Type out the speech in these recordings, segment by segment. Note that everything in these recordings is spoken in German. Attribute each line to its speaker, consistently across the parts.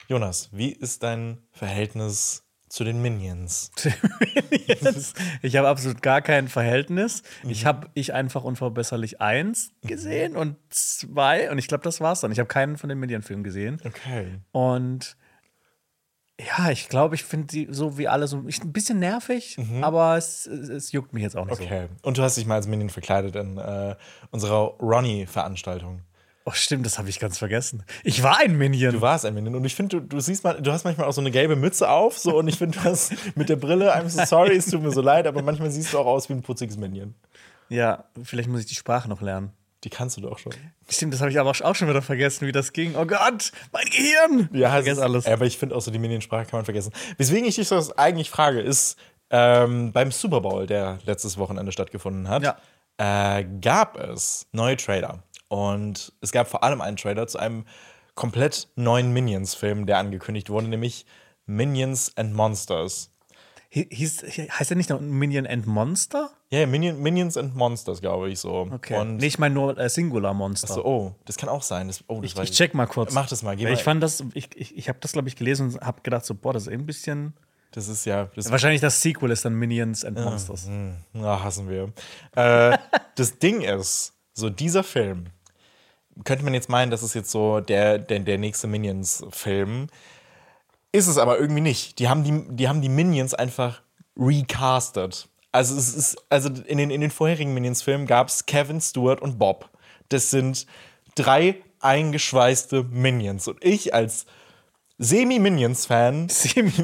Speaker 1: Jonas, wie ist dein Verhältnis zu den Minions?
Speaker 2: Ich habe absolut gar kein Verhältnis. Ich habe einfach unverbesserlich 1 gesehen und 2 und ich glaube, das war's dann. Ich habe keinen von den Minion-Filmen gesehen.
Speaker 1: Okay.
Speaker 2: Und ja, ich glaube, ich finde die so wie alle so ein bisschen nervig, aber es juckt mich jetzt auch nicht so.
Speaker 1: Okay. Und du hast dich mal als Minion verkleidet in unserer Ronnie-Veranstaltung.
Speaker 2: Oh, stimmt, das habe ich ganz vergessen. Ich war ein Minion.
Speaker 1: Du warst ein Minion und ich finde, du hast manchmal auch so eine gelbe Mütze auf, so, und ich finde, du hast mit der Brille, I'm so sorry, es tut mir so leid, aber manchmal siehst du auch aus wie ein putziges Minion.
Speaker 2: Ja, vielleicht muss ich die Sprache noch lernen.
Speaker 1: Die kannst du doch schon.
Speaker 2: Stimmt, das habe ich aber auch schon wieder vergessen, wie das ging. Oh Gott, mein Gehirn!
Speaker 1: Ja,
Speaker 2: vergesse alles.
Speaker 1: Aber ich finde auch so, die Minion-Sprache kann man vergessen. Weswegen ich dich das eigentlich frage, ist, beim Super Bowl, der letztes Wochenende stattgefunden hat, gab es neue Trailer. Und es gab vor allem einen Trailer zu einem komplett neuen Minions-Film, der angekündigt wurde, nämlich Minions and Monsters.
Speaker 2: Heißt der nicht noch Minion and Monster?
Speaker 1: Ja, Minions and Monsters, glaube ich so.
Speaker 2: Okay.
Speaker 1: Und
Speaker 2: Nee, ich meine nur Singular Monster.
Speaker 1: so, oh, das kann auch sein.
Speaker 2: Ich check mal kurz.
Speaker 1: Mach das mal.
Speaker 2: Weil ich fand das, ich habe das, glaube ich, gelesen und habe gedacht, so, boah, das ist ein bisschen.
Speaker 1: Das ist ja.
Speaker 2: Wahrscheinlich das Sequel ist dann Minions and Monsters.
Speaker 1: Hassen wir. Das Ding ist, so dieser Film, könnte man jetzt meinen, das ist jetzt so der nächste Minions-Film. Ist es aber irgendwie nicht. Die haben die Minions einfach recastet. Also in den vorherigen Minions-Filmen gab es Kevin, Stuart und Bob. Das sind 3 eingeschweißte Minions. Und ich als Semi-Minions-Fan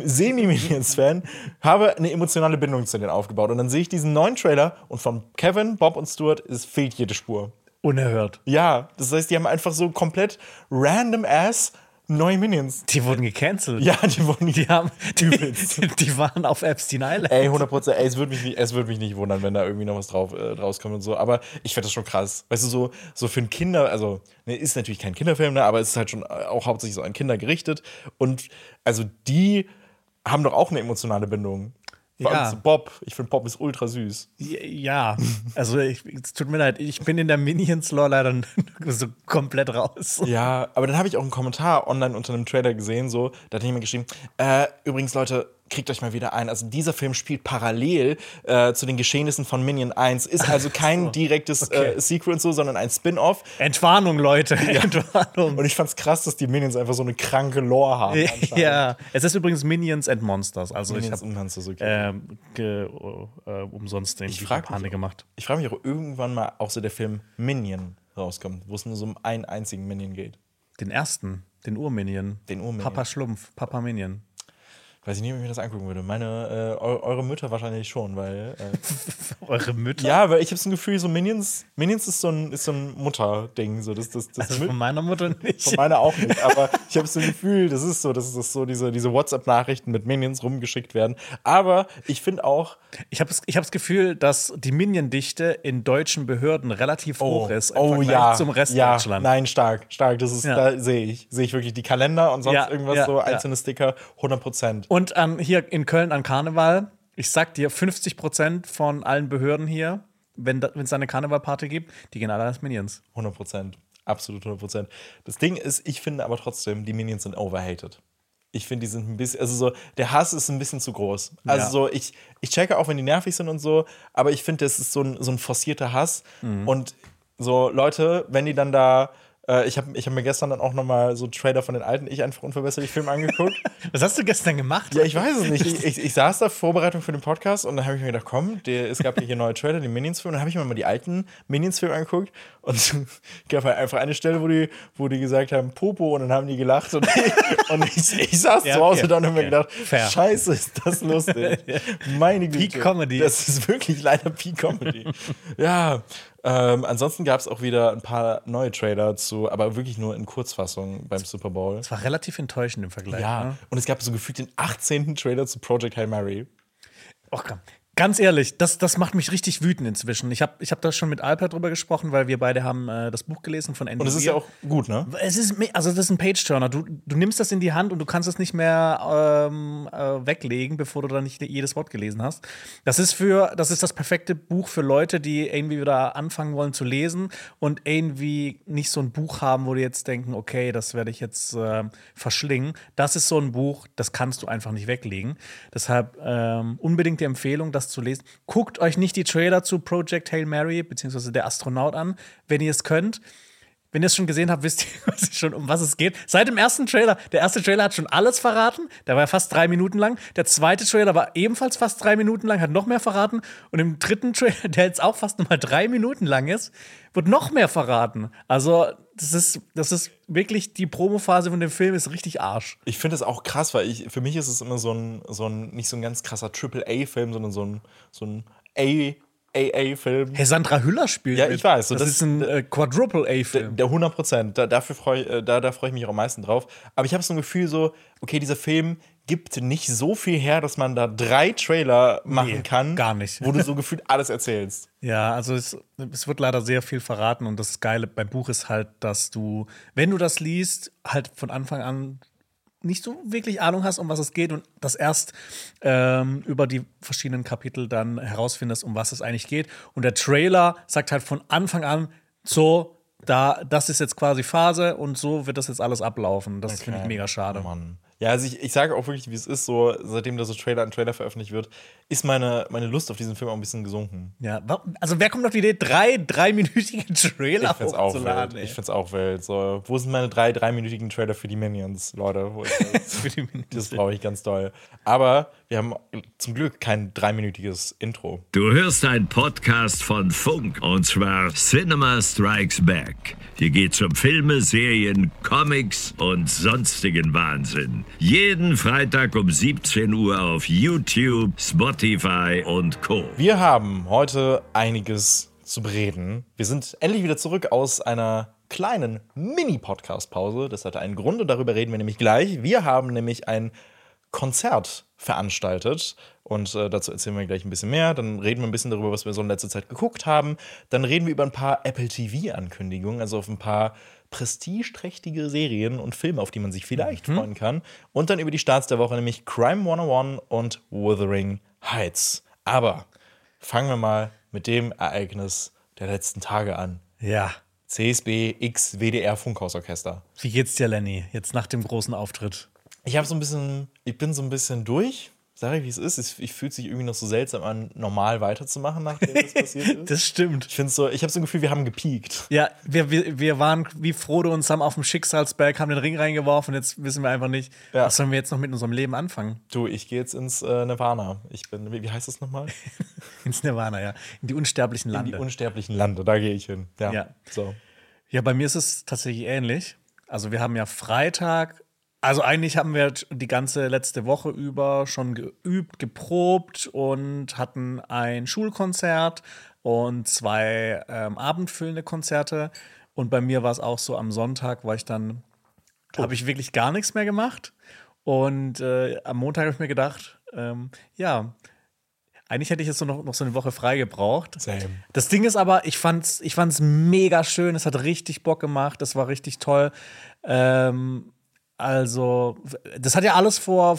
Speaker 1: habe eine emotionale Bindung zu denen aufgebaut. Und dann sehe ich diesen neuen Trailer und von Kevin, Bob und Stuart fehlt jede Spur.
Speaker 2: Unerhört.
Speaker 1: Ja, das heißt, die haben einfach so komplett random-ass neue Minions.
Speaker 2: Die wurden gecancelt.
Speaker 1: Ja, die
Speaker 2: waren auf Epstein Island.
Speaker 1: Ey, 100%. Ey, es würde mich nicht wundern, wenn da irgendwie noch was rauskommt und so. Aber ich fände das schon krass. Weißt du, so für ein Kinder, also, ne, ist natürlich kein Kinderfilm, ne, aber es ist halt schon auch hauptsächlich so an Kinder gerichtet. Und also die haben doch auch eine emotionale Bindung. Vor allem zu Bob. Ich finde, Bob ist ultra süß.
Speaker 2: Ja, also es tut mir leid, ich bin in der Minions-Lore leider so komplett raus.
Speaker 1: Ja, aber dann habe ich auch einen Kommentar online unter einem Trailer gesehen, so, da hat jemand geschrieben, übrigens, Leute, kriegt euch mal wieder ein. Also dieser Film spielt parallel zu den Geschehnissen von Minion 1. Ist also kein direktes Sequel und so, sondern ein Spin-off.
Speaker 2: Entwarnung, Leute. Ja. Entwarnung.
Speaker 1: Und ich fand's krass, dass die Minions einfach so eine kranke Lore haben.
Speaker 2: Ja, es ist übrigens Minions and Monsters. Also
Speaker 1: Minions
Speaker 2: ich
Speaker 1: habe
Speaker 2: umsonst den
Speaker 1: Panik
Speaker 2: gemacht.
Speaker 1: Ich frage mich auch irgendwann mal auch so der Film Minion rauskommt, wo es nur so um einen einzigen Minion geht.
Speaker 2: Den ersten, den Urminion. Papa Schlumpf, Papa Minion.
Speaker 1: Weiß ich nicht, ob ich mir das angucken würde. Eure Mütter wahrscheinlich schon, weil.
Speaker 2: Eure Mütter?
Speaker 1: Ja, weil ich habe so ein Gefühl, so Minions ist so ein Mutterding. So, das
Speaker 2: also von meiner Mutter nicht.
Speaker 1: Von meiner auch nicht. Aber ich habe so ein Gefühl, dass diese WhatsApp-Nachrichten mit Minions rumgeschickt werden. Aber ich finde auch.
Speaker 2: Ich habe das Gefühl, dass die Minion-Dichte in deutschen Behörden relativ hoch ist im Vergleich zum Rest Deutschlands.
Speaker 1: Nein, stark. Das ist, da sehe ich wirklich die Kalender und sonst irgendwas so einzelne Sticker, 100%.
Speaker 2: Und hier in Köln an Karneval, ich sag dir, 50% von allen Behörden hier, wenn es eine Karnevalparty gibt, die gehen alle als Minions.
Speaker 1: 100%. Absolut 100%. Das Ding ist, ich finde aber trotzdem, die Minions sind overhated. Ich finde, die sind ein bisschen, also so, der Hass ist ein bisschen zu groß. Also so, ich checke auch, wenn die nervig sind und so, aber ich finde, das ist so ein forcierter Hass. Und so, Leute, wenn die dann da ich hab mir gestern dann auch noch mal so Trailer von den alten Ich einfach unverbesserlich Filmen angeguckt.
Speaker 2: Was hast du gestern gemacht?
Speaker 1: Ja, ich weiß es nicht. Ich saß da Vorbereitung für den Podcast und dann habe ich mir gedacht, komm, es gab hier neue Trailer, die Minions-Filme. Und dann habe ich mir mal die alten Minions-Filme angeguckt und es gab halt einfach eine Stelle, wo die gesagt haben, Popo, und dann haben die gelacht und ich saß zu Hause dann und habe mir gedacht, scheiße, ist das lustig. Meine Güte.
Speaker 2: Peak Comedy.
Speaker 1: Das ist wirklich leider Peak Comedy. Ja. Ansonsten gab es auch wieder ein paar neue Trailer aber wirklich nur in Kurzfassung beim Super Bowl.
Speaker 2: Das war relativ enttäuschend im Vergleich.
Speaker 1: Ja,
Speaker 2: ne?
Speaker 1: Und es gab so gefühlt den 18. Trailer zu Project Hail Mary.
Speaker 2: Och komm, Ganz ehrlich, das macht mich richtig wütend inzwischen. Ich hab da schon mit Alper drüber gesprochen, weil wir beide haben das Buch gelesen von Andy
Speaker 1: Und es ist ja auch gut, ne?
Speaker 2: also das ist ein Page-Turner. Du nimmst das in die Hand und du kannst es nicht mehr weglegen, bevor du dann nicht jedes Wort gelesen hast. Das ist das perfekte Buch für Leute, die irgendwie wieder anfangen wollen zu lesen und irgendwie nicht so ein Buch haben, wo die jetzt denken, okay, das werde ich jetzt verschlingen. Das ist so ein Buch, das kannst du einfach nicht weglegen. Deshalb unbedingt die Empfehlung, das zu lesen. Guckt euch nicht die Trailer zu Project Hail Mary beziehungsweise der Astronaut an, wenn ihr es könnt. Wenn ihr es schon gesehen habt, wisst ihr schon, um was es geht. Seit dem ersten Trailer. Der erste Trailer hat schon alles verraten. Der war fast 3 Minuten lang. Der zweite Trailer war ebenfalls fast 3 Minuten lang, hat noch mehr verraten. Und im dritten Trailer, der jetzt auch fast nochmal 3 Minuten lang ist, wird noch mehr verraten. Also, das ist wirklich, die Promophase von dem Film ist richtig Arsch.
Speaker 1: Ich finde das auch krass, weil für mich ist es immer so ein nicht so ein ganz krasser Triple-A-Film, sondern so ein AA-Film.
Speaker 2: Hey, Sandra Hüller spielt
Speaker 1: Ja,
Speaker 2: mit.
Speaker 1: ich weiß. So,
Speaker 2: das ist ein Quadruple-A-Film.
Speaker 1: Der 100%. Da freu ich mich auch am meisten drauf. Aber ich habe so ein Gefühl so, okay, dieser Film gibt nicht so viel her, dass man da 3 Trailer machen kann.
Speaker 2: Gar nicht.
Speaker 1: Wo du so gefühlt alles erzählst.
Speaker 2: Ja, also es wird leider sehr viel verraten und das Geile beim Buch ist halt, dass du, wenn du das liest, halt von Anfang an nicht so wirklich Ahnung hast, um was es geht und das erst über die verschiedenen Kapitel dann herausfindest, um was es eigentlich geht. Und der Trailer sagt halt von Anfang an so, das ist jetzt quasi Phase und so wird das jetzt alles ablaufen. Das finde ich mega schade.
Speaker 1: Oh Mann. Ja, also ich sage auch wirklich, wie es ist, so seitdem da so Trailer veröffentlicht wird, ist meine Lust auf diesen Film auch ein bisschen gesunken.
Speaker 2: Ja, also wer kommt auf die Idee, 3-minütige Trailer
Speaker 1: Ich find's auch
Speaker 2: hochzuladen?
Speaker 1: wild. Ich find's auch wild. So, wo sind meine 3-minütigen Trailer für die Minions, Leute?
Speaker 2: Für die Minions.
Speaker 1: Das brauche ich ganz doll. Aber wir haben zum Glück kein 3-minütiges Intro.
Speaker 3: Du hörst einen Podcast von Funk, und zwar Cinema Strikes Back. Hier geht's um Filme, Serien, Comics und sonstigen Wahnsinn. Jeden Freitag um 17 Uhr auf YouTube, Spotify und Co.
Speaker 1: Wir haben heute einiges zu bereden. Wir sind endlich wieder zurück aus einer kleinen Mini-Podcast-Pause. Das hatte einen Grund und darüber reden wir nämlich gleich. Wir haben nämlich ein Konzert veranstaltet und dazu erzählen wir gleich ein bisschen mehr. Dann reden wir ein bisschen darüber, was wir so in letzter Zeit geguckt haben. Dann reden wir über ein paar Apple TV-Ankündigungen, also auf ein paar prestigeträchtige Serien und Filme, auf die man sich vielleicht freuen kann. Und dann über die Starts der Woche, nämlich Crime 101 und Wuthering Heights. Aber fangen wir mal mit dem Ereignis der letzten Tage an.
Speaker 2: Ja.
Speaker 1: CSB X WDR Funkhausorchester.
Speaker 2: Wie geht's dir, Lenny, jetzt nach dem großen Auftritt?
Speaker 1: Ich bin so ein bisschen durch. Sag ich, wie es ist. Es fühlt sich irgendwie noch so seltsam an, normal weiterzumachen, nachdem das passiert ist.
Speaker 2: Das stimmt.
Speaker 1: Ich habe so ein Gefühl, wir haben gepiekt.
Speaker 2: Ja, wir waren wie Frodo und Sam auf dem Schicksalsberg, haben den Ring reingeworfen und jetzt wissen wir einfach nicht, was sollen wir jetzt noch mit unserem Leben anfangen.
Speaker 1: Du, ich gehe jetzt ins Nirvana. Wie heißt das nochmal?
Speaker 2: Ins Nirvana, ja. In die unsterblichen Lande.
Speaker 1: In die unsterblichen Lande, da gehe ich hin.
Speaker 2: Ja.
Speaker 1: So.
Speaker 2: Ja, bei mir ist es tatsächlich ähnlich. Also wir haben ja Freitag. Also eigentlich haben wir die ganze letzte Woche über schon geübt, geprobt und hatten ein Schulkonzert und 2 abendfüllende Konzerte. Und bei mir war es auch so, am Sonntag habe ich wirklich gar nichts mehr gemacht. Und am Montag habe ich mir gedacht, eigentlich hätte ich jetzt noch so eine Woche frei gebraucht.
Speaker 1: Same.
Speaker 2: Das Ding ist aber, ich fand's mega schön, es hat richtig Bock gemacht, das war richtig toll. Also, das hat ja alles vor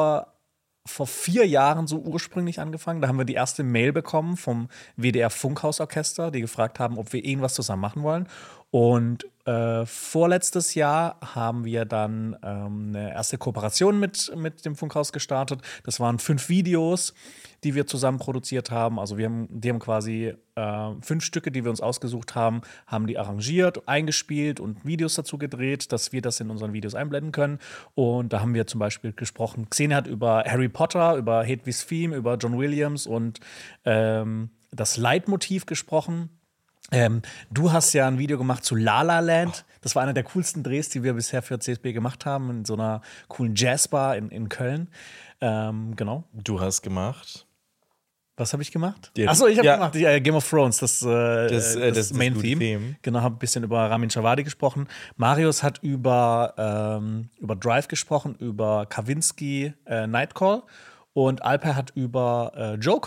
Speaker 2: 4 Jahren so ursprünglich angefangen. Da haben wir die erste Mail bekommen vom WDR Funkhausorchester, die gefragt haben, ob wir irgendwas zusammen machen wollen. Und vorletztes Jahr haben wir dann eine erste Kooperation mit dem Funkhaus gestartet. Das waren 5 Videos, die wir zusammen produziert haben. Also die haben quasi 5 Stücke, die wir uns ausgesucht haben die arrangiert, eingespielt und Videos dazu gedreht, dass wir das in unseren Videos einblenden können. Und da haben wir zum Beispiel gesprochen, Xenia hat über Harry Potter, über Hedwig's Theme, über John Williams und das Leitmotiv gesprochen. Du hast ja ein Video gemacht zu La La Land. Das war einer der coolsten Drehs, die wir bisher für CSB gemacht haben, in so einer coolen Jazzbar in Köln. Genau.
Speaker 1: Du hast gemacht.
Speaker 2: Was habe ich gemacht?
Speaker 1: Ja.
Speaker 2: Achso, ich habe gemacht Game of Thrones, das Main-Theme.
Speaker 1: Theme.
Speaker 2: Genau, habe ein bisschen über Ramin Djawadi gesprochen. Marius hat über Drive gesprochen, über Kavinsky Nightcall. Und Alper hat über Joker gesprochen.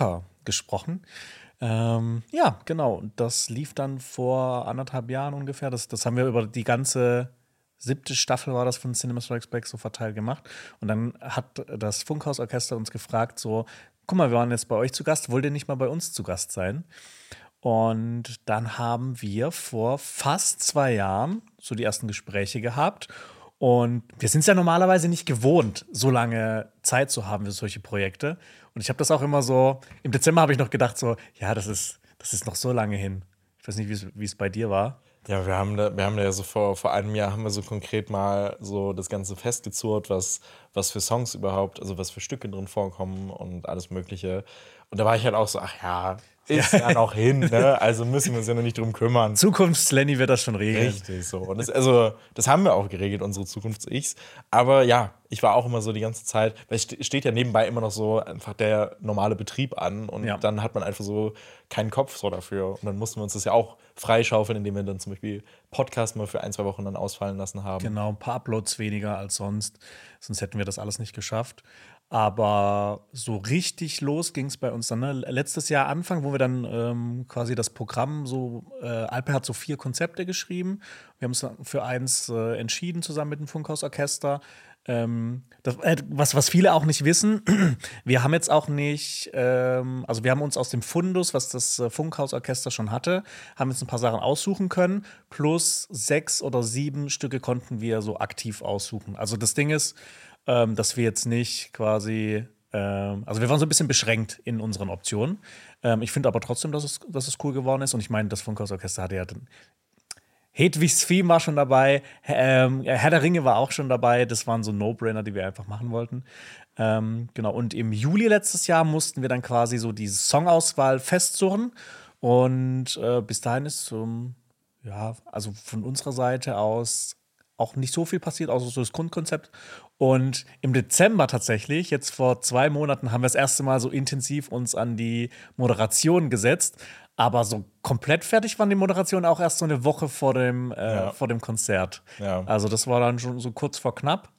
Speaker 2: gesprochen. Ja, genau. Und das lief dann vor 1,5 Jahren ungefähr. Das haben wir über die ganze 7. Staffel war das von Cinema Strikes Back so verteilt gemacht. Und dann hat das Funkhausorchester uns gefragt, so, guck mal, wir waren jetzt bei euch zu Gast, wollt ihr nicht mal bei uns zu Gast sein? Und dann haben wir vor fast 2 Jahren so die ersten Gespräche gehabt. Und wir sind es ja normalerweise nicht gewohnt, so lange Zeit zu haben für solche Projekte. Und ich habe das auch immer so, im Dezember habe ich noch gedacht, so, ja, das ist noch so lange hin. Ich weiß nicht, wie es bei dir war.
Speaker 1: Ja, wir haben da ja so vor einem Jahr haben wir so konkret mal so das Ganze festgezurrt, was für Songs überhaupt, also was für Stücke drin vorkommen und alles Mögliche. Und da war ich halt auch so, ach ja, ist ja noch hin, ne? Also müssen wir uns ja noch nicht drum kümmern.
Speaker 2: Zukunfts-Lenny wird das schon regeln.
Speaker 1: Richtig so. Und das haben wir auch geregelt, unsere Zukunfts-Ichs. Aber ja, ich war auch immer so die ganze Zeit, weil es steht ja nebenbei immer noch so einfach der normale Betrieb an und dann hat man einfach so keinen Kopf so dafür. Und dann mussten wir uns das ja auch freischaufeln, indem wir dann zum Beispiel Podcast mal für 1-2 Wochen dann ausfallen lassen haben.
Speaker 2: Genau, ein paar Uploads weniger als sonst. Sonst hätten wir das alles nicht geschafft. Aber so richtig los ging es bei uns dann. Ne? Letztes Jahr Anfang, wo wir dann quasi das Programm so, Alper hat so 4 Konzepte geschrieben. Wir haben uns dann für eins entschieden, zusammen mit dem Funkhausorchester. Was viele auch nicht wissen, wir haben jetzt auch nicht, also wir haben uns aus dem Fundus, was das Funkhausorchester schon hatte, haben jetzt ein paar Sachen aussuchen können, plus 6 oder 7 Stücke konnten wir so aktiv aussuchen. Also das Ding ist, dass wir jetzt nicht quasi, also wir waren so ein bisschen beschränkt in unseren Optionen. Ich finde aber trotzdem, dass es cool geworden ist. Und ich meine, das Funkhausorchester hatte ja dann Hedwigs Theme war schon dabei, Herr der Ringe war auch schon dabei. Das waren so No-Brainer, die wir einfach machen wollten. Genau, und im Juli letztes Jahr mussten wir dann quasi so diese Songauswahl festzurren. Und bis dahin ist, ja, also von unserer Seite aus auch nicht so viel passiert, außer so das Grundkonzept. Und im Dezember tatsächlich, jetzt vor 2 Monaten, haben wir das erste Mal so intensiv uns an die Moderation gesetzt. Aber so komplett fertig waren die Moderationen auch erst so eine Woche vor dem Konzert.
Speaker 1: Ja.
Speaker 2: Also das war dann schon so kurz vor knapp.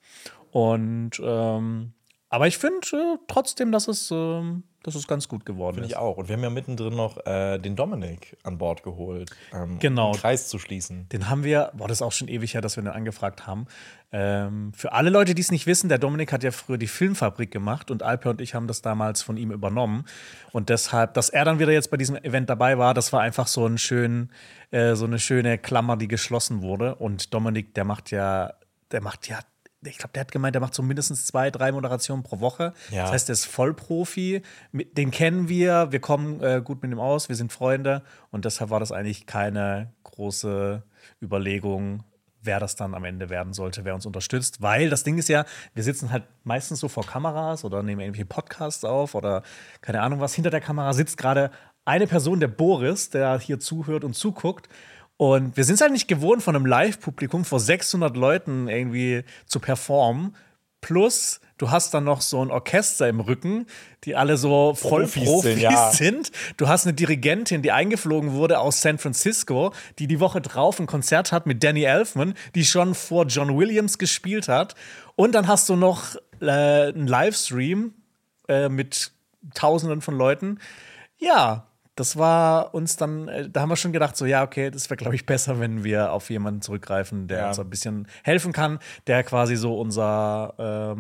Speaker 2: Und aber ich finde trotzdem, dass es ganz gut geworden
Speaker 1: Finde
Speaker 2: ist.
Speaker 1: ich auch. Und wir haben ja mittendrin noch den Dominik an Bord geholt,
Speaker 2: Genau.
Speaker 1: um den Kreis zu schließen.
Speaker 2: Den haben wir, das ist auch schon ewig her, dass wir den angefragt haben. Für alle Leute, die es nicht wissen, der Dominik hat ja früher die Filmfabrik gemacht und Alper und ich haben das damals von ihm übernommen. Und deshalb, dass er dann wieder jetzt bei diesem Event dabei war, das war einfach so eine schöne Klammer, die geschlossen wurde. Und Dominik, der macht ja, ich glaube, der hat gemeint, der macht so mindestens 2, 3 Moderationen pro Woche.
Speaker 1: Ja.
Speaker 2: Das heißt, der ist Vollprofi. Den kennen wir kommen gut mit ihm aus, wir sind Freunde. Und deshalb war das eigentlich keine große Überlegung, wer das dann am Ende werden sollte, wer uns unterstützt. Weil das Ding ist ja, wir sitzen halt meistens so vor Kameras oder nehmen irgendwelche Podcasts auf oder keine Ahnung was. Hinter der Kamera sitzt gerade eine Person, der Boris, der hier zuhört und zuguckt. Und wir sind es halt nicht gewohnt, von einem Live-Publikum vor 600 Leuten irgendwie zu performen. Plus, du hast dann noch so ein Orchester im Rücken, die alle so voll Profis sind. Du hast eine Dirigentin, die eingeflogen wurde aus San Francisco, die Woche drauf ein Konzert hat mit Danny Elfman, die schon vor John Williams gespielt hat. Und dann hast du noch einen Livestream mit Tausenden von Leuten. Ja, das war uns dann, da haben wir schon gedacht, so, ja, okay, das wäre, glaube ich, besser, wenn wir auf jemanden zurückgreifen, der uns ein bisschen helfen kann, der quasi so unser,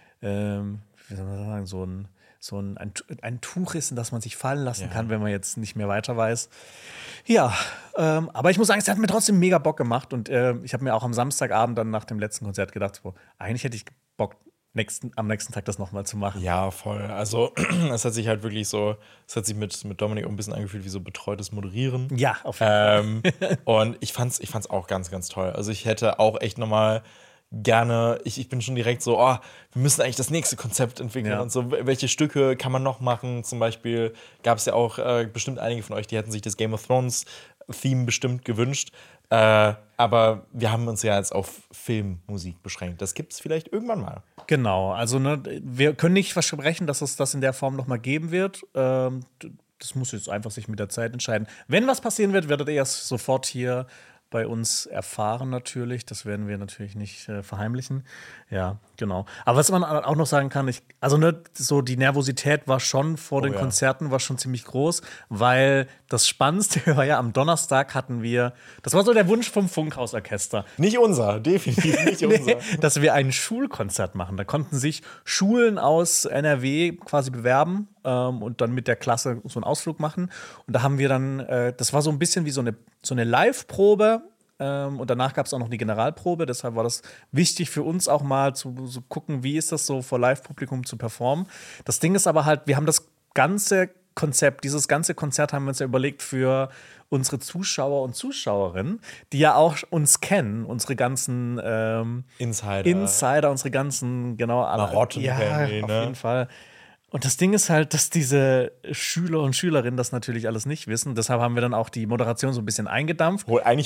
Speaker 2: wie soll man sagen, ein Tuch ist, in das man sich fallen lassen kann, wenn man jetzt nicht mehr weiter weiß. Ja, aber ich muss sagen, es hat mir trotzdem mega Bock gemacht und ich habe mir auch am Samstagabend dann nach dem letzten Konzert gedacht, so, eigentlich hätte ich Bock, am nächsten Tag das nochmal zu machen.
Speaker 1: Ja, voll. Also, es hat sich halt wirklich so, es hat sich mit Dominik auch ein bisschen angefühlt wie so betreutes Moderieren.
Speaker 2: Ja, auf jeden
Speaker 1: Fall. Und ich fand's auch ganz, ganz toll. Also, ich hätte auch echt nochmal gerne, ich bin schon direkt so, wir müssen eigentlich das nächste Konzept entwickeln und so, welche Stücke kann man noch machen? Zum Beispiel gab es ja auch bestimmt einige von euch, die hätten sich das Game of Thrones Theme bestimmt gewünscht. Aber wir haben uns ja jetzt auf Filmmusik beschränkt. Das gibt es vielleicht irgendwann mal.
Speaker 2: Genau, also wir können nicht versprechen, dass es das in der Form noch mal geben wird. Das muss jetzt einfach sich mit der Zeit entscheiden. Wenn was passieren wird, werdet ihr es sofort hier bei uns erfahren natürlich. Das werden wir natürlich nicht verheimlichen. Ja, genau. Aber was man auch noch sagen kann, so die Nervosität war schon vor den Konzerten war schon ziemlich groß, weil das Spannendste war ja, am Donnerstag hatten wir, das war so der Wunsch vom Funkhausorchester.
Speaker 1: Nicht unser, definitiv nicht unser.
Speaker 2: Dass wir ein Schulkonzert machen. Da konnten sich Schulen aus NRW quasi bewerben und dann mit der Klasse so einen Ausflug machen. Und da haben wir dann, das war so ein bisschen wie so eine Live-Probe. Und danach gab es auch noch die Generalprobe. Deshalb war das wichtig für uns auch mal zu gucken, wie ist das so vor Live-Publikum zu performen. Das Ding ist aber halt, wir haben das ganze Konzept, dieses ganze Konzert haben wir uns ja überlegt für unsere Zuschauer und Zuschauerinnen, die ja auch uns kennen, unsere ganzen Insider, unsere ganzen, genau,
Speaker 1: Marotten,
Speaker 2: ja,
Speaker 1: auf
Speaker 2: jeden Fall. Und das Ding ist halt, dass diese Schüler und Schülerinnen das natürlich alles nicht wissen. Deshalb haben wir dann auch die Moderation so ein bisschen eingedampft.
Speaker 1: Wohl eigentlich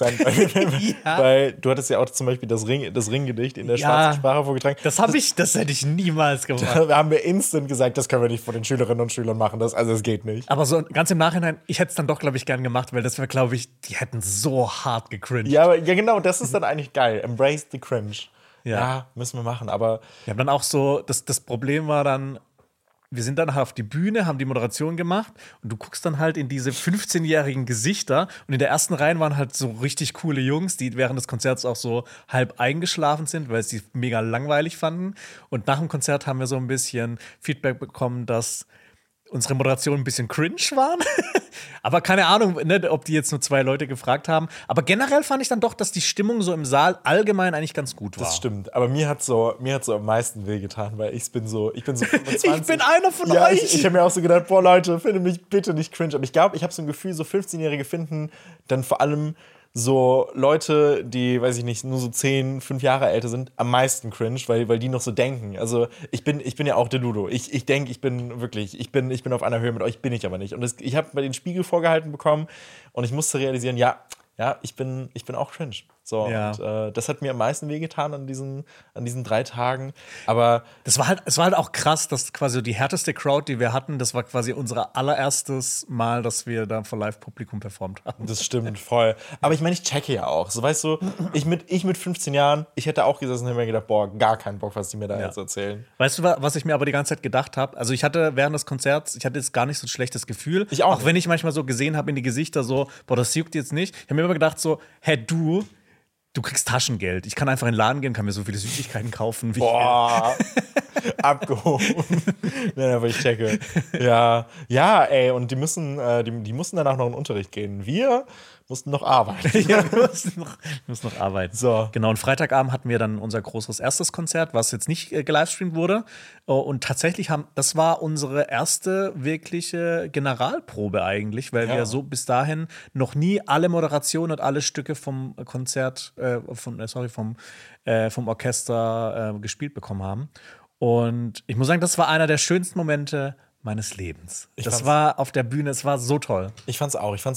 Speaker 1: 100%. Weil du hattest ja auch zum Beispiel das Ringgedicht in der schwarzen Sprache vorgetragen.
Speaker 2: Das hätte ich niemals gemacht.
Speaker 1: Da haben wir instant gesagt, das können wir nicht vor den Schülerinnen und Schülern machen. Das geht nicht.
Speaker 2: Aber so ganz im Nachhinein, ich hätte es dann doch, glaube ich, gern gemacht, weil das wäre, glaube ich, die hätten so hart gecringed.
Speaker 1: Ja, genau, das ist dann eigentlich geil. Embrace the cringe. Ja, müssen wir machen, aber
Speaker 2: wir haben dann auch so, das Problem war dann, wir sind dann auf die Bühne, haben die Moderation gemacht und du guckst dann halt in diese 15-jährigen Gesichter und in der ersten Reihe waren halt so richtig coole Jungs, die während des Konzerts auch so halb eingeschlafen sind, weil sie mega langweilig fanden. Und nach dem Konzert haben wir so ein bisschen Feedback bekommen, dass unsere Moderation ein bisschen cringe waren. Aber keine Ahnung, ne, ob die jetzt nur 2 Leute gefragt haben. Aber generell fand ich dann doch, dass die Stimmung so im Saal allgemein eigentlich ganz gut war.
Speaker 1: Das stimmt. Aber mir hat so am meisten wehgetan, weil ich bin so 25.
Speaker 2: Ich bin einer von
Speaker 1: ja,
Speaker 2: euch.
Speaker 1: Ich habe mir auch so gedacht, boah Leute, finde mich bitte nicht cringe. Aber ich glaube, ich habe so ein Gefühl, so 15-Jährige finden dann vor allem so Leute, die, weiß ich nicht, nur so 5 Jahre älter sind, am meisten cringe, weil die noch so denken. Also ich bin ja auch der Ludo. Ich denke, ich bin auf einer Höhe mit euch, bin ich aber nicht. Und ich habe mal den Spiegel vorgehalten bekommen und ich musste realisieren, ja, ich bin auch cringe. So,
Speaker 2: ja.
Speaker 1: Und das hat mir am meisten wehgetan an diesen 3 Tagen. Aber
Speaker 2: es war halt auch krass, dass quasi die härteste Crowd, die wir hatten, das war quasi unser allererstes Mal, dass wir da vor Live-Publikum performt haben.
Speaker 1: Das stimmt, voll. Aber ich meine, ich checke ja auch. So, weißt du, ich mit 15 Jahren, ich hätte auch gesessen und hätte mir gedacht, boah, gar keinen Bock, was die mir da jetzt erzählen.
Speaker 2: Weißt du, was ich mir aber die ganze Zeit gedacht habe? Also ich hatte während des Konzerts, jetzt gar nicht so ein schlechtes Gefühl.
Speaker 1: Ich auch nicht.
Speaker 2: Wenn ich manchmal so gesehen habe in die Gesichter so, boah, das juckt jetzt nicht. Ich habe mir immer gedacht so, hey, du kriegst Taschengeld. Ich kann einfach in den Laden gehen, kann mir so viele Süßigkeiten kaufen, wie
Speaker 1: boah, abgehoben. Nein, aber ich checke. Ja, ey, und die mussten danach noch in den Unterricht gehen. Wir mussten noch arbeiten.
Speaker 2: Ja, wir mussten noch arbeiten.
Speaker 1: So.
Speaker 2: Genau, und Freitagabend hatten wir dann unser großes erstes Konzert, was jetzt nicht gelivestreamt wurde. Und tatsächlich das war unsere erste wirkliche Generalprobe eigentlich, weil wir so bis dahin noch nie alle Moderationen und alle Stücke vom Konzert, vom Orchester gespielt bekommen haben. Und ich muss sagen, das war einer der schönsten Momente meines Lebens. Das war auf der Bühne, es war so toll.
Speaker 1: Ich fand's auch. Ich fand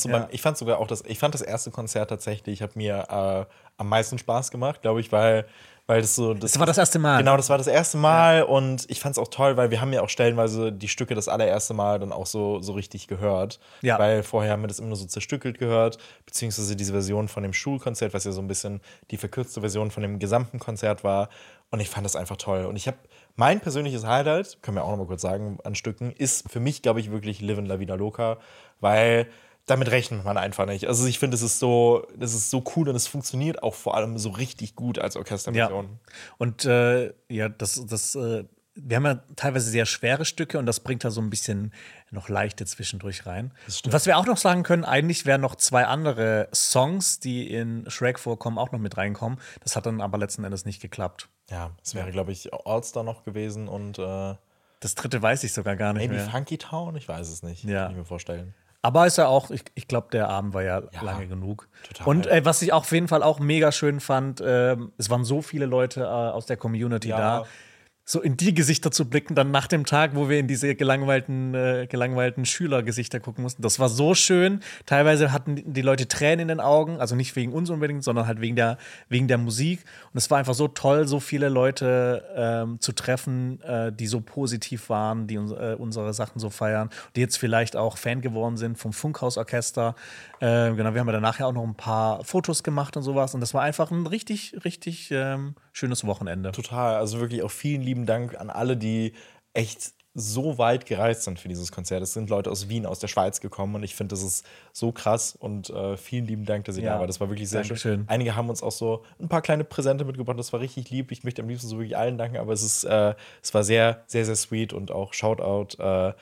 Speaker 1: das erste Konzert tatsächlich, hat mir am meisten Spaß gemacht, glaube ich, weil das so.
Speaker 2: Das war das erste Mal.
Speaker 1: Genau, das war das erste Mal und ich fand's auch toll, weil wir haben ja auch stellenweise die Stücke das allererste Mal dann auch so richtig gehört.
Speaker 2: Ja.
Speaker 1: Weil vorher haben wir das immer nur so zerstückelt gehört, beziehungsweise diese Version von dem Schulkonzert, was ja so ein bisschen die verkürzte Version von dem gesamten Konzert war. Und ich fand das einfach toll. Und ich habe mein persönliches Highlight, können wir auch noch mal kurz sagen, an Stücken, ist für mich, glaube ich, wirklich Livin' La Vida Loca, weil damit rechnet man einfach nicht. Also ich finde, das ist so cool und es funktioniert auch vor allem so richtig gut als Orchesterversion.
Speaker 2: Ja. Und wir haben ja teilweise sehr schwere Stücke und das bringt da so ein bisschen noch leichte zwischendurch rein. Und was wir auch noch sagen können, eigentlich wären noch 2 andere Songs, die in Shrek vorkommen, auch noch mit reinkommen. Das hat dann aber letzten Endes nicht geklappt.
Speaker 1: Ja, es wäre, glaube ich, All-Star noch gewesen und
Speaker 2: das dritte weiß ich sogar gar nicht
Speaker 1: maybe
Speaker 2: mehr.
Speaker 1: Funky Town? Ich weiß es nicht.
Speaker 2: Ja.
Speaker 1: Kann ich mir vorstellen.
Speaker 2: Aber ist ja auch, ich glaube, der Abend war ja lange genug.
Speaker 1: Total.
Speaker 2: Und was ich auf jeden Fall auch mega schön fand, es waren so viele Leute aus der Community da. so in die Gesichter zu blicken, dann nach dem Tag, wo wir in diese gelangweilten Schülergesichter gucken mussten. Das war so schön. Teilweise hatten die Leute Tränen in den Augen, also nicht wegen uns unbedingt, sondern halt wegen der Musik. Und es war einfach so toll, so viele Leute zu treffen, die so positiv waren, die unsere Sachen so feiern, die jetzt vielleicht auch Fan geworden sind vom Funkhausorchester. Genau, wir haben ja danach ja auch noch ein paar Fotos gemacht und sowas. Und das war einfach ein richtig, richtig schönes Wochenende.
Speaker 1: Total. Also wirklich auch vielen lieben Dank an alle, die echt so weit gereist sind für dieses Konzert. Es sind Leute aus Wien, aus der Schweiz gekommen und ich finde, das ist so krass und vielen lieben Dank, dass ihr da wart. Das war wirklich sehr schön. Einige haben uns auch so ein paar kleine Präsente mitgebracht, das war richtig lieb. Ich möchte am liebsten so wirklich allen danken, aber es war sehr, sehr, sehr sweet und auch Shoutout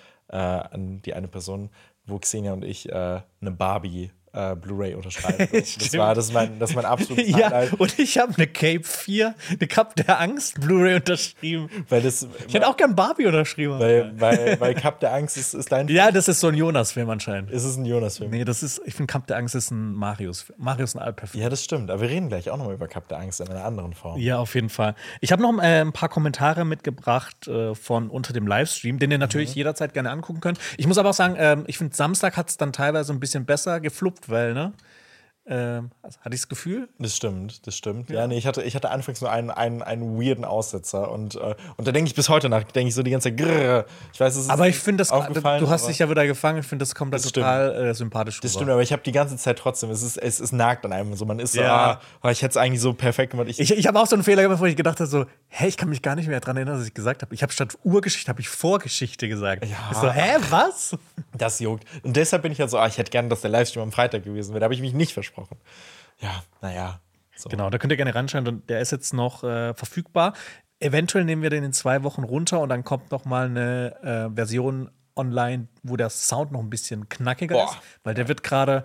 Speaker 1: an die eine Person, wo Xenia und ich eine Barbie Blu-ray unterschreiben. Das ist mein absolutes Highlight.
Speaker 2: Ja, und ich habe eine Cape 4, eine Cup der Angst Blu-ray unterschrieben. Ich hätte auch gern Barbie unterschrieben.
Speaker 1: Weil Cup der Angst ist dein
Speaker 2: Ja, das ist so ein Jonas-Film anscheinend.
Speaker 1: Ist es ein Jonas-Film?
Speaker 2: Nee, ich finde Cup der Angst ist ein Marius. Marius ein Alperfilm.
Speaker 1: Ja, das stimmt. Aber wir reden gleich auch noch mal über Cup der Angst in einer anderen Form.
Speaker 2: Ja, auf jeden Fall. Ich habe noch ein paar Kommentare mitgebracht von unter dem Livestream, den ihr natürlich jederzeit gerne angucken könnt. Ich muss aber auch sagen, ich finde, Samstag hat es dann teilweise ein bisschen besser gefluppt, weil, ne? Also, hatte ich das Gefühl?
Speaker 1: Das stimmt. Ja, nee, ich hatte anfangs nur einen weirden Aussetzer und da denke ich bis heute nach, denke ich so die ganze Zeit, grrr. Ich weiß, es ist
Speaker 2: aber ich finde,
Speaker 1: du
Speaker 2: hast dich ja wieder gefangen, ich finde, das kommt da total sympathisch rüber.
Speaker 1: Das stimmt, aber ich habe die ganze Zeit trotzdem, es nagt an einem so, man ist so, ich hätte es eigentlich so perfekt gemacht.
Speaker 2: Ich habe auch so einen Fehler gemacht, wo ich gedacht habe, so, ich kann mich gar nicht mehr daran erinnern, was ich gesagt habe. Ich habe statt Urgeschichte, habe ich Vorgeschichte gesagt.
Speaker 1: Ja.
Speaker 2: Ich so, was?
Speaker 1: Das juckt. Und deshalb bin ich halt so, ich hätte gerne, dass der Livestream am Freitag gewesen wäre. Da habe ich mich nicht versprochen. Ja, naja. So.
Speaker 2: Genau, da könnt ihr gerne ranschauen. Und der ist jetzt noch verfügbar. Eventuell nehmen wir den in 2 Wochen runter und dann kommt noch mal eine Version online, wo der Sound noch ein bisschen knackiger ist, weil der wird gerade,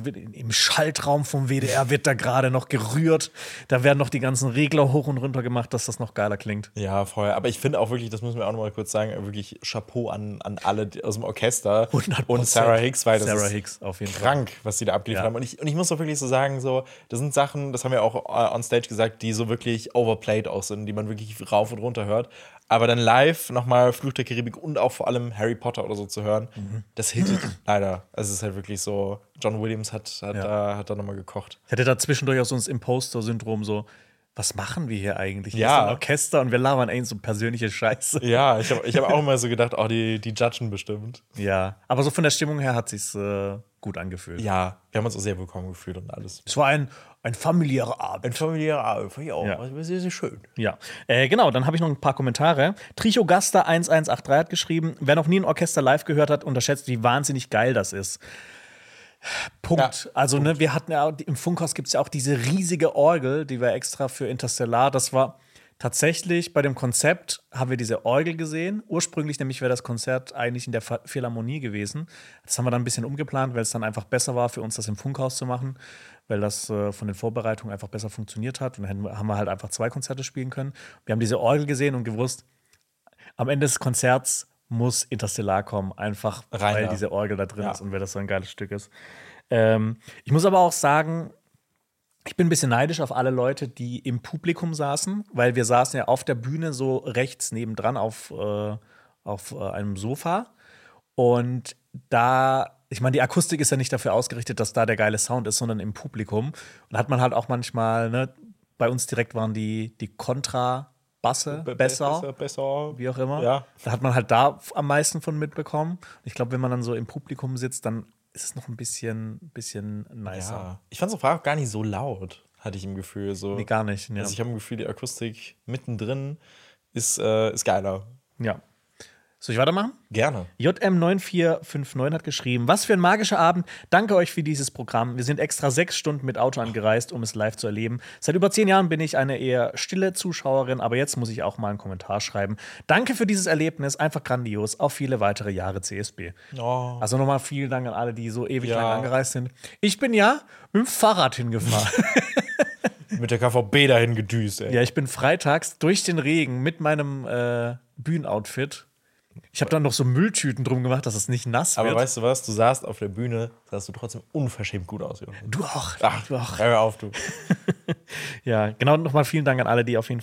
Speaker 2: im Schaltraum vom WDR wird da gerade noch gerührt, da werden noch die ganzen Regler hoch und runter gemacht, dass das noch geiler klingt.
Speaker 1: Ja, voll, aber ich finde auch wirklich, das müssen wir auch noch mal kurz sagen, wirklich Chapeau an alle aus dem Orchester
Speaker 2: 100%.
Speaker 1: Und Sarah Hicks, weil das
Speaker 2: Sarah
Speaker 1: ist
Speaker 2: Hicks auf jeden
Speaker 1: krank, was die da abgeliefert haben. Und ich muss auch wirklich so sagen, so, das sind Sachen, das haben wir auch on stage gesagt, die so wirklich overplayed auch sind, die man wirklich rauf und runter hört. Aber dann live nochmal Fluch der Karibik und auch vor allem Harry Potter oder so zu hören, das hittet leider. Also es ist halt wirklich so, John Williams hat da nochmal gekocht.
Speaker 2: Ich hatte da zwischendurch auch so ein Imposter-Syndrom, so, was machen wir hier eigentlich?
Speaker 1: Ja.
Speaker 2: Hier ist ein Orchester und wir labern eigentlich so persönliche Scheiße.
Speaker 1: Ja, ich hab auch immer so gedacht, die judgen bestimmt.
Speaker 2: Ja, aber so von der Stimmung her hat sich's gut angefühlt.
Speaker 1: Ja, wir haben uns auch sehr willkommen gefühlt und alles.
Speaker 2: Es war ein familiärer Abend.
Speaker 1: Ein familiärer Abend, fand ich auch.
Speaker 2: Ja.
Speaker 1: Das war sehr, sehr schön.
Speaker 2: Ja, genau, dann habe ich noch ein paar Kommentare. Trichogaster 1183 hat geschrieben, wer noch nie ein Orchester live gehört hat, unterschätzt, wie wahnsinnig geil das ist. Punkt.
Speaker 1: Ja,
Speaker 2: also, ne, wir hatten ja im Funkhaus gibt es ja auch diese riesige Orgel, die war extra für Interstellar. Das war tatsächlich bei dem Konzept, haben wir diese Orgel gesehen. Ursprünglich nämlich wäre das Konzert eigentlich in der Philharmonie gewesen. Das haben wir dann ein bisschen umgeplant, weil es dann einfach besser war für uns, das im Funkhaus zu machen, weil das von den Vorbereitungen einfach besser funktioniert hat. Und dann haben wir halt einfach 2 Konzerte spielen können. Wir haben diese Orgel gesehen und gewusst, am Ende des Konzerts muss Interstellar kommen, einfach weil diese Orgel da drin ist und weil das so ein geiles Stück ist. Ich muss aber auch sagen, ich bin ein bisschen neidisch auf alle Leute, die im Publikum saßen, weil wir saßen ja auf der Bühne so rechts nebendran auf einem Sofa. Und ich meine, die Akustik ist ja nicht dafür ausgerichtet, dass da der geile Sound ist, sondern im Publikum. Und da hat man halt auch manchmal, ne, bei uns direkt waren die Kontrabasse besser, wie auch immer.
Speaker 1: Ja.
Speaker 2: Da hat man halt da am meisten von mitbekommen. Ich glaube, wenn man dann so im Publikum sitzt, dann ist es noch ein bisschen nicer.
Speaker 1: Ja. Ich fand es auch gar nicht so laut, hatte ich im Gefühl. So.
Speaker 2: Nee, gar nicht. Ja.
Speaker 1: Also ich habe im Gefühl, die Akustik mittendrin ist geiler.
Speaker 2: Ja. Soll ich weitermachen?
Speaker 1: Gerne.
Speaker 2: JM9459 hat geschrieben, was für ein magischer Abend. Danke euch für dieses Programm. Wir sind extra 6 Stunden mit Auto angereist, um es live zu erleben. Seit über 10 Jahren bin ich eine eher stille Zuschauerin, aber jetzt muss ich auch mal einen Kommentar schreiben. Danke für dieses Erlebnis, einfach grandios. Auf viele weitere Jahre CSB.
Speaker 1: Oh.
Speaker 2: Also nochmal vielen Dank an alle, die so ewig lang angereist sind. Ich bin ja mit dem Fahrrad hingefahren.
Speaker 1: Mit der KVB dahin gedüst, ey.
Speaker 2: Ja, ich bin freitags durch den Regen mit meinem Bühnenoutfit. Ich habe dann noch so Mülltüten drum gemacht, dass es nicht nass wird.
Speaker 1: Aber weißt du was? Du saßt auf der Bühne, sahst du trotzdem unverschämt gut aus.
Speaker 2: Du auch.
Speaker 1: Ach,
Speaker 2: du auch.
Speaker 1: Hör auf, du.
Speaker 2: Ja, genau. Nochmal vielen Dank an alle, die auf jeden Fall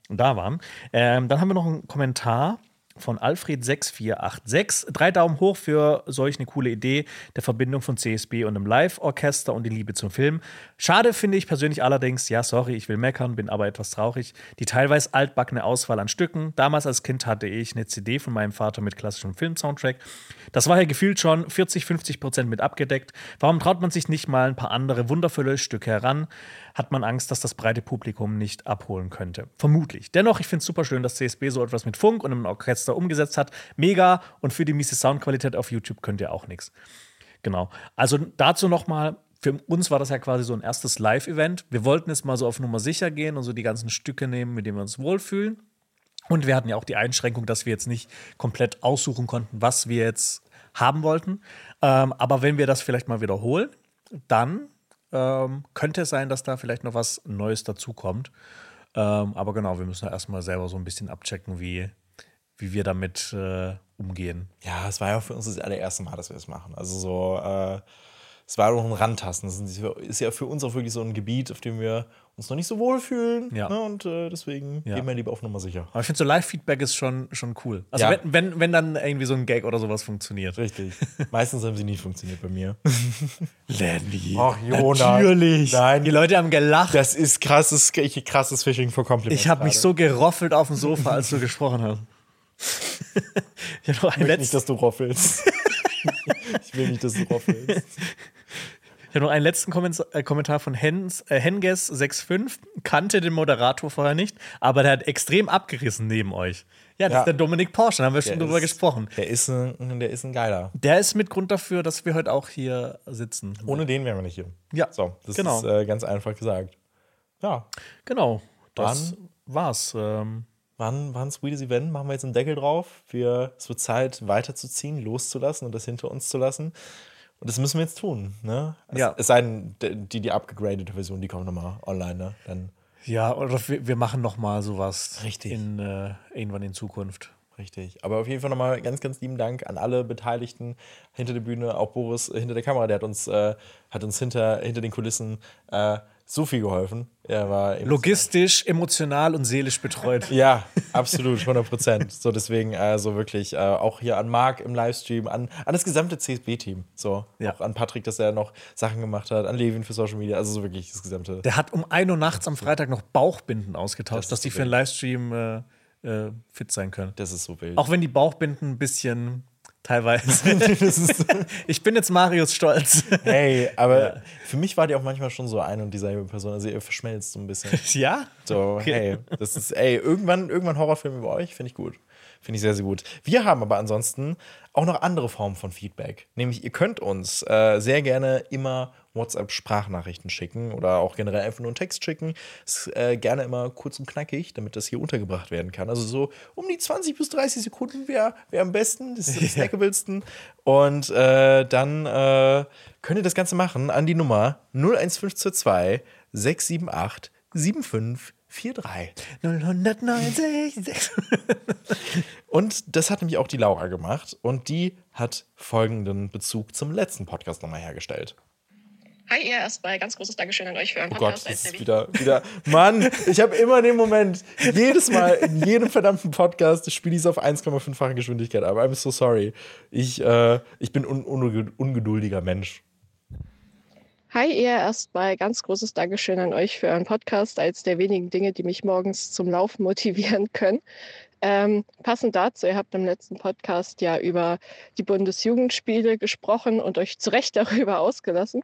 Speaker 2: da waren. Dann haben wir noch einen Kommentar von Alfred6486. 3 Daumen hoch für solch eine coole Idee der Verbindung von CSB und einem Live-Orchester und die Liebe zum Film. Schade finde ich persönlich allerdings, ja, sorry, ich will meckern, bin aber etwas traurig, die teilweise altbackene Auswahl an Stücken. Damals als Kind hatte ich eine CD von meinem Vater mit klassischem Film-Soundtrack. Das war ja gefühlt schon 40-50% mit abgedeckt. Warum traut man sich nicht mal ein paar andere wundervolle Stücke heran? Hat man Angst, dass das breite Publikum nicht abholen könnte? Vermutlich. Dennoch, ich finde es super schön, dass CSB so etwas mit Funk und einem Orchester umgesetzt hat. Mega. Und für die miese Soundqualität auf YouTube könnt ihr auch nichts. Genau. Also dazu noch mal, für uns war das ja quasi so ein erstes Live-Event. Wir wollten jetzt mal so auf Nummer sicher gehen und so die ganzen Stücke nehmen, mit denen wir uns wohlfühlen. Und wir hatten ja auch die Einschränkung, dass wir jetzt nicht komplett aussuchen konnten, was wir jetzt haben wollten. Aber wenn wir das vielleicht mal wiederholen, dann könnte es sein, dass da vielleicht noch was Neues dazukommt. Aber genau, wir müssen ja erstmal selber so ein bisschen abchecken, wie wir damit umgehen.
Speaker 1: Ja, es war ja für uns das allererste Mal, dass wir das machen. Also so, es war doch ein Rantasten. Das ist ja für uns auch wirklich so ein Gebiet, auf dem wir uns noch nicht so wohl fühlen.
Speaker 2: Ja.
Speaker 1: Ne? Und deswegen gehen wir lieber auf Nummer sicher.
Speaker 2: Aber ich finde so Live-Feedback ist schon cool. Also
Speaker 1: Ja.
Speaker 2: wenn dann irgendwie so ein Gag oder sowas funktioniert.
Speaker 1: Richtig. Meistens haben sie nie funktioniert bei mir.
Speaker 2: Lenny.
Speaker 1: Ach, Jona.
Speaker 2: Natürlich.
Speaker 1: Nein.
Speaker 2: Die Leute haben gelacht.
Speaker 1: Das ist krasses Fishing for Compliments.
Speaker 2: Ich habe mich
Speaker 1: gerade.
Speaker 2: so geroffelt auf dem Sofa, als du gesprochen hast. Ich habe noch
Speaker 1: Ich möchte nicht, dass du roffelst. Ich will nicht, dass du roffelst.
Speaker 2: Ich habe noch einen letzten Kommentar von Henges65. Kannte den Moderator vorher nicht, aber der hat extrem abgerissen neben euch. Ja, das
Speaker 1: Ja.
Speaker 2: ist der Dominik Porsche, da haben wir schon drüber gesprochen.
Speaker 1: Der ist ein Geiler.
Speaker 2: Der ist mit Grund dafür, dass wir heute auch hier sitzen.
Speaker 1: Ohne den wären wir nicht hier.
Speaker 2: Ja,
Speaker 1: So, das
Speaker 2: genau.
Speaker 1: ist ganz einfach gesagt. Ja.
Speaker 2: Genau, das war's.
Speaker 1: War ein sweetes Event, machen wir jetzt einen Deckel drauf. Es wird Zeit, weiterzuziehen, loszulassen und das hinter uns zu lassen. Und das müssen wir jetzt tun, ne?
Speaker 2: Ja.
Speaker 1: Es sei denn, die abgegradete Version, die kommt nochmal online, ne? Dann
Speaker 2: Ja, oder wir machen noch mal sowas.
Speaker 1: Richtig.
Speaker 2: Irgendwann in Zukunft.
Speaker 1: richtig. Aber auf jeden Fall nochmal ganz, ganz lieben Dank an alle Beteiligten hinter der Bühne, auch Boris hinter der Kamera, der hat uns hinter den Kulissen so viel geholfen. Er war
Speaker 2: Logistisch, emotional und seelisch betreut.
Speaker 1: Ja, absolut, 100%. So, deswegen wirklich auch hier an Marc im Livestream, an das gesamte CSB-Team. So,
Speaker 2: Ja.
Speaker 1: auch an Patrick, dass er noch Sachen gemacht hat, an Levin für Social Media, also so wirklich das gesamte.
Speaker 2: Der hat um 1 Uhr nachts am Freitag noch Bauchbinden ausgetauscht,
Speaker 1: Das
Speaker 2: dass
Speaker 1: ist
Speaker 2: die
Speaker 1: so
Speaker 2: für einen Livestream fit sein können.
Speaker 1: Das ist so wild.
Speaker 2: Auch wenn die Bauchbinden ein bisschen teilweise. Ich bin jetzt Marius stolz.
Speaker 1: Hey, aber für mich war die auch manchmal schon so eine und dieselbe Person. Also ihr verschmelzt so ein bisschen.
Speaker 2: Ja?
Speaker 1: So, hey, das ist, irgendwann Horrorfilm über euch, finde ich gut. Finde ich sehr, sehr gut. Wir haben aber ansonsten auch noch andere Formen von Feedback. Nämlich, ihr könnt uns sehr gerne immer WhatsApp-Sprachnachrichten schicken oder auch generell einfach nur einen Text schicken. Ist gerne immer kurz und knackig, damit das hier untergebracht werden kann. Also so um die 20 bis 30 Sekunden wäre am besten, das ist am snackablesten. Und dann könnt ihr das Ganze machen an die Nummer 01522 678 7543.
Speaker 2: 090.
Speaker 1: Und das hat nämlich auch die Laura gemacht. Und die hat folgenden Bezug zum letzten Podcast nochmal hergestellt.
Speaker 4: Hi ihr, erstmal ganz großes Dankeschön an euch für euren
Speaker 1: Oh Gott,
Speaker 4: Podcast.
Speaker 1: das ist wieder. Mann, ich habe immer den Moment, jedes Mal in jedem verdammten Podcast spiele ich es auf 1,5-fache Geschwindigkeit. Aber I'm so sorry. Ich bin ungeduldiger Mensch.
Speaker 4: Hi ihr, erstmal ganz großes Dankeschön an euch für euren Podcast, als der wenigen Dinge, die mich morgens zum Laufen motivieren können. Passend dazu, ihr habt im letzten Podcast ja über die Bundesjugendspiele gesprochen und euch zu Recht darüber ausgelassen.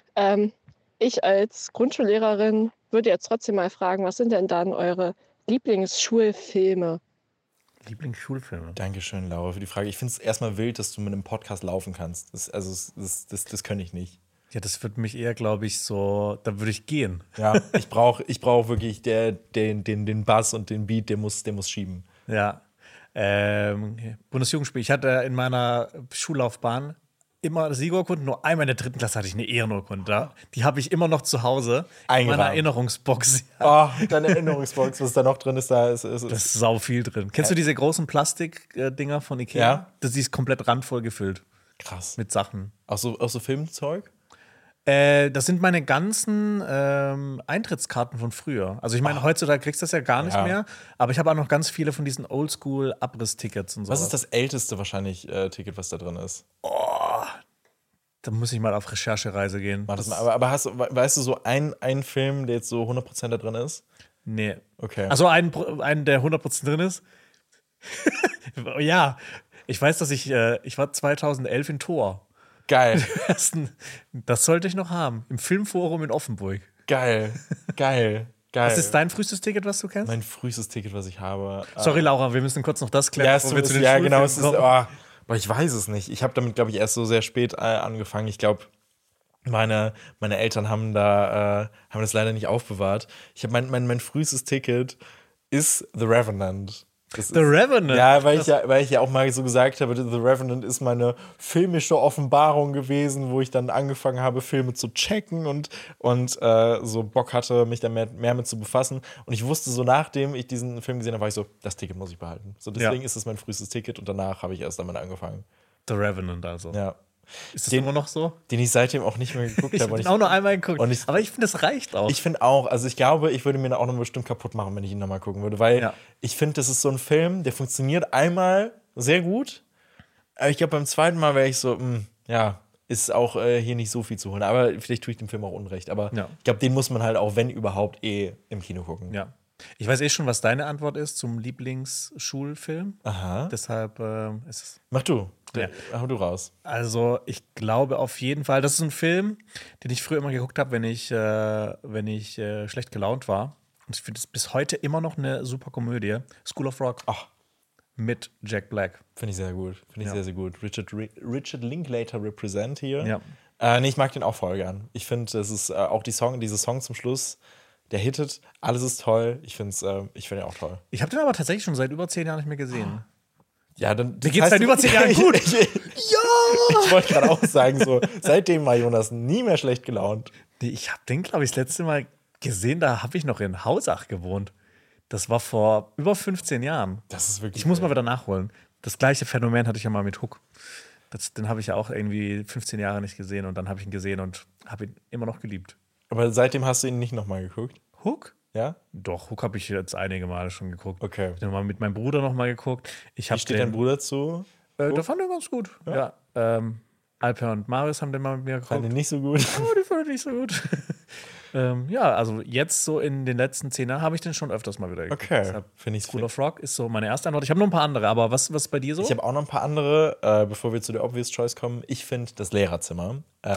Speaker 4: Ich als Grundschullehrerin würde jetzt trotzdem mal fragen, was sind denn dann eure Lieblingsschulfilme?
Speaker 2: Lieblingsschulfilme.
Speaker 1: Dankeschön, Laura, für die Frage. Ich finde es erstmal wild, dass du mit einem Podcast laufen kannst. Das kann ich nicht.
Speaker 2: Ja, das wird mich eher, glaube ich, so, da würde ich gehen.
Speaker 1: Ja, ich brauch wirklich den Bass und den Beat, der muss schieben.
Speaker 2: Ja. Bundesjugendspiel. Ich hatte in meiner Schullaufbahn immer Siegerurkunden, nur einmal in der 3. Klasse hatte ich eine Ehrenurkunde. Die habe ich immer noch zu Hause in meiner Erinnerungsbox. Ja.
Speaker 1: Oh, deine Erinnerungsbox, was da noch drin ist, da ist
Speaker 2: Da ist sau viel drin. Kennst du diese großen Plastik-Dinger von Ikea?
Speaker 1: Ja.
Speaker 2: Die ist komplett randvoll gefüllt
Speaker 1: krass.
Speaker 2: mit Sachen.
Speaker 1: Auch so Filmzeug?
Speaker 2: Das sind meine ganzen Eintrittskarten von früher. Also ich meine, heutzutage kriegst du das ja gar nicht
Speaker 1: Ja.
Speaker 2: mehr, aber ich habe auch noch ganz viele von diesen Oldschool-Abriss-Tickets und so.
Speaker 1: Was ist das älteste wahrscheinlich Ticket, was da drin ist?
Speaker 2: Da muss ich mal auf Recherchereise gehen.
Speaker 1: Mach das mal. Aber weißt du so einen Film, der jetzt so 100% da drin ist?
Speaker 2: Nee.
Speaker 1: Okay.
Speaker 2: Also einen, der 100% drin ist? Ja. Ich weiß, dass ich war 2011 in Tor.
Speaker 1: Geil,
Speaker 2: Das sollte ich noch haben. Im Filmforum in Offenburg.
Speaker 1: geil.
Speaker 2: Was ist dein frühestes Ticket, was du kennst?
Speaker 1: Mein frühestes Ticket, was ich habe?
Speaker 2: Sorry, Laura, wir müssen kurz noch das klären,
Speaker 1: Ja,
Speaker 2: bevor wir zu den
Speaker 1: ja genau. Es ist,
Speaker 2: Schulfilmen kommen.
Speaker 1: aber ich weiß es nicht. Ich habe damit, glaube ich, erst so sehr spät angefangen. Ich glaube, meine Eltern haben das leider nicht aufbewahrt. Ich habe mein frühestes Ticket ist The Revenant.
Speaker 2: The Revenant?
Speaker 1: Ja, weil ich ja auch mal so gesagt habe, The Revenant ist meine filmische Offenbarung gewesen, wo ich dann angefangen habe, Filme zu checken und so Bock hatte, mich da mehr mit zu befassen. Und ich wusste so, nachdem ich diesen Film gesehen habe, war ich so, das Ticket muss ich behalten. So, deswegen ist es mein frühestes Ticket und danach habe ich erst damit angefangen.
Speaker 2: The Revenant also.
Speaker 1: Ja.
Speaker 2: Ist das immer noch so?
Speaker 1: Den ich seitdem auch nicht mehr geguckt
Speaker 2: Ich
Speaker 1: habe.
Speaker 2: habe ihn auch noch einmal geguckt.
Speaker 1: und ich-
Speaker 2: aber ich finde, das reicht auch.
Speaker 1: Ich finde auch, also ich glaube, ich würde mir da auch noch bestimmt kaputt machen, wenn ich ihn nochmal gucken würde, weil
Speaker 2: Ja.
Speaker 1: ich finde, das ist so ein Film, der funktioniert einmal sehr gut, aber ich glaube, beim zweiten Mal wäre ich so, ja, ist auch hier nicht so viel zu holen, aber vielleicht tue ich dem Film auch Unrecht, aber
Speaker 2: Ja.
Speaker 1: ich glaube, den muss man halt auch, wenn überhaupt, im Kino gucken.
Speaker 2: Ja. Ich weiß schon, was deine Antwort ist zum Lieblingsschulfilm.
Speaker 1: Aha.
Speaker 2: Deshalb ist es.
Speaker 1: Mach du.
Speaker 2: Ja.
Speaker 1: Hau du raus.
Speaker 2: Also, ich glaube auf jeden Fall, das ist ein Film, den ich früher immer geguckt habe, wenn ich schlecht gelaunt war. Und ich finde es bis heute immer noch eine super Komödie. School of Rock
Speaker 1: Ach,
Speaker 2: mit Jack Black.
Speaker 1: finde ich sehr gut. Finde ich
Speaker 2: Ja.
Speaker 1: sehr, sehr gut. Richard Linklater represent hier.
Speaker 2: Ja.
Speaker 1: Nee, ich mag den auch voll gern. Ich finde, das ist auch diese Song zum Schluss, der hittet. Alles ist toll. Ich finde den auch toll.
Speaker 2: Ich habe den aber tatsächlich schon seit über 10 Jahren nicht mehr gesehen.
Speaker 1: Ja, dann.
Speaker 2: Mir geht's seit über 10 Jahren gut.
Speaker 1: Ich wollte gerade auch sagen, so, seitdem war Jonas nie mehr schlecht gelaunt.
Speaker 2: Nee, ich habe den, glaube ich, das letzte Mal gesehen, da habe ich noch in Hausach gewohnt. Das war vor über 15 Jahren.
Speaker 1: Das ist wirklich.
Speaker 2: Ich muss mal wieder nachholen. Das gleiche Phänomen hatte ich ja mal mit Hook. Den habe ich ja auch irgendwie 15 Jahre nicht gesehen und dann habe ich ihn gesehen und habe ihn immer noch geliebt.
Speaker 1: Aber seitdem hast du ihn nicht nochmal geguckt?
Speaker 2: Hook?
Speaker 1: Ja?
Speaker 2: Doch, Hook habe ich jetzt einige Male schon geguckt.
Speaker 1: Okay.
Speaker 2: Ich habe mal mit meinem Bruder noch mal geguckt.
Speaker 1: Wie steht dein Bruder zu?
Speaker 2: Der fand den ganz gut. Ja. Alper und Marius haben den mal mit mir geguckt.
Speaker 1: Fand ihn nicht so gut.
Speaker 2: Oh, die fand ich nicht so gut. Ja, also jetzt so in den letzten 10 Jahren habe ich den schon öfters mal wieder geguckt.
Speaker 1: Okay.
Speaker 2: Deshalb
Speaker 1: Finde ich
Speaker 2: School of Rock ist so meine erste Antwort. Ich habe noch ein paar andere, aber was ist bei dir so?
Speaker 1: Ich habe auch noch ein paar andere, bevor wir zu der Obvious Choice kommen. Ich finde das Lehrerzimmer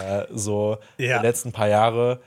Speaker 1: so
Speaker 2: Ja.
Speaker 1: die letzten paar Jahre.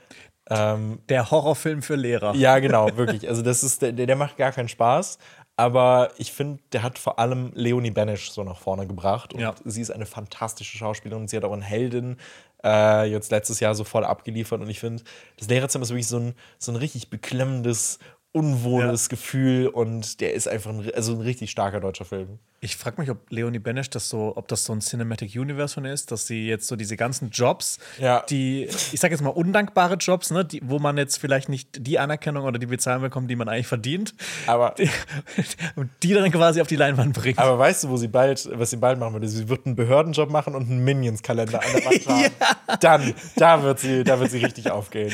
Speaker 2: Der Horrorfilm für Lehrer.
Speaker 1: Ja, genau, wirklich. Also das ist der macht gar keinen Spaß. Aber ich finde, der hat vor allem Leonie Benesch so nach vorne gebracht. Und
Speaker 2: Ja.
Speaker 1: sie ist eine fantastische Schauspielerin und sie hat auch in Heldin jetzt letztes Jahr so voll abgeliefert. Und ich finde, das Lehrerzimmer ist wirklich so ein richtig beklemmendes, unwohles Gefühl. Und der ist einfach ein richtig starker deutscher Film.
Speaker 2: Ich frage mich, ob Leonie Benesch ob das so ein Cinematic Universe von ist, dass sie jetzt so diese ganzen Jobs,
Speaker 1: Ja.
Speaker 2: die, ich sage jetzt mal undankbare Jobs, ne, wo man jetzt vielleicht nicht die Anerkennung oder die Bezahlung bekommt, die man eigentlich verdient,
Speaker 1: Aber
Speaker 2: und die dann quasi auf die Leinwand bringt.
Speaker 1: Aber weißt du, was sie bald machen würde? Sie wird einen Behördenjob machen und einen Minions-Kalender an der Wand haben. Dann, da wird sie richtig aufgehen.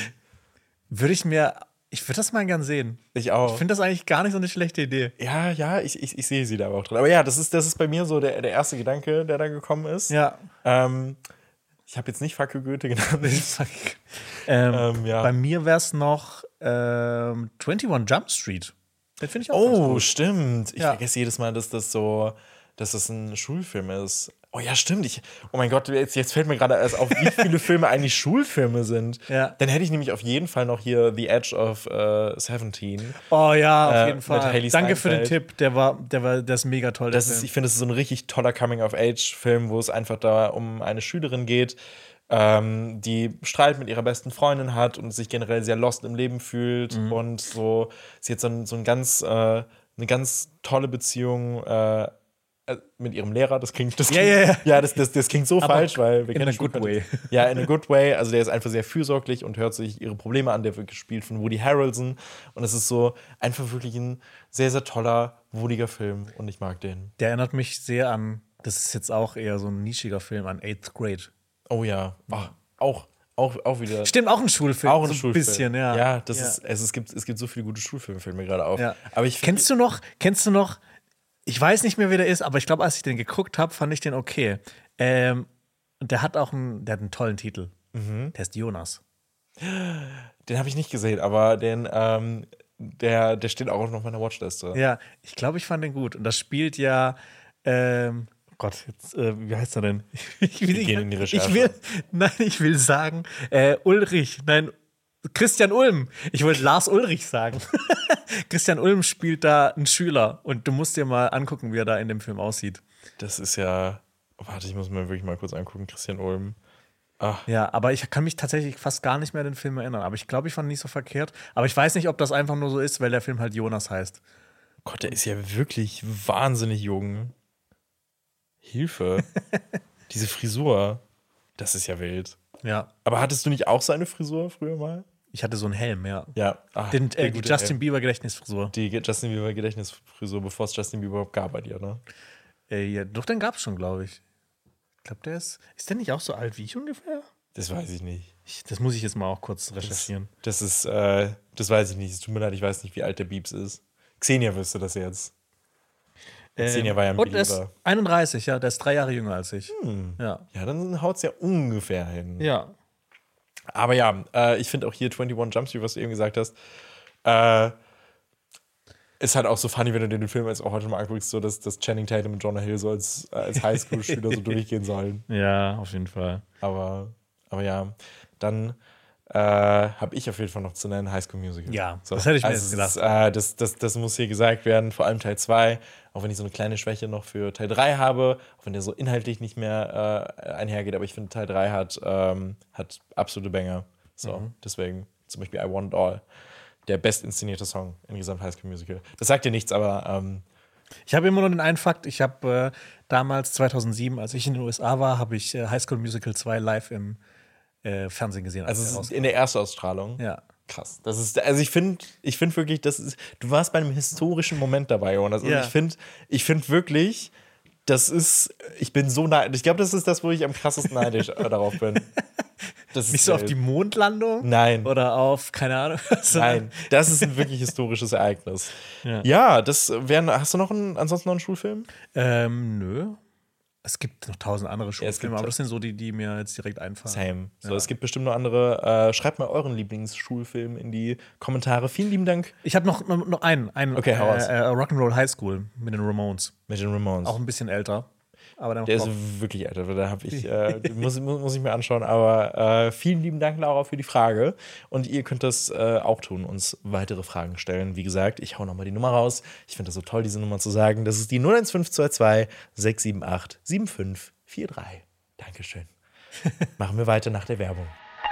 Speaker 2: Ich würde das mal gern sehen.
Speaker 1: Ich auch.
Speaker 2: Ich finde das eigentlich gar nicht so eine schlechte Idee.
Speaker 1: Ja, ich sehe sie da aber auch drin. Aber ja, das ist bei mir so der erste Gedanke, der da gekommen ist.
Speaker 2: Ja.
Speaker 1: Ich habe jetzt nicht Fackel Goethe genannt. Ja.
Speaker 2: Bei mir wäre es noch 21 Jump Street. Den finde ich auch ganz
Speaker 1: Oh,
Speaker 2: gut.
Speaker 1: stimmt. Ich
Speaker 2: Ja.
Speaker 1: vergesse jedes Mal, dass das ein Schulfilm ist. Oh ja, stimmt. Oh mein Gott, jetzt fällt mir gerade erst auf, wie viele Filme eigentlich Schulfilme sind.
Speaker 2: Ja.
Speaker 1: Dann hätte ich nämlich auf jeden Fall noch hier The Edge of 17.
Speaker 2: Oh ja, auf jeden
Speaker 1: mit
Speaker 2: Fall.
Speaker 1: Hailee
Speaker 2: Danke für den
Speaker 1: Steinfeld.
Speaker 2: Tipp. Der ist mega toll. Der Film.
Speaker 1: Ich finde, das ist so ein richtig toller Coming-of-Age-Film, wo es einfach da um eine Schülerin geht, die Streit mit ihrer besten Freundin hat und sich generell sehr lost im Leben fühlt. Und so, sie hat eine ganz tolle Beziehung mit ihrem Lehrer. Das klingt so
Speaker 2: Aber
Speaker 1: falsch, weil wir
Speaker 2: in
Speaker 1: kennen
Speaker 2: a
Speaker 1: die
Speaker 2: good
Speaker 1: Schulkarte.
Speaker 2: way.
Speaker 1: Ja, in a good way. Also der ist einfach sehr fürsorglich und hört sich ihre Probleme an. Der wird gespielt von Woody Harrelson. Und es ist so einfach wirklich ein sehr, sehr toller, woodiger Film. Und ich mag den.
Speaker 2: Der erinnert mich sehr an, das ist jetzt auch eher so ein nischiger Film, an Eighth Grade.
Speaker 1: Oh ja. Oh, auch Auch wieder.
Speaker 2: Stimmt, auch ein Schulfilm.
Speaker 1: Auch ein
Speaker 2: so
Speaker 1: Schulfilm.
Speaker 2: bisschen, ja.
Speaker 1: Ja, es gibt so viele gute Schulfilme, fällt mir gerade auf.
Speaker 2: Ja.
Speaker 1: Aber ich
Speaker 2: Kennst du noch, ich weiß nicht mehr, wer der ist, aber ich glaube, als ich den geguckt habe, fand ich den okay. Und der hat einen tollen Titel. Der ist Jonas.
Speaker 1: Den habe ich nicht gesehen, aber der steht auch noch auf meiner Watchliste.
Speaker 2: Ja, ich glaube, ich fand den gut. Und das spielt ja, Gott, jetzt, wie heißt er denn?
Speaker 1: Wir gehen in die Recherche.
Speaker 2: Ich will sagen, Christian Ulm. Ich wollte Lars Ulrich sagen. Christian Ulm spielt da einen Schüler und du musst dir mal angucken, wie er da in dem Film aussieht.
Speaker 1: Das ist ja. Warte, ich muss mir wirklich mal kurz angucken. Christian Ulm.
Speaker 2: Ja, aber ich kann mich tatsächlich fast gar nicht mehr an den Film erinnern. Aber ich glaube, ich fand ihn nicht so verkehrt. Aber ich weiß nicht, ob das einfach nur so ist, weil der Film halt Jonas heißt.
Speaker 1: Gott, der ist ja wirklich wahnsinnig jung. Hilfe. Diese Frisur. Das ist ja wild.
Speaker 2: Ja.
Speaker 1: Aber hattest du nicht auch so eine Frisur früher mal?
Speaker 2: Ich hatte so einen Helm, ja.
Speaker 1: Ja.
Speaker 2: Die
Speaker 1: gute
Speaker 2: Justin Bieber Gedächtnisfrisur.
Speaker 1: Die Justin Bieber Gedächtnisfrisur, bevor es Justin Bieber überhaupt gab bei dir, ne?
Speaker 2: Ja, doch, den gab es schon, glaube ich. Ich glaube, der ist der nicht auch so alt wie ich ungefähr?
Speaker 1: Das weiß ich nicht.
Speaker 2: Das muss ich jetzt mal auch kurz recherchieren.
Speaker 1: Das weiß ich nicht. Es tut mir leid, ich weiß nicht, wie alt der Biebs ist. Xenia wüsste das jetzt. Xenia war ja ein
Speaker 2: Und er ist
Speaker 1: Belieber.
Speaker 2: 31, ja, der ist 3 Jahre jünger als ich. Ja.
Speaker 1: Ja, dann haut es ja ungefähr hin.
Speaker 2: Ja.
Speaker 1: Aber ja, ich finde auch hier 21 Jump Street, was du eben gesagt hast, ist halt auch so funny, wenn du dir den Film jetzt auch heute mal anguckst, so dass Channing Tatum und Jonah Hill so als Highschool-Schüler so durchgehen sollen.
Speaker 2: Ja, auf jeden Fall.
Speaker 1: Aber ja, dann habe ich auf jeden Fall noch zu nennen High School Musical.
Speaker 2: Ja, das hätte ich mir jetzt gedacht.
Speaker 1: Das muss hier gesagt werden, vor allem Teil 2, auch wenn ich so eine kleine Schwäche noch für Teil 3 habe, auch wenn der so inhaltlich nicht mehr einhergeht, aber ich finde, Teil 3 hat absolute Banger. So, deswegen zum Beispiel I Want It All, der bestinszenierte Song in gesamt High School Musical. Das sagt dir nichts, aber
Speaker 2: ich habe immer nur den einen Fakt, ich habe damals 2007, als ich in den USA war, habe ich High School Musical 2 live im Fernsehen gesehen.
Speaker 1: also es ist in der Erstausstrahlung.
Speaker 2: Ja.
Speaker 1: Krass. Das ist, also ich finde wirklich, du warst bei einem historischen Moment dabei, Jonas. Und
Speaker 2: Ja.
Speaker 1: ich finde wirklich, ich bin so neidisch. Ich glaube, das ist das, wo ich am krassesten neidisch darauf bin. Das ist
Speaker 2: Nicht so auf die Mondlandung?
Speaker 1: Nein.
Speaker 2: Oder auf, keine Ahnung.
Speaker 1: Nein, das ist ein wirklich historisches Ereignis.
Speaker 2: Ja.
Speaker 1: Ja, hast du ansonsten noch einen Schulfilm?
Speaker 2: Nö. Es gibt noch 1000 andere
Speaker 1: es gibt
Speaker 2: Schulfilme, aber das sind so die mir jetzt direkt einfallen.
Speaker 1: Same. So,
Speaker 2: Ja.
Speaker 1: es gibt bestimmt noch andere. Schreibt mal euren Lieblingsschulfilm in die Kommentare. Vielen lieben Dank.
Speaker 2: Ich habe noch einen.
Speaker 1: Okay, hau raus.
Speaker 2: Rock'n'Roll High School mit den Ramones.
Speaker 1: Mit den Ramones.
Speaker 2: Auch ein bisschen älter. Aber
Speaker 1: Der ist wirklich älter, da habe ich, muss ich mir anschauen. Aber vielen lieben Dank, Laura, für die Frage. Und ihr könnt das auch tun, uns weitere Fragen stellen. Wie gesagt, ich hau nochmal die Nummer raus. Ich finde das so toll, diese Nummer zu sagen. Das ist die 01522 678 7543. Dankeschön. Machen wir weiter nach der Werbung.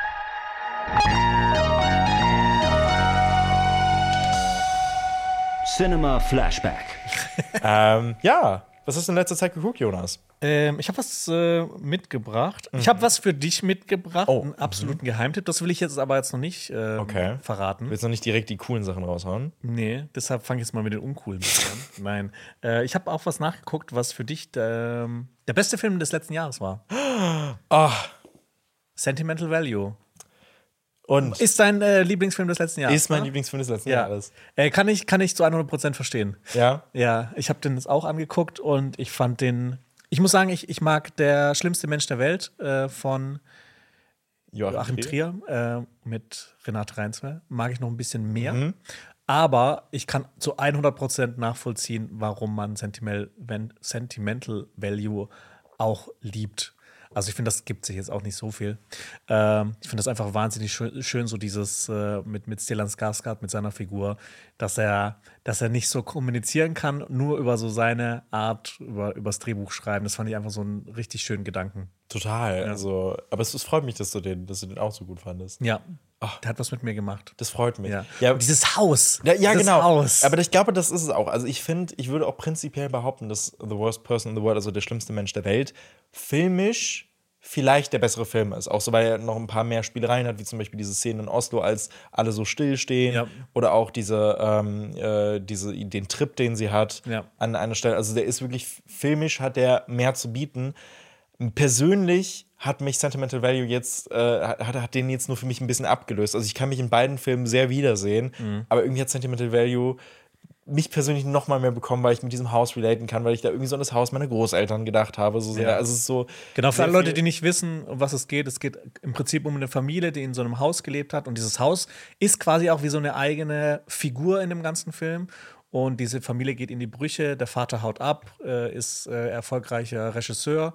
Speaker 5: Cinema Flashback.
Speaker 1: Ja, was hast du in letzter Zeit geguckt, Jonas?
Speaker 2: Ich habe was mitgebracht. Ich habe was für dich mitgebracht,
Speaker 1: Oh,
Speaker 2: einen absoluten Geheimtipp. Das will ich jetzt aber noch nicht
Speaker 1: Okay.
Speaker 2: verraten.
Speaker 1: Willst du noch nicht direkt die coolen Sachen raushauen?
Speaker 2: Nee, deshalb fange ich jetzt mal mit den uncoolen an. Nein. Ich habe auch was nachgeguckt, was für dich der beste Film des letzten Jahres war. Sentimental Value.
Speaker 1: Und
Speaker 2: Ist dein Lieblingsfilm des letzten Jahres?
Speaker 1: ist mein
Speaker 2: ne?
Speaker 1: Lieblingsfilm des letzten
Speaker 2: Ja.
Speaker 1: Jahres.
Speaker 2: Kann ich zu 100% verstehen.
Speaker 1: Ja?
Speaker 2: Ja, ich habe den jetzt auch angeguckt und ich fand den. Ich muss sagen, ich mag Der schlimmste Mensch der Welt von Joachim Trier mit Renate Reinsve. Mag ich noch ein bisschen mehr. Aber ich kann zu 100% nachvollziehen, warum man Sentimental Value auch liebt. Also ich finde, das gibt sich jetzt auch nicht so viel. Ich finde das einfach wahnsinnig schön so dieses mit Stellan Skarsgård, mit seiner Figur, dass er nicht so kommunizieren kann, nur über so seine Art, übers Drehbuch schreiben. Das fand ich einfach so einen richtig schönen Gedanken.
Speaker 1: Total. Also, aber es freut mich, dass du den auch so gut fandest.
Speaker 2: Ja, der hat was mit mir gemacht.
Speaker 1: Das freut mich.
Speaker 2: Ja. Und dieses Haus.
Speaker 1: Ja,
Speaker 2: dieses
Speaker 1: genau.
Speaker 2: Haus.
Speaker 1: Aber ich glaube, das ist es auch. Also ich würde auch prinzipiell behaupten, dass The Worst Person in the World, also der schlimmste Mensch der Welt, filmisch vielleicht der bessere Film ist. Auch so, weil er noch ein paar mehr Spielereien hat, wie zum Beispiel diese Szene in Oslo, als alle so stillstehen.
Speaker 2: Ja.
Speaker 1: Oder auch den Trip, den sie hat
Speaker 2: Ja.
Speaker 1: an einer Stelle. Also der ist wirklich, filmisch hat der mehr zu bieten. persönlich hat mich Sentimental Value jetzt, hat den jetzt nur für mich ein bisschen abgelöst. Also ich kann mich in beiden Filmen sehr wiedersehen, aber irgendwie hat Sentimental Value mich persönlich noch mal mehr bekommen, weil ich mit diesem Haus relaten kann, weil ich da irgendwie so an das Haus meiner Großeltern gedacht habe. So sehr. Also es ist so
Speaker 2: genau, für alle Leute, die nicht wissen, um was es geht im Prinzip um eine Familie, die in so einem Haus gelebt hat. Und dieses Haus ist quasi auch wie so eine eigene Figur in dem ganzen Film. Und diese Familie geht in die Brüche, der Vater haut ab, ist erfolgreicher Regisseur.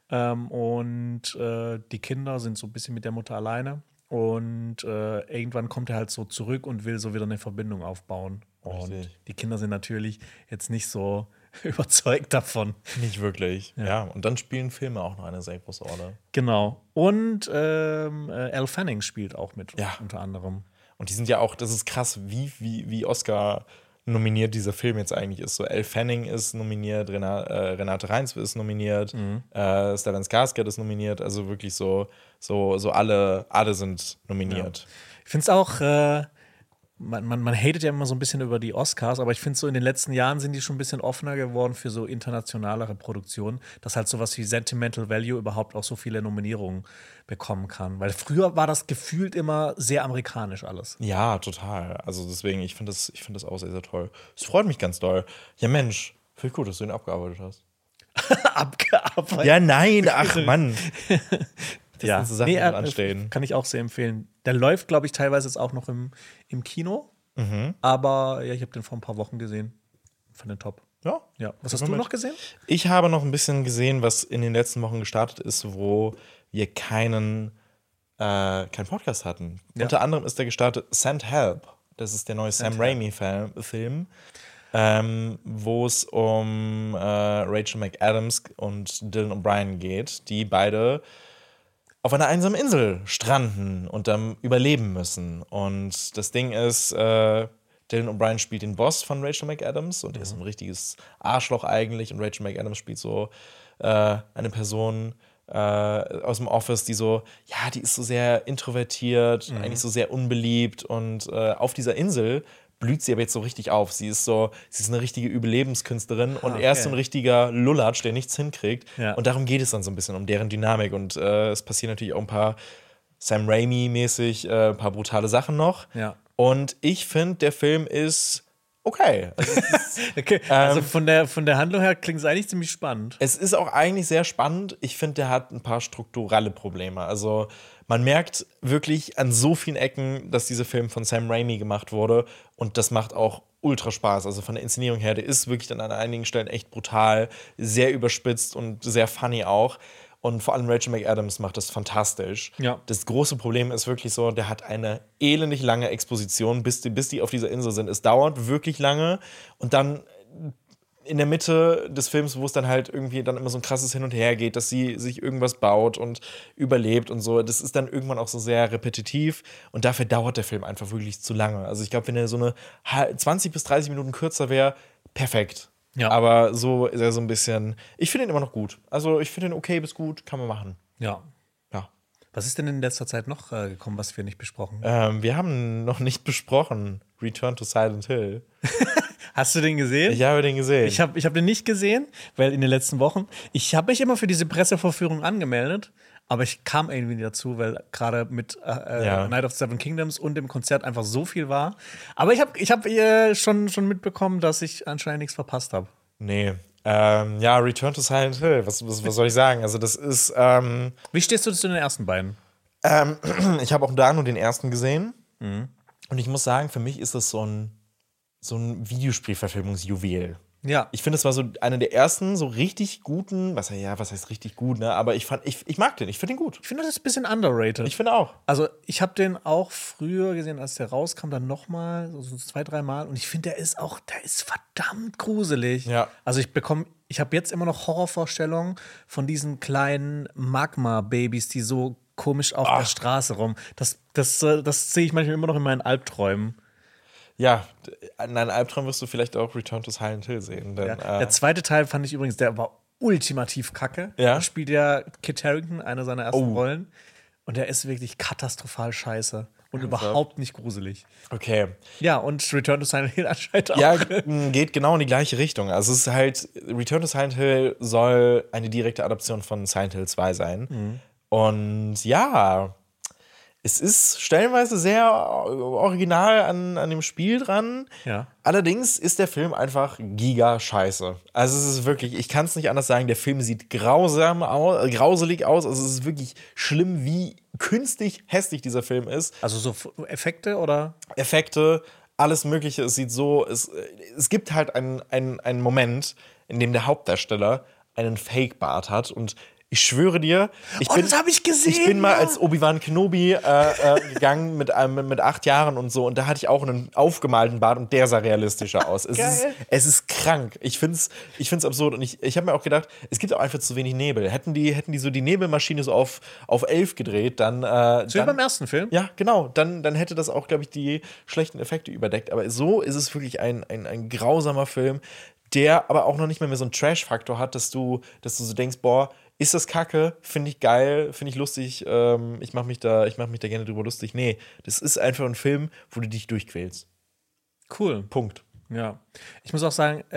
Speaker 2: Und die Kinder sind so ein bisschen mit der Mutter alleine. Und irgendwann kommt er halt so zurück und will so wieder eine Verbindung aufbauen. Und die Kinder sind natürlich jetzt nicht so überzeugt davon.
Speaker 1: Nicht wirklich. Ja, und dann spielen Filme auch noch eine sehr große Rolle.
Speaker 2: Genau. Und Elle Fanning spielt auch mit, unter anderem.
Speaker 1: Und die sind ja auch, das ist krass, wie Oscar nominiert dieser Film jetzt eigentlich ist. So Elle Fanning ist nominiert, Renate Reinsve ist nominiert, Stellan Skarsgård ist nominiert, also wirklich so alle sind nominiert.
Speaker 2: Ja. Ich finde es auch, man hatet ja immer so ein bisschen über die Oscars, aber ich finde so in den letzten Jahren sind die schon ein bisschen offener geworden für so internationalere Produktionen, dass halt sowas wie Sentimental Value überhaupt auch so viele Nominierungen bekommen kann. Weil früher war das gefühlt immer sehr amerikanisch alles.
Speaker 1: Ja, total. Also deswegen, ich finde das auch sehr, sehr toll. Es freut mich ganz doll. Ja, Mensch, finde ich gut, dass du ihn abgearbeitet hast.
Speaker 2: Abgearbeitet?
Speaker 1: Ja, nein, ach Mann.
Speaker 2: Ja,
Speaker 1: sind so Sachen, die anstehen.
Speaker 2: Kann ich auch sehr empfehlen. Der läuft, glaube ich, teilweise jetzt auch noch im Kino. Aber ja, ich habe den vor ein paar Wochen gesehen. Fand den top.
Speaker 1: Ja.
Speaker 2: Was hast du noch gesehen?
Speaker 1: Ich habe noch ein bisschen gesehen, was in den letzten Wochen gestartet ist, wo wir keinen Podcast hatten.
Speaker 2: Ja.
Speaker 1: Unter anderem ist der gestartet Send Help. Das ist der neue Sam Raimi-Film, wo es um Rachel McAdams und Dylan O'Brien geht, die beide auf einer einsamen Insel stranden und dann überleben müssen. Und das Ding ist, Dylan O'Brien spielt den Boss von Rachel McAdams und der ist ein richtiges Arschloch eigentlich. Und Rachel McAdams spielt so eine Person aus dem Office, die ist so sehr introvertiert, eigentlich so sehr unbeliebt. Und auf dieser Insel blüht sie aber jetzt so richtig auf. Sie ist eine richtige Überlebenskünstlerin und er ist so ein richtiger Lulatsch, der nichts hinkriegt. Ja. Und darum geht es dann so ein bisschen, um deren Dynamik. Und es passieren natürlich auch ein paar Sam Raimi-mäßig, ein paar brutale Sachen noch.
Speaker 2: Ja.
Speaker 1: Und ich finde, der Film ist okay.
Speaker 2: Also von der Handlung her klingt es eigentlich ziemlich spannend.
Speaker 1: Es ist auch eigentlich sehr spannend. Ich finde, der hat ein paar strukturelle Probleme. Also man merkt wirklich an so vielen Ecken, dass dieser Film von Sam Raimi gemacht wurde. Und das macht auch ultra Spaß. Also von der Inszenierung her, der ist wirklich dann an einigen Stellen echt brutal, sehr überspitzt und sehr funny auch. Und vor allem Rachel McAdams macht das fantastisch. Ja. Das große Problem ist wirklich so, der hat eine elendig lange Exposition, bis die auf dieser Insel sind. Es dauert wirklich lange. Und dann in der Mitte des Films, wo es dann halt irgendwie dann immer so ein krasses Hin und Her geht, dass sie sich irgendwas baut und überlebt und so. Das ist dann irgendwann auch so sehr repetitiv. Und dafür dauert der Film einfach wirklich zu lange. Also ich glaube, wenn er so eine 20 bis 30 Minuten kürzer wäre, perfekt. Ja. Aber so ist er so ein bisschen. Ich finde ihn immer noch gut. Also, ich finde ihn okay bis gut, kann man machen.
Speaker 2: Ja. Was ist denn in letzter Zeit noch gekommen, was wir nicht besprochen
Speaker 1: haben? Wir haben noch nicht besprochen Return to Silent Hill.
Speaker 2: Hast du den gesehen?
Speaker 1: Ich habe den gesehen.
Speaker 2: Ich hab den nicht gesehen, weil in den letzten Wochen. Ich habe mich immer für diese Pressevorführung angemeldet. Aber ich kam irgendwie nie dazu, weil gerade mit Night of the Seven Kingdoms und dem Konzert einfach so viel war. Aber ich hab schon mitbekommen, dass ich anscheinend nichts verpasst habe.
Speaker 1: Nee. Return to Silent Hill. Was soll ich sagen? Also, das ist.
Speaker 2: Wie stehst du zu den ersten beiden?
Speaker 1: Ich habe auch da nur den ersten gesehen. Mhm. Und ich muss sagen, für mich ist das so ein Videospielverfilmungsjuwel. Ja. Ich finde, es war so einer der ersten so richtig guten, was heißt richtig gut, ne? Aber ich mag den, ich finde den gut.
Speaker 2: Ich finde, das ist ein bisschen underrated.
Speaker 1: Ich finde auch.
Speaker 2: Also, ich habe den auch früher gesehen, als der rauskam, dann nochmal, so 2-3 Mal. Und ich finde, der ist verdammt gruselig. Ja. Also, ich habe jetzt immer noch Horrorvorstellungen von diesen kleinen Magma-Babys, die so komisch auf der Straße rum. Das sehe ich manchmal immer noch in meinen Albträumen.
Speaker 1: Ja, in deinen Albtraum wirst du vielleicht auch Return to Silent Hill sehen. Denn,
Speaker 2: der zweite Teil fand ich übrigens, der war ultimativ kacke. Ja? Da spielt ja Kit Harington, eine seiner ersten Rollen. Und der ist wirklich katastrophal scheiße. und überhaupt nicht gruselig.
Speaker 1: Okay.
Speaker 2: Ja, und Return to Silent Hill anscheinend auch.
Speaker 1: Ja, geht genau in die gleiche Richtung. Also es ist halt, Return to Silent Hill soll eine direkte Adaption von Silent Hill 2 sein. Und ja, es ist stellenweise sehr original an dem Spiel dran.
Speaker 2: Ja.
Speaker 1: Allerdings ist der Film einfach giga scheiße. Also es ist wirklich, ich kann es nicht anders sagen, der Film sieht grauselig aus. Also es ist wirklich schlimm, wie künstlich hässlich dieser Film ist.
Speaker 2: Also so Effekte oder?
Speaker 1: Effekte, alles Mögliche. Es sieht so, es gibt halt einen Moment, in dem der Hauptdarsteller einen Fake-Bart hat und ich schwöre dir,
Speaker 2: das habe ich gesehen.
Speaker 1: Ich bin mal als Obi-Wan Kenobi gegangen mit 8 Jahren und so und da hatte ich auch einen aufgemalten Bart und der sah realistischer aus. Es ist krank. Ich find's absurd und ich habe mir auch gedacht, es gibt auch einfach zu wenig Nebel. Hätten die so die Nebelmaschine so auf 11 gedreht, dann
Speaker 2: so wie beim ersten Film?
Speaker 1: Ja, genau. Dann hätte das auch, glaube ich, die schlechten Effekte überdeckt. Aber so ist es wirklich ein grausamer Film, der aber auch noch nicht mehr so einen Trash-Faktor hat, dass du so denkst, boah, ist das kacke? Finde ich geil, finde ich lustig, ich mach mich da gerne drüber lustig. Nee, das ist einfach ein Film, wo du dich durchquälst.
Speaker 2: Cool.
Speaker 1: Punkt.
Speaker 2: Ja. Ich muss auch sagen,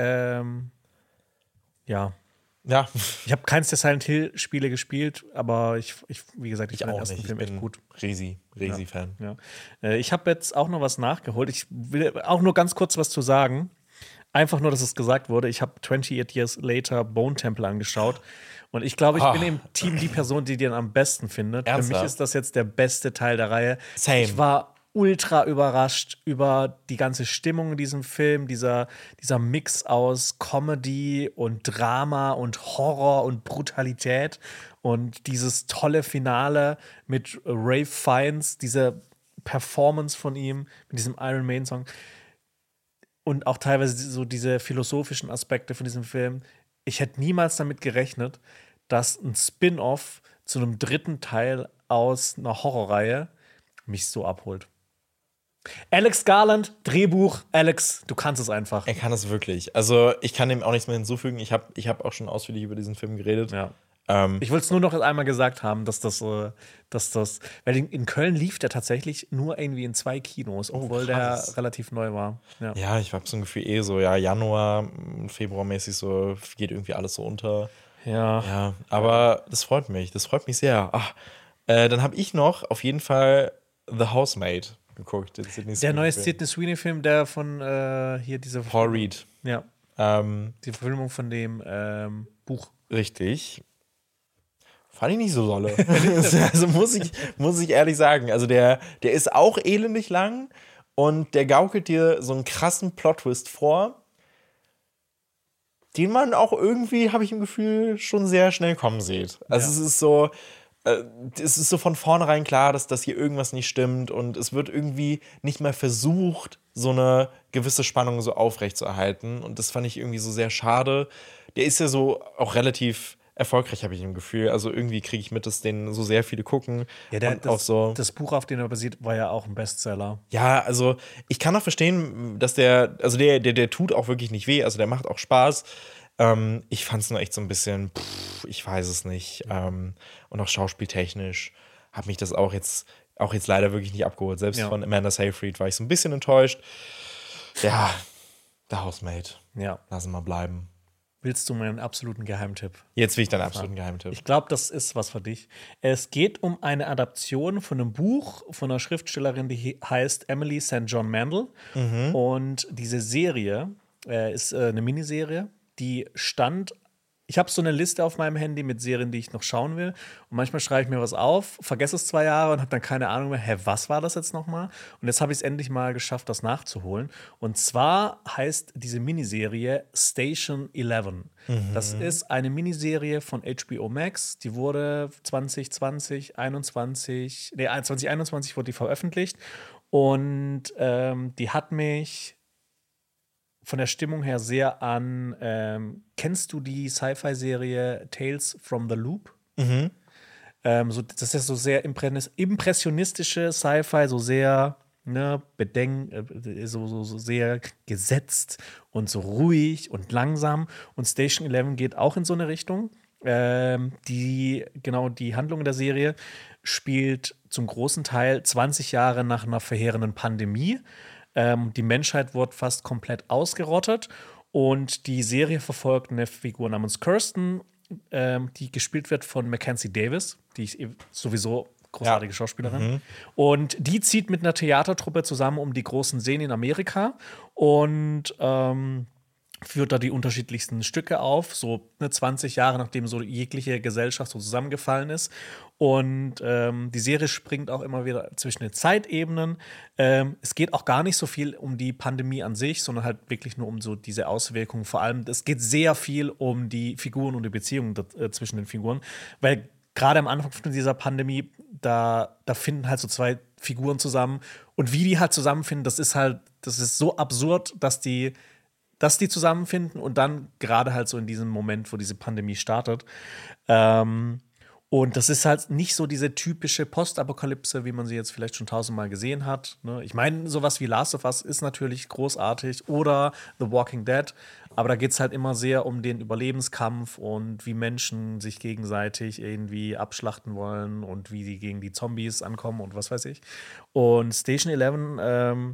Speaker 2: ja.
Speaker 1: Ja.
Speaker 2: Ich habe keins der Silent Hill-Spiele gespielt, aber wie gesagt, ich fand den
Speaker 1: auch
Speaker 2: ersten
Speaker 1: nicht.
Speaker 2: Film
Speaker 1: Ich
Speaker 2: echt
Speaker 1: bin
Speaker 2: gut.
Speaker 1: Resi-Fan.
Speaker 2: Ja. Ich habe jetzt auch noch was nachgeholt. Ich will auch nur ganz kurz was zu sagen. Einfach nur, dass es gesagt wurde. Ich habe 28 Years Later Bone Temple angeschaut. Und ich glaube, ich bin im Team die Person, die den am besten findet.
Speaker 1: Ernsthaft?
Speaker 2: Für mich ist das jetzt der beste Teil der Reihe.
Speaker 1: Same.
Speaker 2: Ich war ultra überrascht über die ganze Stimmung in diesem Film. Dieser Mix aus Comedy und Drama und Horror und Brutalität. Und dieses tolle Finale mit Ralph Fiennes, diese Performance von ihm mit diesem Iron Maiden Song. Und auch teilweise so diese philosophischen Aspekte von diesem Film. Ich hätte niemals damit gerechnet, dass ein Spin-off zu einem dritten Teil aus einer Horrorreihe mich so abholt. Alex Garland, Drehbuch. Alex, du kannst es einfach.
Speaker 1: Er kann es wirklich. Also, ich kann dem auch nichts mehr hinzufügen. Ich hab auch schon ausführlich über diesen Film geredet.
Speaker 2: Ja. Ich will es nur noch einmal gesagt haben, dass das, weil in Köln lief der tatsächlich nur irgendwie in 2 Kinos, obwohl der relativ neu war.
Speaker 1: Ja, ich habe so ein Gefühl so, ja, Januar, Februar mäßig so, geht irgendwie alles so unter. Ja, aber das freut mich sehr. Dann habe ich noch auf jeden Fall The Housemaid geguckt.
Speaker 2: Der neue Sydney Sweeney-Film, der von hier diese
Speaker 1: Paul Reed.
Speaker 2: Ja. Die Verfilmung von dem Buch.
Speaker 1: Richtig. Fand ich nicht so dolle. Also muss ich ehrlich sagen. Also der ist auch elendig lang und der gaukelt dir so einen krassen Plot-Twist vor, den man auch irgendwie, habe ich im Gefühl, schon sehr schnell kommen sieht. Also es ist so von vornherein klar, dass das hier irgendwas nicht stimmt und es wird irgendwie nicht mehr versucht, so eine gewisse Spannung so aufrechtzuerhalten und das fand ich irgendwie so sehr schade. Der ist ja so auch relativ erfolgreich, habe ich im Gefühl. Also irgendwie kriege ich mit, dass den so sehr viele gucken.
Speaker 2: Ja, das Buch, auf dem er basiert, war ja auch ein Bestseller.
Speaker 1: Ja, also ich kann auch verstehen, dass der tut auch wirklich nicht weh. Also der macht auch Spaß. Ich fand es nur echt so ein bisschen, ich weiß es nicht. Und auch schauspieltechnisch hat mich das auch jetzt leider wirklich nicht abgeholt. Selbst von Amanda Seyfried war ich so ein bisschen enttäuscht. Ja, der Housemaid.
Speaker 2: Ja.
Speaker 1: Lassen wir bleiben.
Speaker 2: Willst du meinen absoluten Geheimtipp?
Speaker 1: Jetzt will ich deinen absoluten Geheimtipp.
Speaker 2: Ich glaube, das ist was für dich. Es geht um eine Adaption von einem Buch von einer Schriftstellerin, die heißt Emily St. John Mandel. Und diese Serie ist eine Miniserie, die stand. Ich habe so eine Liste auf meinem Handy mit Serien, die ich noch schauen will. Und manchmal schreibe ich mir was auf, vergesse es 2 Jahre und habe dann keine Ahnung mehr, was war das jetzt nochmal? Und jetzt habe ich es endlich mal geschafft, das nachzuholen. Und zwar heißt diese Miniserie Station 11. Das ist eine Miniserie von HBO Max. Die wurde 2021 wurde die veröffentlicht. Und die hat mich von der Stimmung her sehr an, kennst du die Sci-Fi-Serie Tales from the Loop? Das ist so sehr impressionistische Sci-Fi, so sehr so sehr gesetzt und so ruhig und langsam. Und Station 11 geht auch in so eine Richtung. Die Handlung der Serie spielt zum großen Teil 20 Jahre nach einer verheerenden Pandemie. Die Menschheit wird fast komplett ausgerottet und die Serie verfolgt eine Figur namens Kirsten, die gespielt wird von Mackenzie Davis, die ich sowieso großartige Schauspielerin. Und die zieht mit einer Theatertruppe zusammen um die großen Seen in Amerika und führt da die unterschiedlichsten Stücke auf, so 20 Jahre nachdem so jegliche Gesellschaft so zusammengefallen ist. Und die Serie springt auch immer wieder zwischen den Zeitebenen. Es geht auch gar nicht so viel um die Pandemie an sich, sondern halt wirklich nur um so diese Auswirkungen. Vor allem, es geht sehr viel um die Figuren und die Beziehungen zwischen den Figuren, weil gerade am Anfang von dieser Pandemie, da finden halt so zwei Figuren zusammen. Und wie die halt zusammenfinden, das ist so absurd, dass die zusammenfinden und dann gerade halt so in diesem Moment, wo diese Pandemie startet. Und das ist halt nicht so diese typische Postapokalypse, wie man sie jetzt vielleicht schon tausendmal gesehen hat. Ne? Ich meine, sowas wie Last of Us ist natürlich großartig oder The Walking Dead, aber da geht es halt immer sehr um den Überlebenskampf und wie Menschen sich gegenseitig irgendwie abschlachten wollen und wie sie gegen die Zombies ankommen und was weiß ich. Und Station 11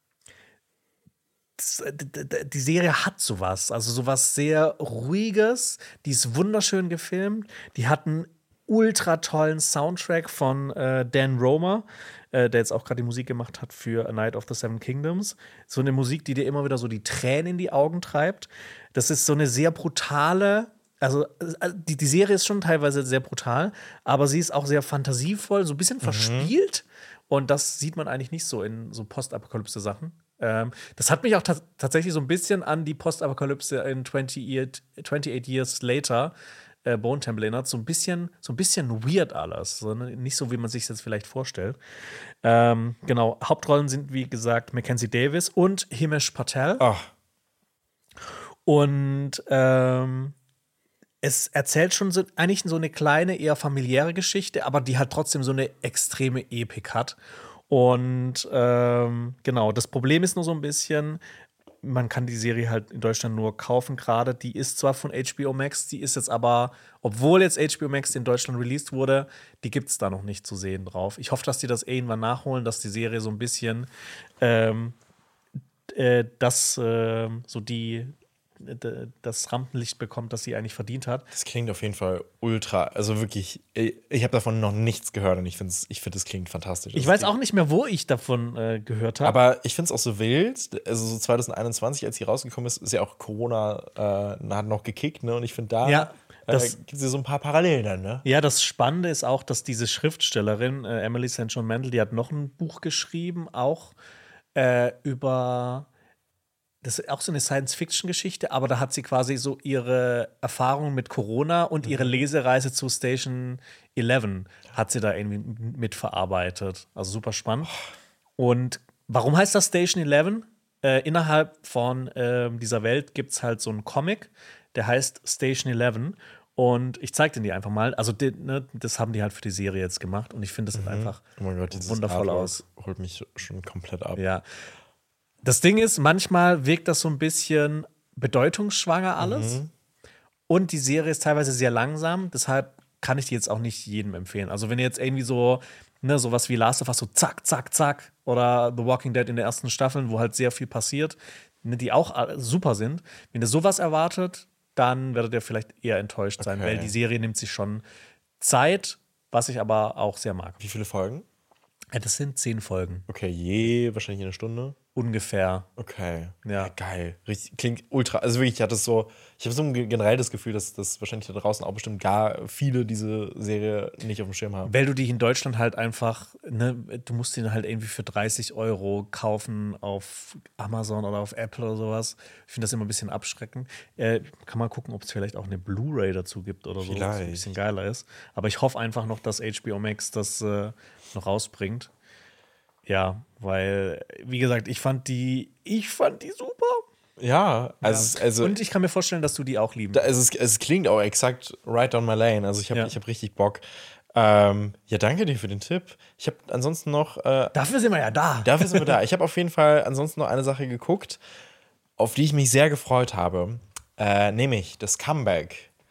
Speaker 2: die Serie hat sowas, also sowas sehr Ruhiges, die ist wunderschön gefilmt, die hat einen ultra tollen Soundtrack von Dan Romer, der jetzt auch gerade die Musik gemacht hat für A Night of the Seven Kingdoms. So eine Musik, die dir immer wieder so die Tränen in die Augen treibt. Das ist so eine sehr brutale, also die Serie ist schon teilweise sehr brutal, aber sie ist auch sehr fantasievoll, so ein bisschen verspielt. Und das sieht man eigentlich nicht so in so Postapokalypse-Sachen. Das hat mich auch tatsächlich so ein bisschen an die Postapokalypse in 28 Years Later, Bone Temple erinnert. So ein bisschen weird alles. So, ne? Nicht so, wie man sich das vielleicht vorstellt. Genau, Hauptrollen sind, wie gesagt, Mackenzie Davis und Himesh Patel.
Speaker 1: Ach.
Speaker 2: Und es erzählt schon eigentlich so eine kleine, eher familiäre Geschichte, aber die halt trotzdem so eine extreme Epik hat. Und genau, das Problem ist nur so ein bisschen, man kann die Serie halt in Deutschland nur kaufen gerade. Die ist zwar von HBO Max, die ist jetzt aber, obwohl jetzt HBO Max in Deutschland released wurde, die gibt es da noch nicht zu sehen drauf. Ich hoffe, dass die das irgendwann nachholen, dass die Serie so ein bisschen das Rampenlicht bekommt, das sie eigentlich verdient hat.
Speaker 1: Das klingt auf jeden Fall ultra, also wirklich, ich habe davon noch nichts gehört und ich finde, das klingt fantastisch.
Speaker 2: Ich weiß auch nicht mehr, wo ich davon gehört habe.
Speaker 1: Aber ich finde es auch so wild, also so 2021, als sie rausgekommen ist ja auch Corona hat noch gekickt, ne? Und ich finde, da gibt es ja so ein paar Parallelen dann, ne?
Speaker 2: Ja, das Spannende ist auch, dass diese Schriftstellerin, Emily St. John Mandel, die hat noch ein Buch geschrieben, auch über. Das ist auch so eine Science-Fiction-Geschichte, aber da hat sie quasi so ihre Erfahrungen mit Corona und ihre Lesereise zu Station 11 hat sie da irgendwie mitverarbeitet. Also super spannend. Und warum heißt das Station 11? Innerhalb von dieser Welt gibt es halt so einen Comic, der heißt Station 11. Und ich zeig den dir einfach mal. Also, das haben die halt für die Serie jetzt gemacht. Und ich finde, das sieht einfach wundervoll aus.
Speaker 1: Holt mich schon komplett ab.
Speaker 2: Ja. Das Ding ist, manchmal wirkt das so ein bisschen bedeutungsschwanger alles. Und die Serie ist teilweise sehr langsam. Deshalb kann ich die jetzt auch nicht jedem empfehlen. Also wenn ihr jetzt irgendwie so, sowas wie Last of Us, so zack, zack, zack, oder The Walking Dead in der ersten Staffel, wo halt sehr viel passiert, die auch super sind. Wenn ihr sowas erwartet, dann werdet ihr vielleicht eher enttäuscht sein, weil die Serie nimmt sich schon Zeit, was ich aber auch sehr mag.
Speaker 1: Wie viele Folgen?
Speaker 2: Das sind 10 Folgen.
Speaker 1: Okay, wahrscheinlich eine Stunde?
Speaker 2: Ungefähr.
Speaker 1: Okay.
Speaker 2: Ja.
Speaker 1: Geil. Richtig, klingt ultra. Also wirklich, ich habe so ein generelles Gefühl, dass das wahrscheinlich da draußen auch bestimmt gar viele diese Serie nicht auf dem Schirm haben.
Speaker 2: Weil du die in Deutschland halt einfach, du musst die halt irgendwie für 30 € kaufen auf Amazon oder auf Apple oder sowas. Ich finde das immer ein bisschen abschreckend. Kann man gucken, ob es vielleicht auch eine Blu-ray dazu gibt oder so, was ein bisschen geiler ist. Aber ich hoffe einfach noch, dass HBO Max das noch rausbringt. Ja, weil, wie gesagt, ich fand die super.
Speaker 1: Ja, also.
Speaker 2: Und ich kann mir vorstellen, dass du die auch lieben.
Speaker 1: Es klingt auch exakt right on my lane. Also ich hab richtig Bock. Ja, danke dir für den Tipp. Ich habe ansonsten noch.
Speaker 2: Dafür sind wir ja da.
Speaker 1: Dafür sind wir da. Ich habe auf jeden Fall ansonsten noch eine Sache geguckt, auf die ich mich sehr gefreut habe. Nämlich das Comeback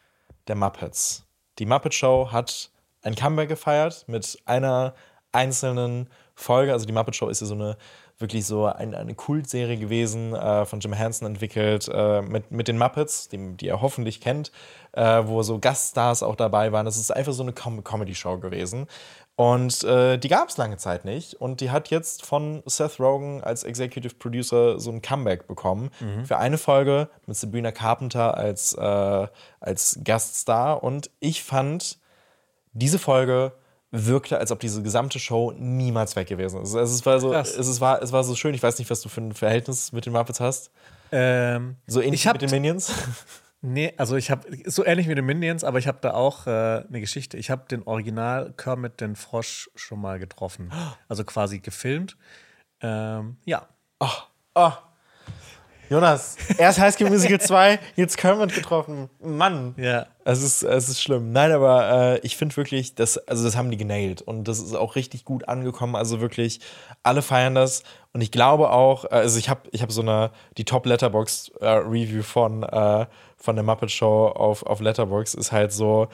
Speaker 1: der Muppets. Die Muppet Show hat ein Comeback gefeiert mit einer einzelnen Folge. Also die Muppet Show ist ja wirklich so eine Kultserie gewesen, von Jim Henson entwickelt, mit den Muppets, die ihr hoffentlich kennt, wo so Gaststars auch dabei waren. Das ist einfach so eine Comedy-Show gewesen. Und die gab es lange Zeit nicht. Und die hat jetzt von Seth Rogen als Executive Producer so ein Comeback bekommen. Für eine Folge mit Sabrina Carpenter als Gaststar. Und ich fand, diese Folge wirkte, als ob diese gesamte Show niemals weg gewesen ist. Also es war so schön. Ich weiß nicht, was du für ein Verhältnis mit den Muppets hast. So ähnlich mit den Minions?
Speaker 2: Nee, also ich habe so ähnlich wie den Minions, aber ich habe da auch eine Geschichte. Ich habe den Original Kermit den Frosch schon mal getroffen. Also quasi gefilmt. Ja.
Speaker 1: Oh. Jonas, erst High School Musical 2, jetzt Kermit getroffen. Mann.
Speaker 2: Ja.
Speaker 1: Es ist schlimm. Nein, aber ich finde wirklich, das haben die genailt. Und das ist auch richtig gut angekommen. Also wirklich, alle feiern das. Und ich glaube auch, also ich hab so die Top-Letterboxd-Review von der Muppet Show auf Letterboxd ist halt so,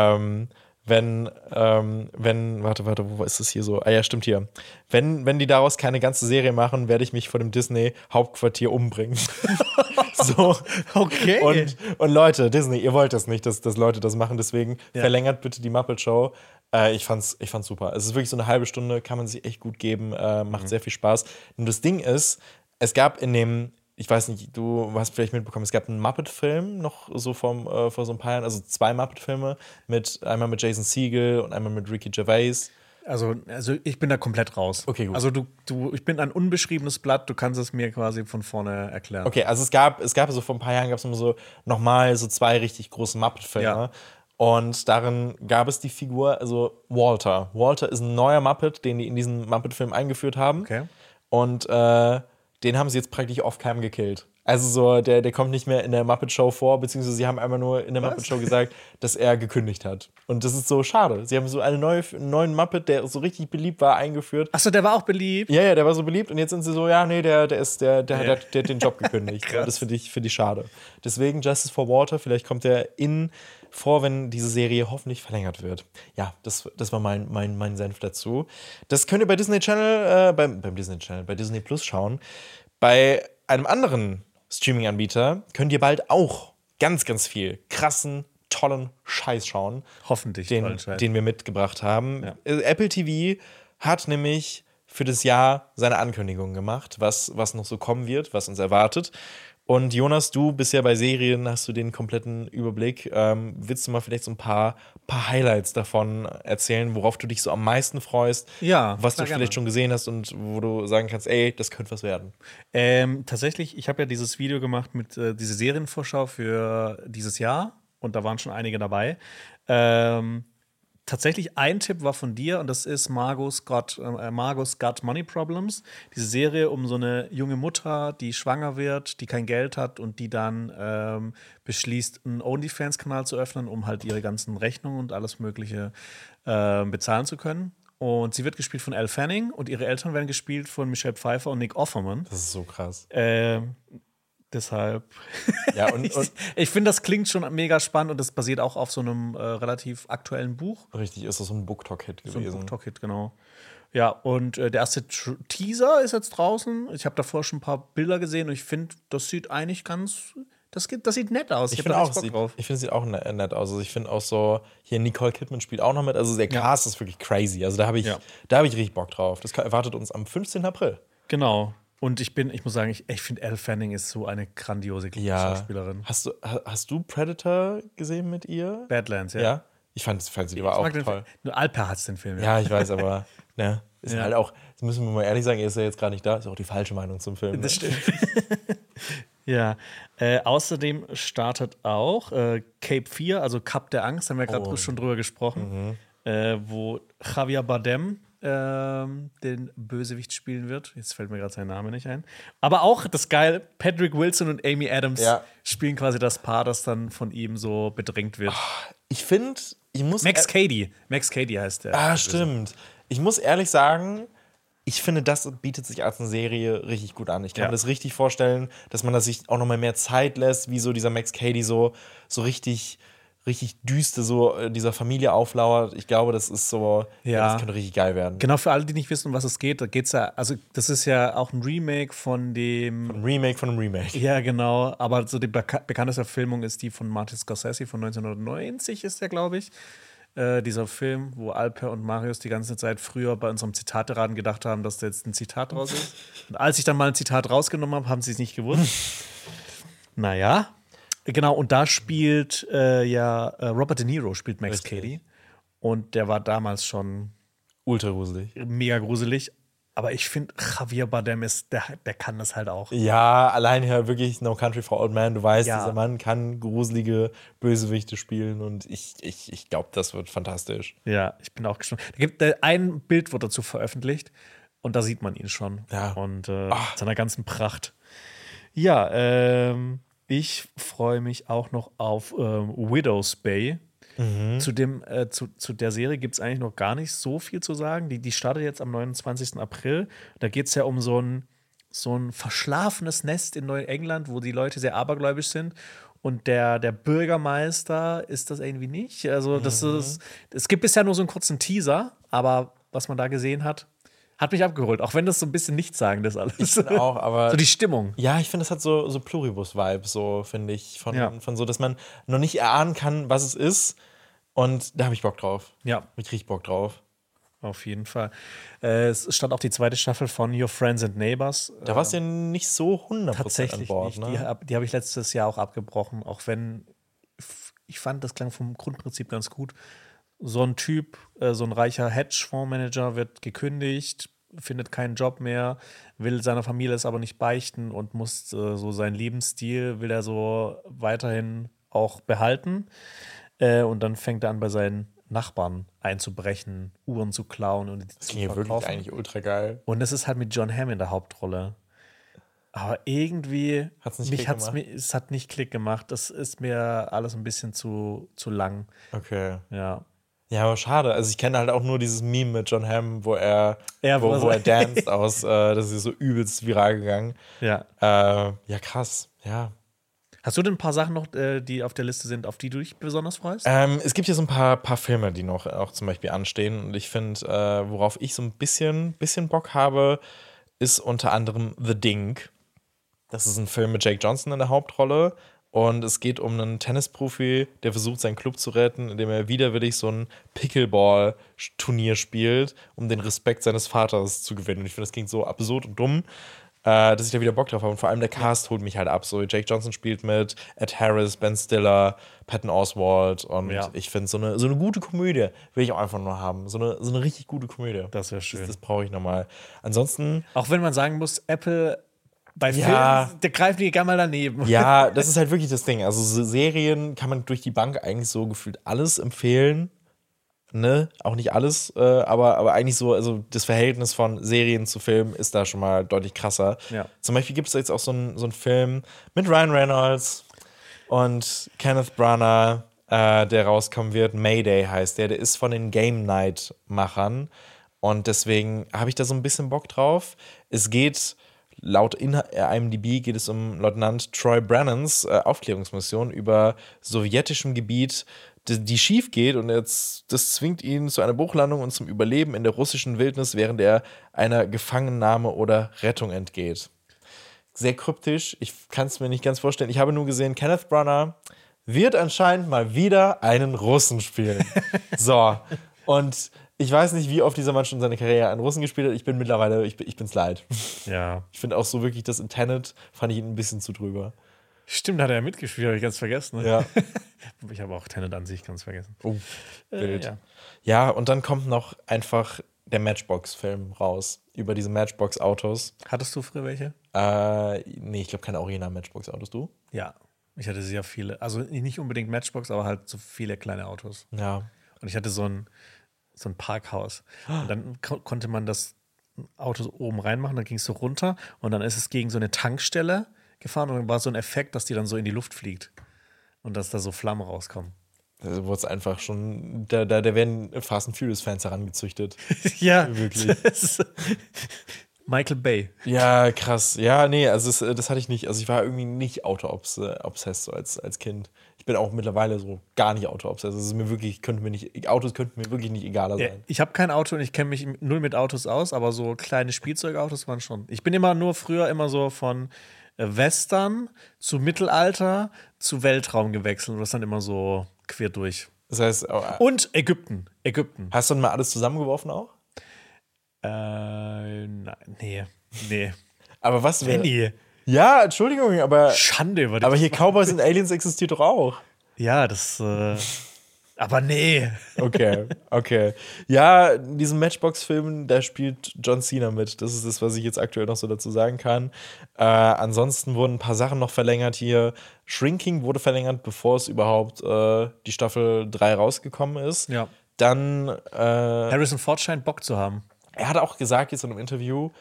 Speaker 1: warte, wo ist das hier so? Ah ja, stimmt hier. Wenn die daraus keine ganze Serie machen, werde ich mich vor dem Disney-Hauptquartier umbringen. So.
Speaker 2: Okay.
Speaker 1: Und Leute, Disney, ihr wollt das nicht, dass Leute das machen, deswegen verlängert bitte die Muppet Show. Ich fand's super. Es ist wirklich so eine halbe Stunde, kann man sich echt gut geben, macht sehr viel Spaß. Und das Ding ist, es gab in dem, ich weiß nicht, du hast vielleicht mitbekommen, es gab einen Muppet-Film noch so vor so ein paar Jahren, also 2 Muppet-Filme, einmal mit Jason Segel und einmal mit Ricky Gervais.
Speaker 2: Also ich bin da komplett raus.
Speaker 1: Okay, gut.
Speaker 2: Also ich bin ein unbeschriebenes Blatt, du kannst es mir quasi von vorne erklären.
Speaker 1: Okay, also es gab so vor ein paar Jahren gab es nochmal so 2 richtig große Muppet-Filme.
Speaker 2: Ja.
Speaker 1: Und darin gab es die Figur, also Walter. Walter ist ein neuer Muppet, den die in diesen Muppet-Film eingeführt haben.
Speaker 2: Okay.
Speaker 1: Und den haben sie jetzt praktisch off-cam gekillt. Also so, der kommt nicht mehr in der Muppet-Show vor, beziehungsweise sie haben einmal nur in der Muppet-Show gesagt, dass er gekündigt hat. Und das ist so schade. Sie haben so einen neuen Muppet, der so richtig beliebt war, eingeführt.
Speaker 2: Achso, der war auch beliebt?
Speaker 1: Ja, der war so beliebt. Und jetzt sind sie so, ja, nee, der hat den Job gekündigt. Und das finde ich schade. Deswegen Justice for Walter, vielleicht kommt der vor, wenn diese Serie hoffentlich verlängert wird. Ja, das war mein Senf dazu. Das könnt ihr bei Disney Channel, bei Disney Plus schauen. Bei einem anderen Streaming-Anbieter könnt ihr bald auch ganz, ganz viel krassen, tollen Scheiß schauen.
Speaker 2: Hoffentlich.
Speaker 1: Den wir mitgebracht haben.
Speaker 2: Ja.
Speaker 1: Apple TV hat nämlich für das Jahr seine Ankündigungen gemacht, was noch so kommen wird, was uns erwartet. Und Jonas, du bist ja bei Serien, hast du den kompletten Überblick. Willst du mal vielleicht so ein paar Highlights davon erzählen, worauf du dich so am meisten freust?
Speaker 2: Ja,
Speaker 1: was du
Speaker 2: gerne.
Speaker 1: vielleicht schon gesehen hast und wo du sagen kannst, ey, das könnte was werden.
Speaker 2: Tatsächlich, ich habe ja dieses Video gemacht mit diese Serienvorschau für dieses Jahr und da waren schon einige dabei. Tatsächlich ein Tipp war von dir und das ist Margot's Got Money Problems. Diese Serie um so eine junge Mutter, die schwanger wird, die kein Geld hat und die dann beschließt, einen OnlyFans-Kanal zu öffnen, um halt ihre ganzen Rechnungen und alles Mögliche bezahlen zu können. Und sie wird gespielt von Elle Fanning und ihre Eltern werden gespielt von Michelle Pfeiffer und Nick Offerman.
Speaker 1: Das ist so krass.
Speaker 2: Deshalb.
Speaker 1: Ja, und
Speaker 2: ich finde, das klingt schon mega spannend und das basiert auch auf so einem relativ aktuellen Buch.
Speaker 1: richtig, ist das so ein BookTok-Hit gewesen.
Speaker 2: So ein BookTok-Hit, genau. Ja, und der erste Teaser ist jetzt draußen. Ich habe davor schon ein paar Bilder gesehen und ich finde, das sieht eigentlich das sieht nett aus.
Speaker 1: Ich finde auch, es sieht auch nett aus. Also ich finde auch so, hier Nicole Kidman spielt auch noch mit. Also der Cast ist wirklich crazy. Also da habe ich richtig Bock drauf. Das erwartet uns am 15. April.
Speaker 2: Genau. Und ich muss sagen, ich finde Elle Fanning ist so eine grandiose Schauspielerin.
Speaker 1: Hast du Predator gesehen mit ihr?
Speaker 2: Badlands, ja.
Speaker 1: Ja? Ich fand sie war auch toll.
Speaker 2: Nur Alper hat den Film.
Speaker 1: Ja, ich weiß, aber ne, ist halt auch, das müssen wir mal ehrlich sagen, er ist ja jetzt gerade nicht da, ist auch die falsche Meinung zum Film.
Speaker 2: Das stimmt. Ja, außerdem startet auch Cape 4, also Cup der Angst, haben wir gerade schon drüber gesprochen, wo Javier Bardem den Bösewicht spielen wird. Jetzt fällt mir gerade sein Name nicht ein. Aber auch das geil, Patrick Wilson und Amy Adams spielen quasi das Paar, das dann von ihm so bedrängt wird.
Speaker 1: Ich finde,
Speaker 2: Max Cady heißt der.
Speaker 1: Ah, stimmt. Ich muss ehrlich sagen, ich finde, das bietet sich als eine Serie richtig gut an. Ich kann mir das richtig vorstellen, dass man sich auch noch mal mehr Zeit lässt, wie so dieser Max Cady so richtig richtig düster so dieser Familie auflauert. Ich glaube, das ist so, das könnte richtig geil werden.
Speaker 2: Genau, für alle, die nicht wissen, um was es geht, da geht's ja, also das ist ja auch ein Remake von dem.
Speaker 1: Ein Remake von einem Remake.
Speaker 2: Ja, genau, aber so die bekannteste Verfilmung ist die von Martin Scorsese von 1990, ist der, glaube ich. Dieser Film, wo Alper und Marius die ganze Zeit früher bei unserem Zitateraten gedacht haben, dass da jetzt ein Zitat raus ist. Und als ich dann mal ein Zitat rausgenommen habe, haben sie es nicht gewusst. Naja. Genau, und da spielt Robert De Niro spielt Max Cady. Und der war damals schon
Speaker 1: Ultra gruselig.
Speaker 2: mega gruselig. Aber ich finde, Javier Bardem der kann das halt auch.
Speaker 1: Ja, allein ja wirklich No Country for Old Men. Du weißt,
Speaker 2: Ja.
Speaker 1: dieser Mann kann gruselige Bösewichte spielen und ich glaube, das wird fantastisch.
Speaker 2: Ja, ich bin auch gespannt. Ein Bild wird dazu veröffentlicht und da sieht man ihn schon.
Speaker 1: Ja.
Speaker 2: Und seiner ganzen Pracht. Ja, ich freue mich auch noch auf Widow's Bay. Zu der Serie gibt es eigentlich noch gar nicht so viel zu sagen. Die startet jetzt am 29. April. Da geht es ja um so ein verschlafenes Nest in Neuengland, wo die Leute sehr abergläubisch sind. Und der Bürgermeister ist das irgendwie nicht. Also, es gibt bisher nur so einen kurzen Teaser, aber was man da gesehen hat mich abgeholt. Auch wenn das so ein bisschen nichtssagend ist alles.
Speaker 1: Ich finde auch, aber
Speaker 2: So die Stimmung.
Speaker 1: ja, ich finde, es hat so Pluribus-Vibes, so finde ich,
Speaker 2: Ja.
Speaker 1: von so, dass man noch nicht erahnen kann, was es ist. Und da habe ich Bock drauf.
Speaker 2: Ja.
Speaker 1: Hab ich richtig Bock drauf.
Speaker 2: Auf jeden Fall. Es stand auch die zweite Staffel von Your Friends and Neighbors.
Speaker 1: Da warst du ja nicht so 100%
Speaker 2: Tatsächlich
Speaker 1: an Bord,
Speaker 2: nicht.
Speaker 1: ne?
Speaker 2: Die habe ich letztes Jahr auch abgebrochen, auch wenn ich fand, das klang vom Grundprinzip ganz gut. So ein Typ, so ein reicher Hedgefondsmanager wird gekündigt, findet keinen Job mehr, will seiner Familie es aber nicht beichten und muss so seinen Lebensstil, will er so weiterhin auch behalten. Und dann fängt er an, bei seinen Nachbarn einzubrechen, Uhren zu klauen und die
Speaker 1: Das
Speaker 2: zu
Speaker 1: klingt ja wirklich
Speaker 2: verkaufen.
Speaker 1: eigentlich ultra geil.
Speaker 2: Und es ist halt mit John Hamm in der Hauptrolle. Aber irgendwie,
Speaker 1: Hat's nicht Klick gemacht?
Speaker 2: es hat nicht Klick gemacht. Das ist mir alles ein bisschen zu lang.
Speaker 1: Okay.
Speaker 2: Ja.
Speaker 1: Ja, aber schade. Also ich kenne halt auch nur dieses Meme mit John Hamm, wo er danced aus. Das ist so übelst viral gegangen.
Speaker 2: Ja.
Speaker 1: Ja, krass. Ja.
Speaker 2: Hast du denn ein paar Sachen noch, die auf der Liste sind, auf die du dich besonders freust?
Speaker 1: Es gibt hier so ein paar Filme, die noch auch zum Beispiel anstehen. Und ich finde, worauf ich so ein bisschen Bock habe, ist unter anderem The Dink. Das ist ein Film mit Jake Johnson in der Hauptrolle. Und es geht um einen Tennisprofi, der versucht, seinen Club zu retten, indem er widerwillig so ein Pickleball-Turnier spielt, um den Respekt seines Vaters zu gewinnen. Und ich finde, das klingt so absurd und dumm, dass ich da wieder Bock drauf habe. Und vor allem der Cast holt mich halt ab. So, Jake Johnson spielt mit, Ed Harris, Ben Stiller, Patton Oswalt. Und ich finde, so eine gute Komödie will ich auch einfach nur haben. So eine richtig gute Komödie.
Speaker 2: Das wäre schön.
Speaker 1: Das brauche ich nochmal. Ansonsten.
Speaker 2: Auch wenn man sagen muss, Apple bei
Speaker 1: Ja.
Speaker 2: Filmen, der greift die gerne mal daneben.
Speaker 1: Ja, das ist halt wirklich das Ding. Also Serien kann man durch die Bank eigentlich so gefühlt alles empfehlen. Ne? Auch nicht alles, aber eigentlich so, also das Verhältnis von Serien zu Filmen ist da schon mal deutlich krasser.
Speaker 2: Ja.
Speaker 1: Zum Beispiel gibt es jetzt auch so einen Film mit Ryan Reynolds und Kenneth Branagh, der rauskommen wird. Mayday heißt der. Der ist von den Game Night-Machern. Und deswegen habe ich da so ein bisschen Bock drauf. Es geht laut IMDb geht es um Leutnant Troy Brannans Aufklärungsmission über sowjetischem Gebiet, die schief geht und das zwingt ihn zu einer Bruchlandung und zum Überleben in der russischen Wildnis, während er einer Gefangennahme oder Rettung entgeht. Sehr kryptisch, ich kann es mir nicht ganz vorstellen. Ich habe nur gesehen, Kenneth Branagh wird anscheinend mal wieder einen Russen spielen. So, und ich weiß nicht, wie oft dieser Mann schon seine Karriere an Russen gespielt hat. Ich bin mittlerweile, ich bin's leid.
Speaker 2: Ja.
Speaker 1: Ich finde auch so wirklich, das in Tenet fand ich ihn ein bisschen zu drüber.
Speaker 2: Stimmt, hat er ja mitgespielt, habe ich ganz vergessen. Ne?
Speaker 1: Ja.
Speaker 2: Ich habe auch Tenet an sich ganz vergessen.
Speaker 1: Oh, wild.
Speaker 2: Ja.
Speaker 1: Ja, und dann kommt noch einfach der Matchbox-Film raus über diese Matchbox-Autos.
Speaker 2: Hattest du früher welche?
Speaker 1: Nee, ich glaube keine Original-Matchbox-Autos, du?
Speaker 2: Ja. Ich hatte sehr viele. Also nicht unbedingt Matchbox, aber halt so viele kleine Autos.
Speaker 1: Ja.
Speaker 2: Und ich hatte so ein Parkhaus. Und dann konnte man das Auto so oben reinmachen, dann ging es so runter und dann ist es gegen so eine Tankstelle gefahren und dann war so ein Effekt, dass die dann so in die Luft fliegt und dass da so Flammen rauskommen.
Speaker 1: Da wurde es einfach schon, da werden Fast and Furious-Fans herangezüchtet.
Speaker 2: Ja,
Speaker 1: Wirklich.
Speaker 2: Michael Bay.
Speaker 1: Ja, krass. Ja, nee, also das hatte ich nicht. Also ich war irgendwie nicht Auto-obsessed so als Kind. Ich bin auch mittlerweile so gar nicht Auto-obsessed. Also es ist mir wirklich, Autos könnten mir wirklich nicht egaler
Speaker 2: Ja,
Speaker 1: sein.
Speaker 2: ich habe kein Auto und ich kenne mich null mit Autos aus, aber so kleine Spielzeugautos waren schon. Ich bin früher immer so von Western zu Mittelalter zu Weltraum gewechselt und das dann immer so quer durch.
Speaker 1: Das heißt,
Speaker 2: Und Ägypten.
Speaker 1: hast du dann mal alles zusammengeworfen auch?
Speaker 2: Nein, nee.
Speaker 1: Aber was wäre.
Speaker 2: Benny,
Speaker 1: Ja, Entschuldigung, aber
Speaker 2: Schande über dich.
Speaker 1: hier Cowboys and Aliens existiert doch auch.
Speaker 2: Ja, aber nee.
Speaker 1: Okay. Ja, in diesem Matchbox-Film, da spielt John Cena mit. Das ist das, was ich jetzt aktuell noch so dazu sagen kann. Ansonsten wurden ein paar Sachen noch verlängert hier. Shrinking wurde verlängert, bevor es überhaupt die Staffel 3 rausgekommen ist.
Speaker 2: Ja.
Speaker 1: Dann,
Speaker 2: Harrison Ford scheint Bock zu haben.
Speaker 1: er hat auch gesagt jetzt in einem Interview,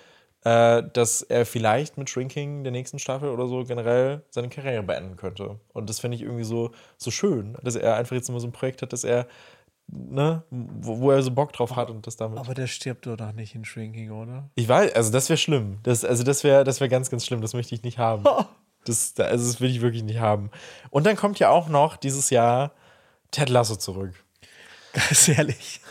Speaker 1: dass er vielleicht mit Shrinking der nächsten Staffel oder so generell seine Karriere beenden könnte. Und das finde ich irgendwie so schön, dass er einfach jetzt immer so ein Projekt hat, dass er, ne, wo er so Bock drauf hat und das damit.
Speaker 2: Aber der stirbt doch noch nicht in Shrinking, oder?
Speaker 1: Ich weiß, also das wäre schlimm. Das wäre ganz, ganz schlimm. Das möchte ich nicht haben. Das will ich wirklich nicht haben. Und dann kommt ja auch noch dieses Jahr Ted Lasso zurück.
Speaker 2: Ganz ehrlich.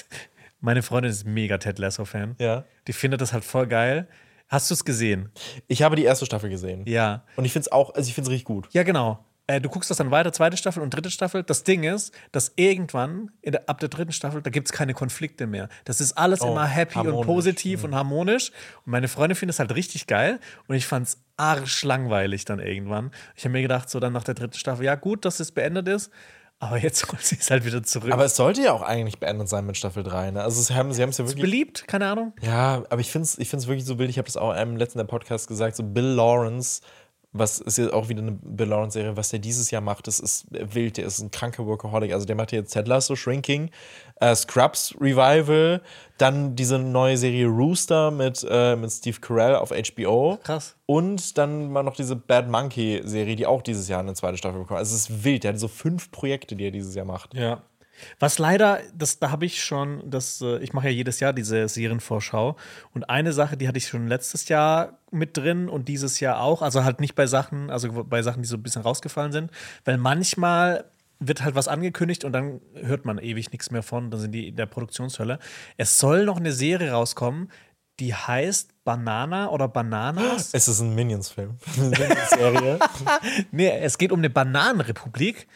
Speaker 2: Meine Freundin ist mega Ted Lasso-Fan.
Speaker 1: Ja.
Speaker 2: Die findet das halt voll geil. Hast du es gesehen?
Speaker 1: Ich habe die erste Staffel gesehen.
Speaker 2: Ja.
Speaker 1: Und ich finde es auch, also ich finde es richtig gut.
Speaker 2: Ja, genau. Du guckst das dann weiter, zweite Staffel und dritte Staffel. Das Ding ist, dass irgendwann ab der dritten Staffel, da gibt es keine Konflikte mehr. Das ist alles immer happy und
Speaker 1: harmonisch.
Speaker 2: positiv und harmonisch. Und meine Freundin findet es halt richtig geil. Und ich fand es arschlangweilig dann irgendwann. Ich habe mir gedacht, so dann nach der dritten Staffel, ja gut, dass es beendet ist. Aber jetzt holt sie es halt wieder zurück.
Speaker 1: Aber es sollte ja auch eigentlich beendet sein mit Staffel 3. Ne? Also sie haben es ja wirklich.
Speaker 2: Beliebt? Keine Ahnung.
Speaker 1: Ja, aber ich find's wirklich so wild. Ich habe das auch im letzten Podcast gesagt. So Bill Lawrence, was ist jetzt auch wieder eine Bill Lawrence-Serie, was der dieses Jahr macht, das ist wild. Der ist ein kranker Workaholic. Also der macht jetzt Ted Lasso, Shrinking, Scrubs Revival, dann diese neue Serie Rooster mit Steve Carell auf HBO.
Speaker 2: Krass.
Speaker 1: Und dann mal noch diese Bad Monkey-Serie, die auch dieses Jahr eine zweite Staffel bekommt. Also es ist wild. Der hat so 5 Projekte, die er dieses Jahr macht.
Speaker 2: Ja. Was leider, da habe ich schon, ich mache ja jedes Jahr diese Serienvorschau. Und eine Sache, die hatte ich schon letztes Jahr mit drin und dieses Jahr auch. Also halt nicht bei Sachen, die so ein bisschen rausgefallen sind. Weil manchmal wird halt was angekündigt und dann hört man ewig nichts mehr von. Dann sind die in der Produktionshölle. Es soll noch eine Serie rauskommen, die heißt Banana oder Bananas.
Speaker 1: Es ist ein Minions-Film. Eine Minions-Serie.
Speaker 2: Nee, es geht um eine Bananenrepublik.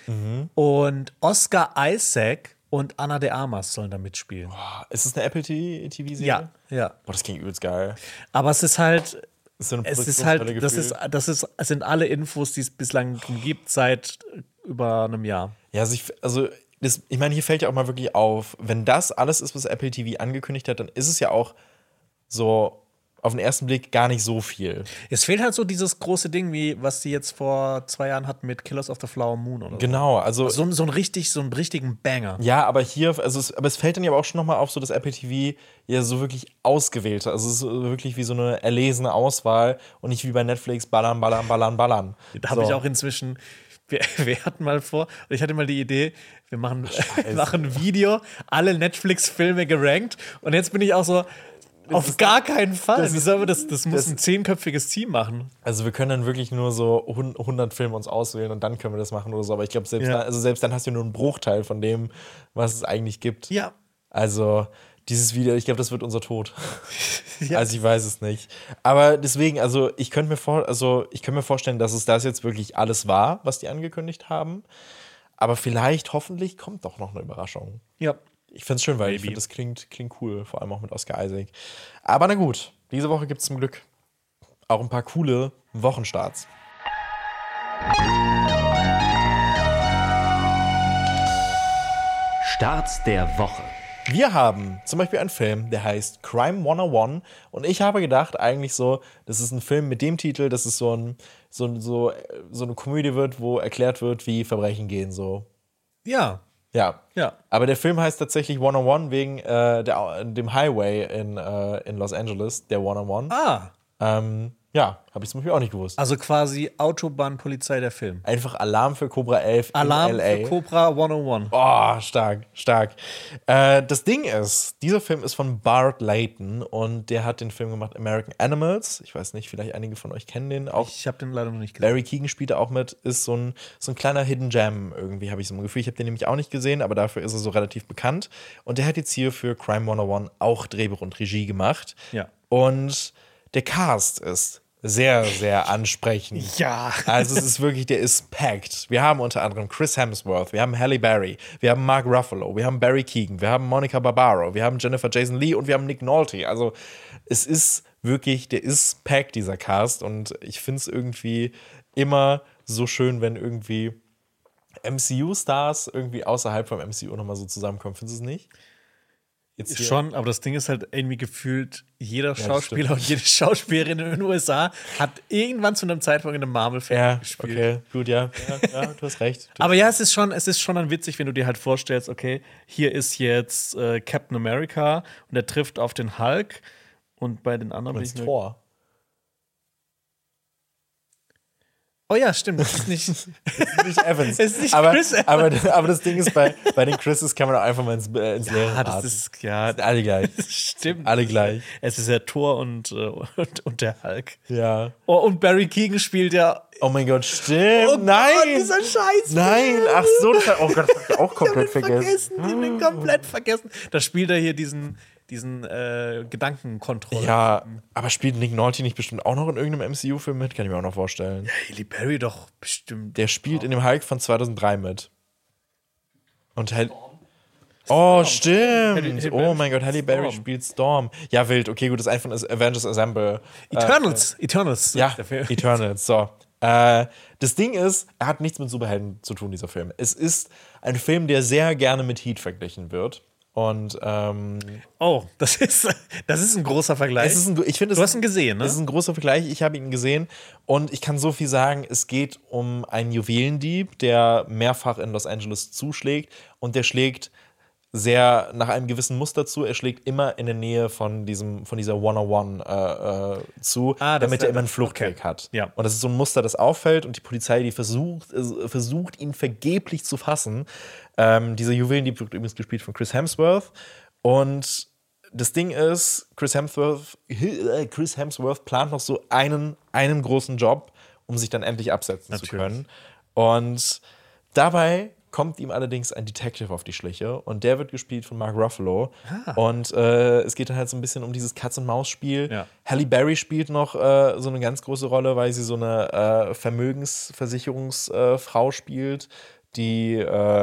Speaker 2: Und Oscar Isaac und Ana de Armas sollen da mitspielen.
Speaker 1: Ist es eine Apple TV-Serie?
Speaker 2: Ja.
Speaker 1: Boah, das klingt übelst geil.
Speaker 2: Aber es ist halt,
Speaker 1: So eine
Speaker 2: es ist halt,
Speaker 1: Produktionshölle
Speaker 2: es sind alle Infos, die es bislang gibt, seit über einem Jahr.
Speaker 1: Ja, ich meine, hier fällt ja auch mal wirklich auf, wenn das alles ist, was Apple TV angekündigt hat, dann ist es ja auch so auf den ersten Blick gar nicht so viel.
Speaker 2: Es fehlt halt so dieses große Ding, wie was die jetzt vor 2 Jahren hatten mit Killers of the Flower Moon oder
Speaker 1: Genau, also
Speaker 2: so. So einen richtigen Banger.
Speaker 1: ja, aber hier, aber es fällt dann ja auch schon nochmal auf, so dass Apple TV ja so wirklich ausgewählt hat. Also es ist wirklich wie so eine erlesene Auswahl und nicht wie bei Netflix ballern.
Speaker 2: Da habe ich auch inzwischen. Wir hatten mal ich hatte mal die Idee, wir machen ein Video, alle Netflix-Filme gerankt. Und jetzt bin ich auch so, auf gar keinen Fall. Wie sollen wir das? Das muss ein 10-köpfiges Team machen.
Speaker 1: Also wir können dann wirklich nur so 100 Filme uns auswählen und dann können wir das machen oder so. Aber ich glaube, selbst dann hast du nur einen Bruchteil von dem, was es eigentlich gibt.
Speaker 2: Ja.
Speaker 1: Also dieses Video, ich glaube, das wird unser Tod.
Speaker 2: Ja.
Speaker 1: Also ich weiß es nicht. Aber deswegen, also ich könnte mir vorstellen, dass es das jetzt wirklich alles war, was die angekündigt haben. Aber vielleicht, hoffentlich, kommt doch noch eine Überraschung.
Speaker 2: Ja.
Speaker 1: Ich finde es schön, weil ich finde, das klingt cool, vor allem auch mit Oscar Isaac. Aber na gut, diese Woche gibt es zum Glück auch ein paar coole Wochenstarts.
Speaker 5: Starts der Woche.
Speaker 1: Wir haben zum Beispiel einen Film, der heißt Crime 101 und ich habe gedacht eigentlich so, das ist ein Film mit dem Titel, dass es so eine Komödie wird, wo erklärt wird, wie Verbrechen gehen so.
Speaker 2: Ja.
Speaker 1: Ja.
Speaker 2: Ja.
Speaker 1: Aber der Film heißt tatsächlich 101 wegen dem Highway in Los Angeles, der 101. Ja, habe ich zum Beispiel auch nicht gewusst.
Speaker 2: Also quasi Autobahnpolizei der Film.
Speaker 1: Einfach Alarm für Cobra 11
Speaker 2: Alarm
Speaker 1: in LA.
Speaker 2: für Cobra 101.
Speaker 1: Oh, stark, stark. Das Ding ist, dieser Film ist von Bart Layton und der hat den Film gemacht American Animals. Ich weiß nicht, vielleicht einige von euch kennen den. Auch
Speaker 2: Ich habe den leider noch nicht gesehen.
Speaker 1: Barry Keoghan spielt da auch mit. Ist so ein kleiner Hidden Gem irgendwie, habe ich so ein Gefühl. Ich habe den nämlich auch nicht gesehen, aber dafür ist er so relativ bekannt. Und der hat jetzt hier für Crime 101 auch Drehbuch und Regie gemacht.
Speaker 2: Ja.
Speaker 1: Und der Cast ist sehr, sehr ansprechend.
Speaker 2: Ja.
Speaker 1: Also es ist wirklich, der ist packed. Wir haben unter anderem Chris Hemsworth, wir haben Halle Berry, wir haben Mark Ruffalo, wir haben Barry Keoghan, wir haben Monica Barbaro, wir haben Jennifer Jason Leigh und wir haben Nick Nolte. Also es ist wirklich, der ist packed, dieser Cast. Und ich finde es irgendwie immer so schön, wenn irgendwie MCU-Stars irgendwie außerhalb vom MCU nochmal so zusammenkommen. Findest du es nicht? Jetzt hier.
Speaker 2: Schon, aber das Ding ist halt irgendwie gefühlt, jeder
Speaker 1: das
Speaker 2: Schauspieler und jede Schauspielerin in den USA hat irgendwann zu einem Zeitpunkt in einem Marvel-Film
Speaker 1: Ja,
Speaker 2: gespielt.
Speaker 1: okay, gut, ja, du hast recht.
Speaker 2: Aber ja, es ist schon dann witzig, wenn du dir halt vorstellst, okay, hier ist jetzt Captain America und er trifft auf den Hulk und bei den anderen bin ich
Speaker 1: Das
Speaker 2: mir-
Speaker 1: Tor.
Speaker 2: Oh ja, stimmt, das ist nicht.
Speaker 1: Nicht Evans.
Speaker 2: Es ist nicht
Speaker 1: aber,
Speaker 2: Chris Evans.
Speaker 1: aber das Ding ist, bei den Chris's kann man auch einfach mal ins Leere
Speaker 2: Ah, das
Speaker 1: raten.
Speaker 2: ist ja,
Speaker 1: Sind alle gleich.
Speaker 2: stimmt.
Speaker 1: Alle gleich.
Speaker 2: Es ist ja Thor und der Hulk.
Speaker 1: Ja.
Speaker 2: Oh, und Barry Keoghan spielt ja.
Speaker 1: Oh mein Gott, stimmt.
Speaker 2: Oh
Speaker 1: Nein.
Speaker 2: Gott, dieser Scheiß.
Speaker 1: Nein, ach so, oh Gott, das hab ich auch komplett vergessen.
Speaker 2: Ich hab den komplett vergessen. Da spielt er hier diesen Gedankenkontrolle.
Speaker 1: Ja, aber spielt Nick Nolte nicht bestimmt auch noch in irgendeinem MCU-Film mit? Kann ich mir auch noch vorstellen.
Speaker 2: Halle Berry doch bestimmt.
Speaker 1: Der spielt in dem Hulk von 2003 mit. Und Oh, stimmt. Oh mein Gott, Halle Berry spielt Storm. Ja, wild. Okay, gut, das ist einfach das Avengers Assemble.
Speaker 2: Eternals.
Speaker 1: Ja,
Speaker 2: ist der Film.
Speaker 1: Eternals. So. Das Ding ist, er hat nichts mit Superhelden zu tun, dieser Film. Es ist ein Film, der sehr gerne mit Heat verglichen wird. Und
Speaker 2: Oh, das ist ein großer Vergleich.
Speaker 1: ich finde,
Speaker 2: Du hast ihn gesehen, ne?
Speaker 1: Es ist ein großer Vergleich. Ich habe ihn gesehen und ich kann so viel sagen: Es geht um einen Juwelendieb, der mehrfach in Los Angeles zuschlägt und der schlägt sehr nach einem gewissen Muster zu. Er schlägt immer in der Nähe von dieser 101 zu,
Speaker 2: Ah, das
Speaker 1: damit
Speaker 2: ist
Speaker 1: er immer einen Fluchtweg
Speaker 2: okay.
Speaker 1: hat.
Speaker 2: Ja.
Speaker 1: Und das ist so ein Muster, das auffällt und die Polizei, die versucht ihn vergeblich zu fassen. Dieser Juwelendieb wird übrigens gespielt von Chris Hemsworth. Und das Ding ist, Chris Hemsworth plant noch so einen großen Job, um sich dann endlich absetzen zu können. Und dabei kommt ihm allerdings ein Detective auf die Schliche und der wird gespielt von Mark Ruffalo. Und es geht dann halt so ein bisschen um dieses Katz-und-Maus-Spiel.
Speaker 2: Ja.
Speaker 1: Halle Berry spielt noch so eine ganz große Rolle, weil sie so eine Vermögensversicherungsfrau spielt, die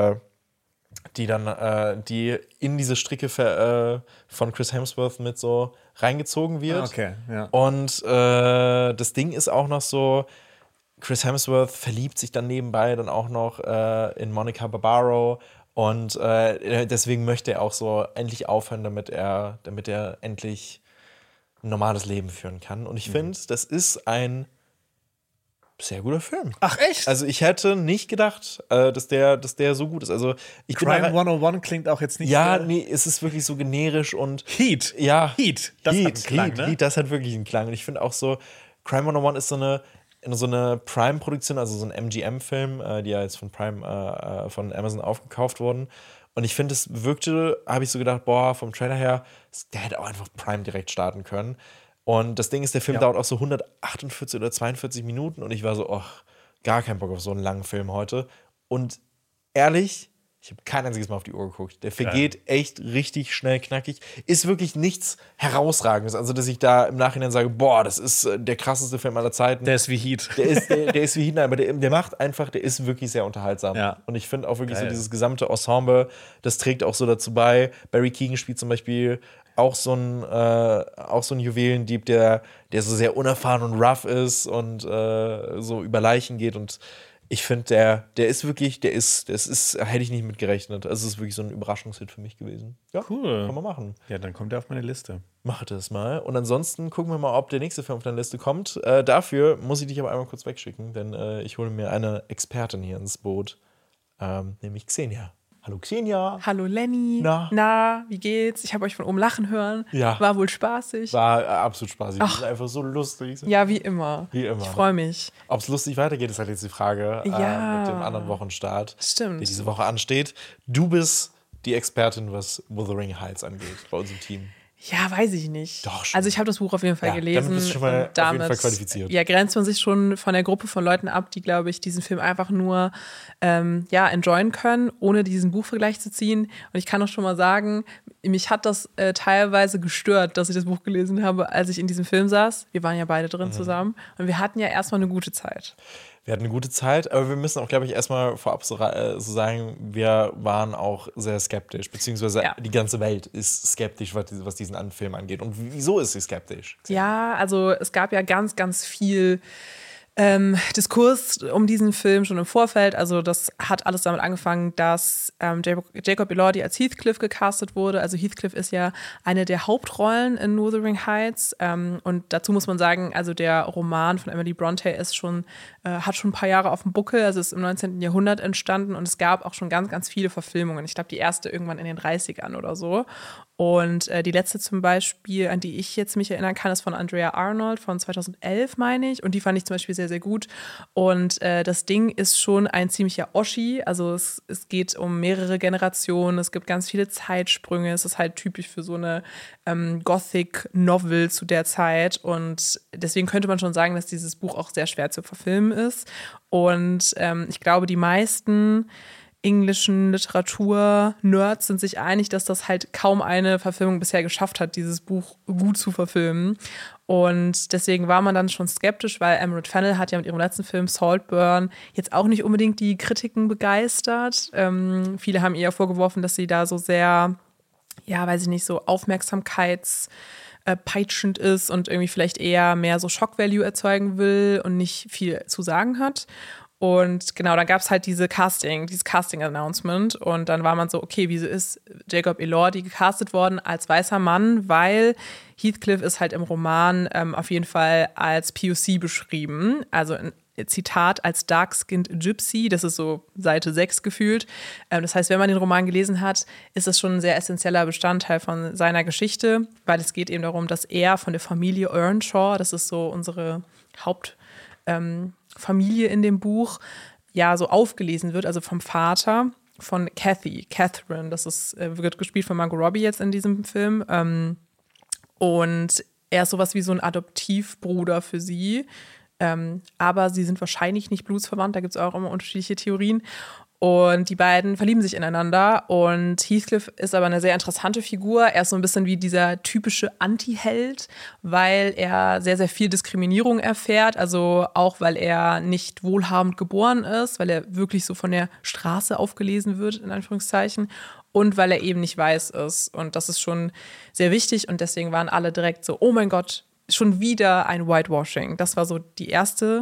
Speaker 1: in diese Stricke von Chris Hemsworth mit so reingezogen wird.
Speaker 2: Okay, ja.
Speaker 1: Und das Ding ist auch noch so, Chris Hemsworth verliebt sich dann nebenbei dann auch noch in Monica Barbaro und deswegen möchte er auch so endlich aufhören, damit er endlich ein normales Leben führen kann. Und ich finde, das ist ein sehr guter Film.
Speaker 2: Ach, echt?
Speaker 1: Also ich hätte nicht gedacht, dass der so gut ist. Also ich bin
Speaker 2: Crime
Speaker 1: da
Speaker 2: 101 klingt auch jetzt nicht
Speaker 1: ja, nee, es ist wirklich so generisch und
Speaker 2: Heat.
Speaker 1: ja,
Speaker 2: Heat. Das hat einen Klang, ne?
Speaker 1: Heat, das hat wirklich einen Klang. Und ich finde auch so, Crime 101 ist so eine Prime-Produktion, also so ein MGM-Film, die ja jetzt von Prime, von Amazon aufgekauft wurden. Und ich finde, es wirkte, habe ich so gedacht, boah, vom Trailer her, der hätte auch einfach Prime direkt starten können. Und das Ding ist, der Film dauert auch so 148 oder 42 Minuten und ich war so, gar keinen Bock auf so einen langen Film heute. Und ehrlich, ich habe kein einziges Mal auf die Uhr geguckt. Der vergeht echt richtig schnell knackig. Ist wirklich nichts Herausragendes. Also, dass ich da im Nachhinein sage, boah, das ist der krasseste Film aller Zeiten.
Speaker 2: Der ist wie Heat.
Speaker 1: Der ist wie Heat, aber der macht einfach, der ist wirklich sehr unterhaltsam.
Speaker 2: Ja.
Speaker 1: Und ich finde auch wirklich
Speaker 2: Geil.
Speaker 1: so dieses gesamte Ensemble, das trägt auch so dazu bei. Barry Keoghan spielt zum Beispiel auch so ein Juwelendieb, der so sehr unerfahren und rough ist und so über Leichen geht. Und ich finde, der ist wirklich, hätte ich nicht mit gerechnet. Also es ist wirklich so ein Überraschungshit für mich gewesen. Ja,
Speaker 2: Cool.
Speaker 1: kann man machen.
Speaker 2: Ja, dann kommt er auf meine Liste.
Speaker 1: Mach das mal. Und ansonsten gucken wir mal, ob der nächste Film auf deine Liste kommt. Dafür muss ich dich aber einmal kurz wegschicken, denn ich hole mir eine Expertin hier ins Boot, nämlich Xenia. Hallo Xenia.
Speaker 2: Hallo Lenny.
Speaker 1: Na?
Speaker 2: Wie geht's? Ich habe euch von oben lachen hören.
Speaker 1: Ja.
Speaker 2: War wohl spaßig.
Speaker 1: War absolut spaßig. Das ist einfach so lustig.
Speaker 2: Ja, wie immer.
Speaker 1: Wie immer.
Speaker 2: Ich freue mich.
Speaker 1: Ob es lustig weitergeht, ist halt jetzt die Frage
Speaker 2: Ja.
Speaker 1: mit dem anderen Wochenstart,
Speaker 2: Stimmt.
Speaker 1: der diese Woche ansteht. Du bist die Expertin, was Wuthering Heights angeht, bei uns im Team.
Speaker 2: Ja, weiß ich nicht.
Speaker 1: Doch schon.
Speaker 2: Also ich habe das Buch auf jeden Fall gelesen.
Speaker 1: Damit bist du schon mal
Speaker 2: und
Speaker 1: auf jeden Fall qualifiziert.
Speaker 2: Ja, grenzt man sich schon von der Gruppe von Leuten ab, die, glaube ich, diesen Film einfach nur enjoyen können, ohne diesen Buchvergleich zu ziehen. Und ich kann auch schon mal sagen, mich hat das teilweise gestört, dass ich das Buch gelesen habe, als ich in diesem Film saß. Wir waren ja beide drin zusammen. Und wir hatten ja erstmal eine gute Zeit.
Speaker 1: Wir hatten eine gute Zeit, aber wir müssen auch, glaube ich, erstmal vorab so sagen, wir waren auch sehr skeptisch, beziehungsweise die ganze Welt ist skeptisch, was diesen Film angeht. Und wieso ist sie skeptisch?
Speaker 2: Ja, also es gab ja ganz, ganz viel Diskurs um diesen Film schon im Vorfeld. Also das hat alles damit angefangen, dass Jacob Elordi als Heathcliff gecastet wurde. Also Heathcliff ist ja eine der Hauptrollen in Wuthering Heights. Und dazu muss man sagen, also der Roman von Emily Brontë ist hat schon ein paar Jahre auf dem Buckel. Also ist im 19. Jahrhundert entstanden und es gab auch schon ganz, ganz viele Verfilmungen. Ich glaube, die erste irgendwann in den 30ern oder so. Und die letzte zum Beispiel, an die ich jetzt mich erinnern kann, ist von Andrea Arnold von 2011, meine ich. Und die fand ich zum Beispiel sehr, sehr gut. Und das Ding ist schon ein ziemlicher Oschi. Also es geht um mehrere Generationen. Es gibt ganz viele Zeitsprünge. Es ist halt typisch für so eine Gothic-Novel zu der Zeit. Und deswegen könnte man schon sagen, dass dieses Buch auch sehr schwer zu verfilmen ist. Und ich glaube, die meisten englischen Literatur-Nerds sind sich einig, dass das halt kaum eine Verfilmung bisher geschafft hat, dieses Buch gut zu verfilmen. Und deswegen war man dann schon skeptisch, weil Emerald Fennell hat ja mit ihrem letzten Film Saltburn jetzt auch nicht unbedingt die Kritiken begeistert. Viele haben ihr vorgeworfen, dass sie da so sehr, ja, weiß ich nicht, so aufmerksamkeitspeitschend ist und irgendwie vielleicht eher mehr so Shock-Value erzeugen will und nicht viel zu sagen hat. Und genau, dann gab es halt dieses Casting-Announcement und dann war man so, okay, wieso ist Jacob Elordi gecastet worden als weißer Mann, weil Heathcliff ist halt im Roman auf jeden Fall als POC beschrieben, also Zitat, als Dark-Skinned Gypsy, das ist so Seite 6 gefühlt. Das heißt, wenn man den Roman gelesen hat, ist das schon ein sehr essentieller Bestandteil von seiner Geschichte, weil es geht eben darum, dass er von der Familie Earnshaw, das ist so unsere Hauptfamilie in dem Buch, ja, so aufgelesen wird, also vom Vater von Catherine, das wird gespielt von Margot Robbie jetzt in diesem Film. Und er ist sowas wie so ein Adoptivbruder für sie. Aber sie sind wahrscheinlich nicht blutsverwandt, da gibt es auch immer unterschiedliche Theorien. Und die beiden verlieben sich ineinander und Heathcliff ist aber eine sehr interessante Figur. Er ist so ein bisschen wie dieser typische Anti-Held, weil er sehr, sehr viel Diskriminierung erfährt. Also auch, weil er nicht wohlhabend geboren ist, weil er wirklich so von der Straße aufgelesen wird, in Anführungszeichen. Und weil er eben nicht weiß ist. Und das ist schon sehr wichtig und deswegen waren alle direkt so, oh mein Gott, schon wieder ein Whitewashing. Das war so die erste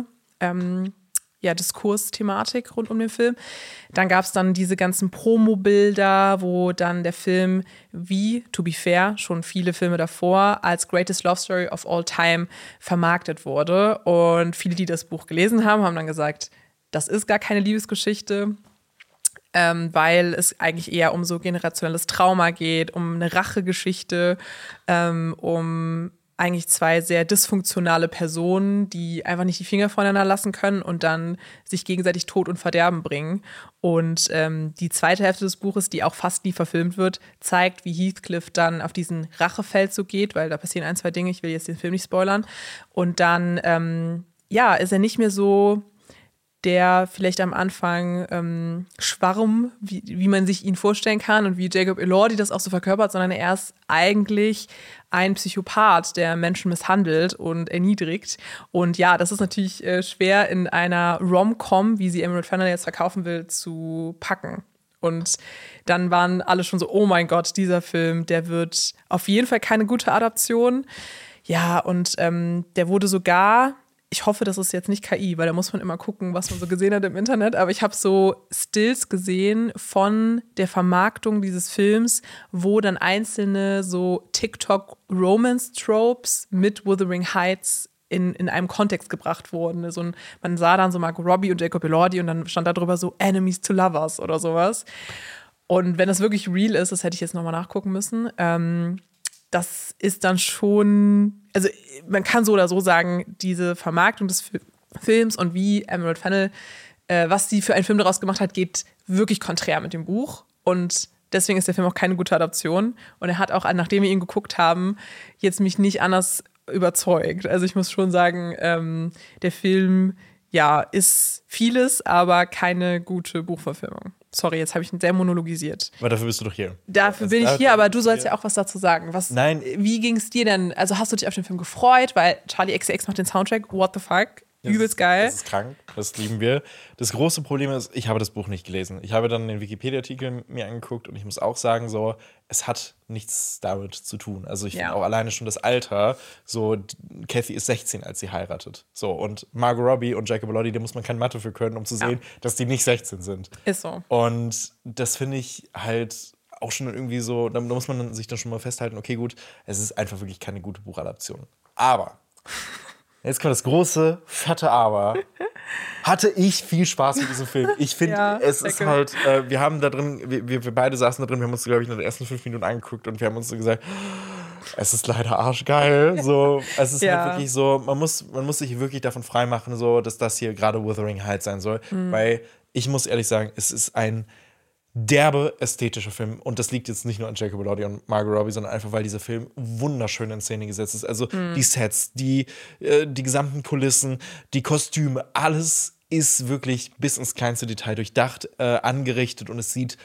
Speaker 2: Diskursthematik rund um den Film. Dann gab es dann diese ganzen Promo-Bilder, wo dann der Film wie, to be fair, schon viele Filme davor, als Greatest Love Story of All Time vermarktet wurde. Und viele, die das Buch gelesen haben, haben dann gesagt, das ist gar keine Liebesgeschichte, weil es eigentlich eher um so generationelles Trauma geht, um eine Rachegeschichte, um eigentlich zwei sehr dysfunktionale Personen, die einfach nicht die Finger voneinander lassen können und dann sich gegenseitig Tod und Verderben bringen. Und die zweite Hälfte des Buches, die auch fast nie verfilmt wird, zeigt, wie Heathcliff dann auf diesen Rachefeldzug geht, weil da passieren ein, zwei Dinge, ich will jetzt den Film nicht spoilern. Und dann, ist er nicht mehr so der vielleicht am Anfang Schwarm, wie man sich ihn vorstellen kann und wie Jacob Elordi das auch so verkörpert, sondern er ist eigentlich ein Psychopath, der Menschen misshandelt und erniedrigt. Und ja, das ist natürlich schwer in einer Rom-Com, wie sie Emerald Fennell jetzt verkaufen will, zu packen. Und dann waren alle schon so, oh mein Gott, dieser Film, der wird auf jeden Fall keine gute Adaption. Ja, und der wurde sogar, ich hoffe, das ist jetzt nicht KI, weil da muss man immer gucken, was man so gesehen hat im Internet. Aber ich habe so Stills gesehen von der Vermarktung dieses Films, wo dann einzelne so TikTok-Romance-Tropes mit Wuthering Heights in einem Kontext gebracht wurden. Man sah dann so Margot Robbie und Jacob Elordi und dann stand da drüber so Enemies to Lovers oder sowas.
Speaker 5: Und wenn das wirklich real ist, das hätte ich jetzt nochmal nachgucken müssen, das ist dann schon, also man kann so oder so sagen, diese Vermarktung des Films und wie Emerald Fennell, was sie für einen Film daraus gemacht hat, geht wirklich konträr mit dem Buch. Und deswegen ist der Film auch keine gute Adaption. Und er hat auch, nachdem wir ihn geguckt haben, jetzt mich nicht anders überzeugt. Also ich muss schon sagen, der Film, ja, ist vieles, aber keine gute Buchverfilmung. Sorry, jetzt habe ich ihn sehr monologisiert.
Speaker 1: Aber dafür bist du doch hier.
Speaker 5: Dafür bin ich hier, aber du sollst ja auch was dazu sagen.
Speaker 1: Nein.
Speaker 5: Wie ging es dir denn? Also hast du dich auf den Film gefreut? Weil Charlie XCX macht den Soundtrack. What the fuck? Übelst geil.
Speaker 1: Das ist krank, das lieben wir. Das große Problem ist, ich habe das Buch nicht gelesen. Ich habe dann den Wikipedia-Artikel mir angeguckt und ich muss auch sagen, so, es hat nichts damit zu tun. Also ich finde auch alleine schon das Alter, so, Kathy ist 16, als sie heiratet. So, und Margot Robbie und Jacob Elordi, da muss man kein Mathe für können, um zu sehen, dass die nicht 16 sind.
Speaker 5: Ist so.
Speaker 1: Und das finde ich halt auch schon irgendwie so, da muss man sich dann schon mal festhalten, okay, gut, es ist einfach wirklich keine gute Buchadaption. Aber jetzt kommt das große, fette Aber. Hatte ich viel Spaß mit diesem Film. Ich finde, es ist halt, wir haben da drin, wir beide saßen da drin, wir haben uns, glaube ich, in den ersten 5 Minuten angeguckt und wir haben uns so gesagt, es ist leider arschgeil. So, es ist halt wirklich so, man muss sich wirklich davon freimachen, so, dass das hier gerade Wuthering Heights sein soll. Weil ich muss ehrlich sagen, es ist ein derbe ästhetischer Film. Und das liegt jetzt nicht nur an Jacob Elordi und Margot Robbie, sondern einfach, weil dieser Film wunderschön in Szene gesetzt ist. Also die Sets, die gesamten Kulissen, die Kostüme, alles ist wirklich bis ins kleinste Detail durchdacht, angerichtet und es sieht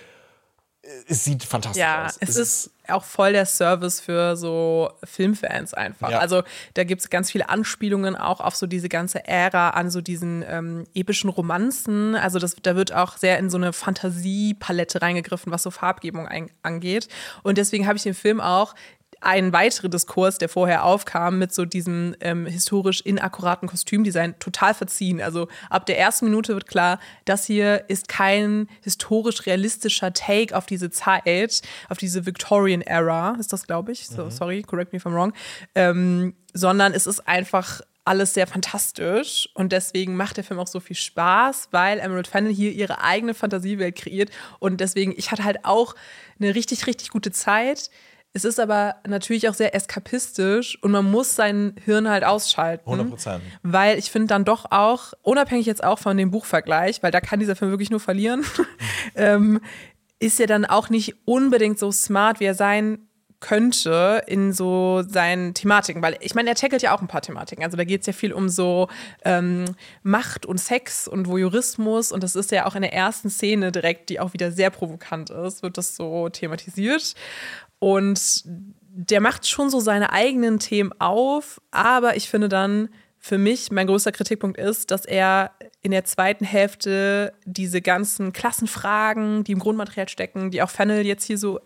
Speaker 1: fantastisch aus.
Speaker 5: Es ist auch voll der Service für so Filmfans einfach.
Speaker 1: Ja.
Speaker 5: Also da gibt es ganz viele Anspielungen auch auf so diese ganze Ära an so diesen epischen Romanzen. Also da wird auch sehr in so eine Fantasiepalette reingegriffen, was so Farbgebung angeht. Und deswegen habe ich den Film auch einen weiteren Diskurs, der vorher aufkam, mit so diesem historisch inakkuraten Kostümdesign total verziehen. Also ab der ersten Minute wird klar, das hier ist kein historisch realistischer Take auf diese Zeit, auf diese Victorian Era, ist das, glaube ich. So, sorry, correct me if I'm wrong. Sondern es ist einfach alles sehr fantastisch und deswegen macht der Film auch so viel Spaß, weil Emerald Fennell hier ihre eigene Fantasiewelt kreiert und deswegen, ich hatte halt auch eine richtig, richtig gute Zeit. Es ist aber natürlich auch sehr eskapistisch und man muss sein Hirn halt ausschalten.
Speaker 1: 100%.
Speaker 5: Weil ich finde dann doch auch, unabhängig jetzt auch von dem Buchvergleich, weil da kann dieser Film wirklich nur verlieren, ist er dann auch nicht unbedingt so smart, wie er sein könnte in so seinen Thematiken. Weil ich meine, er tackelt ja auch ein paar Thematiken. Also da geht es ja viel um so Macht und Sex und Voyeurismus und das ist ja auch in der ersten Szene direkt, die auch wieder sehr provokant ist, wird das so thematisiert. Und der macht schon so seine eigenen Themen auf, aber ich finde dann, für mich, mein größter Kritikpunkt ist, dass er in der zweiten Hälfte diese ganzen Klassenfragen, die im Grundmaterial stecken, die auch Fennell jetzt hier so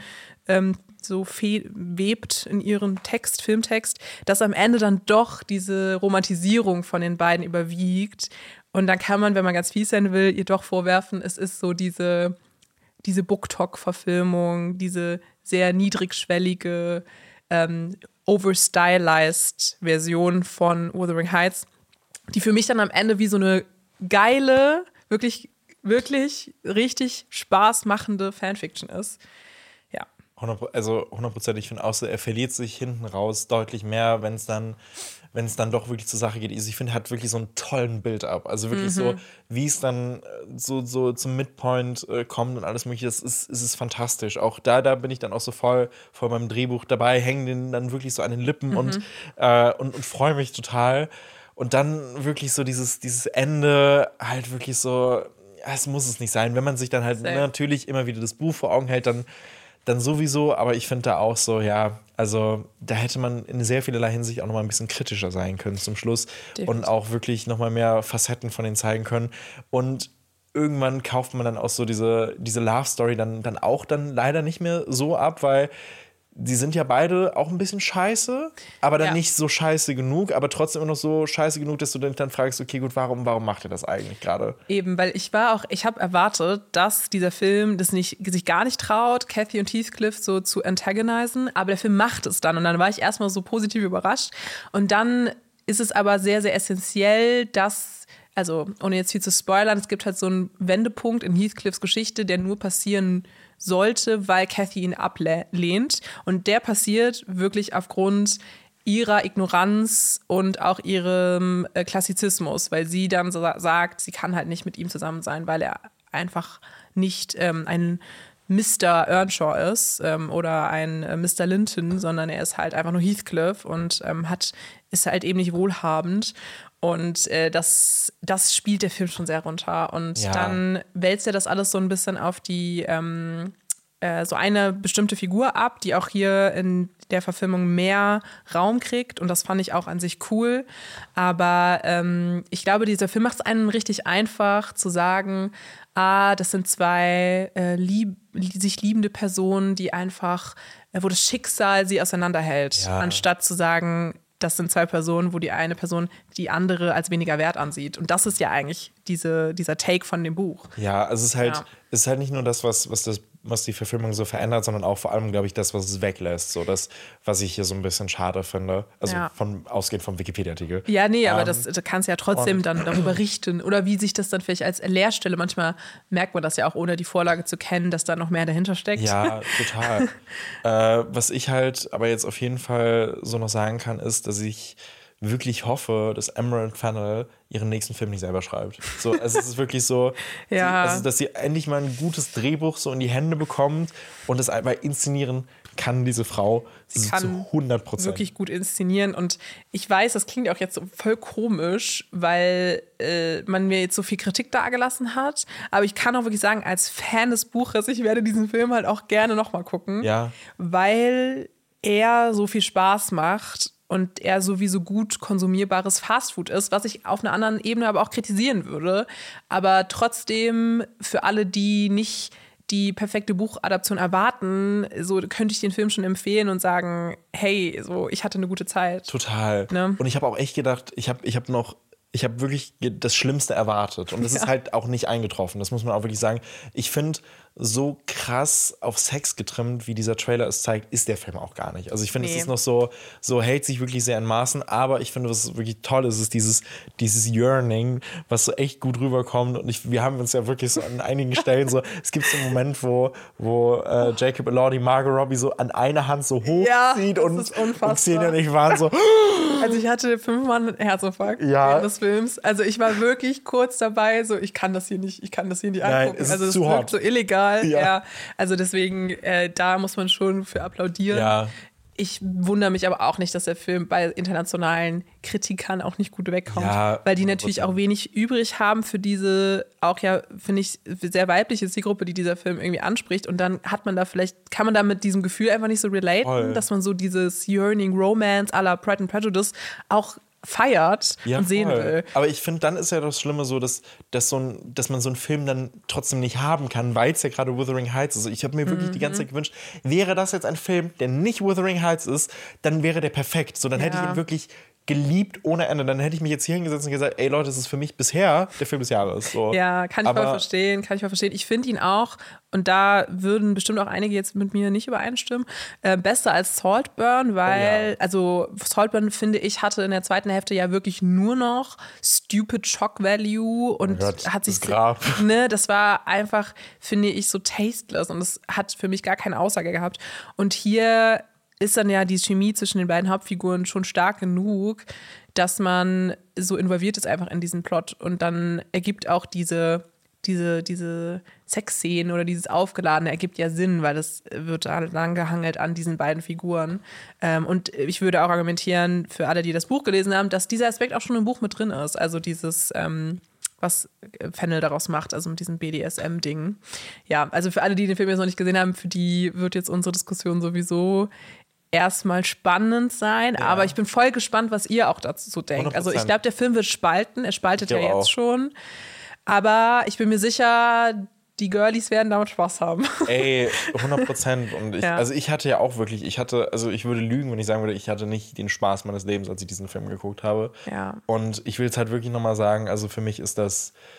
Speaker 5: webt in ihren Filmtext, dass am Ende dann doch diese Romantisierung von den beiden überwiegt. Und dann kann man, wenn man ganz fies sein will, ihr doch vorwerfen, es ist so diese BookTok-Verfilmung, diese sehr niedrigschwellige, overstylized Version von Wuthering Heights, die für mich dann am Ende wie so eine geile, wirklich, wirklich richtig Spaß machende Fanfiction ist. Ja.
Speaker 1: 100%, ich finde auch so, er verliert sich hinten raus deutlich mehr, wenn es dann doch wirklich zur Sache geht. Also ich finde, er hat wirklich so einen tollen Build-up. Also wirklich so, wie es dann so zum Midpoint kommt und alles mögliche, es ist fantastisch. Auch da bin ich dann auch so voll vor meinem Drehbuch dabei, hänge den dann wirklich so an den Lippen und freue mich total. Und dann wirklich so dieses Ende halt wirklich so, es muss es nicht sein. Wenn man sich dann halt natürlich immer wieder das Buch vor Augen hält, dann sowieso, aber ich finde da auch so, ja, also da hätte man in sehr vielerlei Hinsicht auch noch mal ein bisschen kritischer sein können zum Schluss. Definitiv. Und auch wirklich noch mal mehr Facetten von denen zeigen können. Und irgendwann kauft man dann auch so diese Love-Story dann auch leider nicht mehr so ab, weil die sind ja beide auch ein bisschen scheiße, aber dann nicht so scheiße genug, aber trotzdem immer noch so scheiße genug, dass du dann fragst, okay, gut, warum macht er das eigentlich gerade?
Speaker 5: Eben, weil ich habe erwartet, dass dieser Film sich gar nicht traut, Kathy und Heathcliff so zu antagonisieren, aber der Film macht es dann und dann war ich erstmal so positiv überrascht und dann ist es aber sehr, sehr essentiell, dass also ohne jetzt viel zu spoilern, es gibt halt so einen Wendepunkt in Heathcliffs Geschichte, der nur passieren sollte, weil Cathy ihn ablehnt. Und der passiert wirklich aufgrund ihrer Ignoranz und auch ihrem Klassizismus, weil sie dann sagt, sie kann halt nicht mit ihm zusammen sein, weil er einfach nicht ein Mr. Earnshaw ist oder ein Mr. Linton, sondern er ist halt einfach nur Heathcliff und ist halt eben nicht wohlhabend. Und das spielt der Film schon sehr runter. Und dann wälzt er das alles so ein bisschen auf die so eine bestimmte Figur ab, die auch hier in der Verfilmung mehr Raum kriegt. Und das fand ich auch an sich cool. Aber ich glaube, dieser Film macht es einem richtig einfach zu sagen, das sind zwei sich liebende Personen, die einfach, wo das Schicksal sie auseinanderhält, anstatt zu sagen, das sind zwei Personen, wo die eine Person die andere als weniger wert ansieht. Und das ist ja eigentlich dieser Take von dem Buch.
Speaker 1: Ja, also es ist halt nicht nur das, was die Verfilmung so verändert, sondern auch vor allem, glaube ich, das, was es weglässt. So das, was ich hier so ein bisschen schade finde. Also ausgehend vom Wikipedia-Artikel.
Speaker 5: Ja, nee, aber da kannst du ja trotzdem dann darüber richten. Oder wie sich das dann vielleicht als Leerstelle, manchmal merkt man das ja auch, ohne die Vorlage zu kennen, dass da noch mehr dahinter steckt.
Speaker 1: Ja, total. Was ich halt aber jetzt auf jeden Fall so noch sagen kann, ist, dass ich wirklich hoffe, dass Emerald Fennell ihren nächsten Film nicht selber schreibt. So, also es ist wirklich so, dass sie endlich mal ein gutes Drehbuch so in die Hände bekommt und es einfach inszenieren kann, diese Frau.
Speaker 5: Sie kann
Speaker 1: zu 100%.
Speaker 5: Wirklich gut inszenieren. Und ich weiß, das klingt auch jetzt so voll komisch, weil man mir jetzt so viel Kritik dargelassen hat. Aber ich kann auch wirklich sagen, als Fan des Buches, ich werde diesen Film halt auch gerne nochmal gucken, weil er so viel Spaß macht und er sowieso gut konsumierbares Fastfood ist, was ich auf einer anderen Ebene aber auch kritisieren würde. Aber trotzdem für alle, die nicht die perfekte Buchadaption erwarten, so könnte ich den Film schon empfehlen und sagen, hey, so ich hatte eine gute Zeit.
Speaker 1: Total. Ne? Und ich habe auch echt gedacht, ich habe wirklich das Schlimmste erwartet. Und das ist halt auch nicht eingetroffen. Das muss man auch wirklich sagen. Ich finde, so krass auf Sex getrimmt, wie dieser Trailer es zeigt, ist der Film auch gar nicht. Also ich finde, es ist noch so hält sich wirklich sehr in Maßen. Aber ich finde, was wirklich toll ist, ist dieses Yearning, was so echt gut rüberkommt. Und wir haben uns ja wirklich so an einigen Stellen so, es gibt so einen Moment, wo Jacob Elordi Margot Robbie so an einer Hand so hochzieht und Szene nicht waren so.
Speaker 5: Also ich hatte 5-mal einen Herzinfarkt während des Films. Also ich war wirklich kurz dabei, so ich kann das hier nicht angucken.
Speaker 1: Nein, es
Speaker 5: also
Speaker 1: ist
Speaker 5: das
Speaker 1: zu
Speaker 5: wirkt
Speaker 1: hot.
Speaker 5: so illegal. Ja. Also deswegen, da muss man schon für applaudieren. Ja. Ich wundere mich aber auch nicht, dass der Film bei internationalen Kritikern auch nicht gut wegkommt. Ja, weil die natürlich auch wenig übrig haben für diese, auch ja, finde ich, sehr weibliche Zielgruppe, die dieser Film irgendwie anspricht. Und dann kann man da mit diesem Gefühl einfach nicht so relaten, dass man so dieses Yearning Romance à la Pride and Prejudice auch feiert und sehen will.
Speaker 1: Aber ich finde, dann ist ja das Schlimme so, dass man so einen Film dann trotzdem nicht haben kann, weil es ja gerade Wuthering Heights ist. Ich habe mir wirklich die ganze Zeit gewünscht, wäre das jetzt ein Film, der nicht Wuthering Heights ist, dann wäre der perfekt. So, dann hätte ich ihn wirklich geliebt ohne Ende. Dann hätte ich mich jetzt hier hingesetzt und gesagt, ey Leute, das ist für mich bisher der Film des Jahres. So.
Speaker 5: Ja, kann ich voll verstehen. Ich finde ihn auch, und da würden bestimmt auch einige jetzt mit mir nicht übereinstimmen, besser als Saltburn, weil, also Saltburn, finde ich, hatte in der zweiten Hälfte ja wirklich nur noch stupid Shock Value und hat sich, das war einfach, finde ich, so tasteless und das hat für mich gar keine Aussage gehabt. Und hier ist dann ja die Chemie zwischen den beiden Hauptfiguren schon stark genug, dass man so involviert ist einfach in diesen Plot. Und dann ergibt auch diese Sexszenen oder dieses Aufgeladene ergibt ja Sinn, weil das wird lang gehangelt an diesen beiden Figuren. Und ich würde auch argumentieren, für alle, die das Buch gelesen haben, dass dieser Aspekt auch schon im Buch mit drin ist. Also dieses was Fennell daraus macht, also mit diesem BDSM-Ding. Ja, also für alle, die den Film jetzt noch nicht gesehen haben, für die wird jetzt unsere Diskussion sowieso erstmal spannend sein, aber ich bin voll gespannt, was ihr auch dazu denkt. 100%. Also ich glaube, der Film wird spalten, er spaltet ja jetzt schon, aber ich bin mir sicher, die Girlies werden damit Spaß haben.
Speaker 1: Ey, 100%. Und ich hatte ja auch wirklich, ich würde lügen, wenn ich sagen würde, ich hatte nicht den Spaß meines Lebens, als ich diesen Film geguckt habe.
Speaker 5: Ja.
Speaker 1: Und ich will jetzt halt wirklich nochmal sagen, also für mich ist das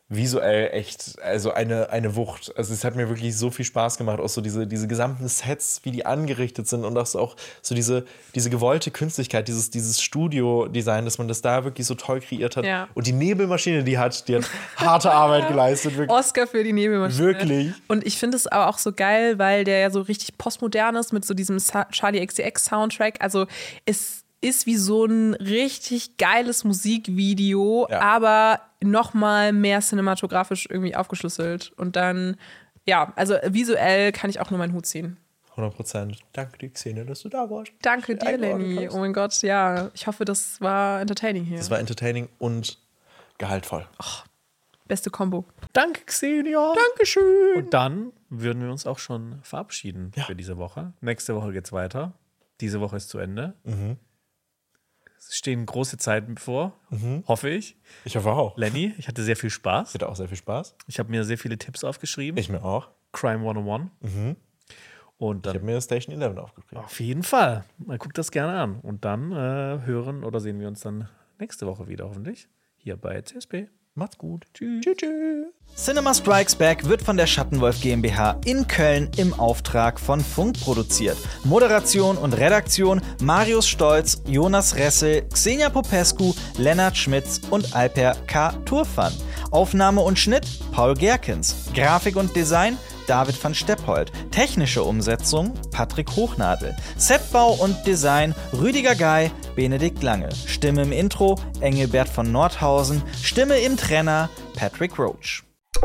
Speaker 1: visuell echt, also eine Wucht. Also es hat mir wirklich so viel Spaß gemacht, auch so diese gesamten Sets, wie die angerichtet sind und auch so diese gewollte Künstlichkeit, dieses Studio-Design, dass man das da wirklich so toll kreiert hat.
Speaker 5: Ja.
Speaker 1: Und die Nebelmaschine, die hat harte Arbeit geleistet. Wirklich.
Speaker 5: Oscar für die Nebelmaschine.
Speaker 1: Wirklich.
Speaker 5: Und ich finde es aber auch so geil, weil der ja so richtig postmodern ist mit so diesem Charlie XCX Soundtrack. Also es ist wie so ein richtig geiles Musikvideo, aber noch mal mehr cinematografisch irgendwie aufgeschlüsselt. Und dann, ja, also visuell kann ich auch nur meinen Hut ziehen.
Speaker 1: 100%. Danke dir, Xenia, dass du da warst.
Speaker 5: Danke dir, Lenny. Oh mein Gott, ja. Ich hoffe, das war entertaining hier.
Speaker 1: Das war entertaining und gehaltvoll.
Speaker 5: Beste Kombo.
Speaker 2: Danke, Xenia.
Speaker 1: Dankeschön.
Speaker 2: Und dann würden wir uns auch schon verabschieden für diese Woche. Nächste Woche geht's weiter. Diese Woche ist zu Ende. Es stehen große Zeiten bevor, hoffe ich.
Speaker 1: Ich hoffe auch.
Speaker 2: Lenny, ich hatte sehr viel Spaß.
Speaker 1: Ich hatte auch sehr viel Spaß.
Speaker 2: Ich habe mir sehr viele Tipps aufgeschrieben.
Speaker 1: Ich mir auch.
Speaker 2: Crime 101. Und
Speaker 1: Ich
Speaker 2: dann
Speaker 1: habe mir Station 11 aufgeschrieben.
Speaker 2: auf jeden Fall. Man guckt das gerne an. Und dann hören oder sehen wir uns dann nächste Woche wieder, hoffentlich. Hier bei CSP.
Speaker 1: Macht's gut.
Speaker 2: Tschüss.
Speaker 1: Tschüss.
Speaker 6: Cinema Strikes Back wird von der Schattenwolf GmbH in Köln im Auftrag von Funk produziert. Moderation und Redaktion Marius Stolz, Jonas Ressel, Xenia Popescu, Lennart Schmitz und Alper K. Turfan. Aufnahme und Schnitt Paul Gerkens. Grafik und Design David van Steppold. Technische Umsetzung Patrick Hochnadel. Setbau und Design Rüdiger Guy, Benedikt Lange. Stimme im Intro Engelbert von Nordhausen. Stimme im Trenner Patrick Roach.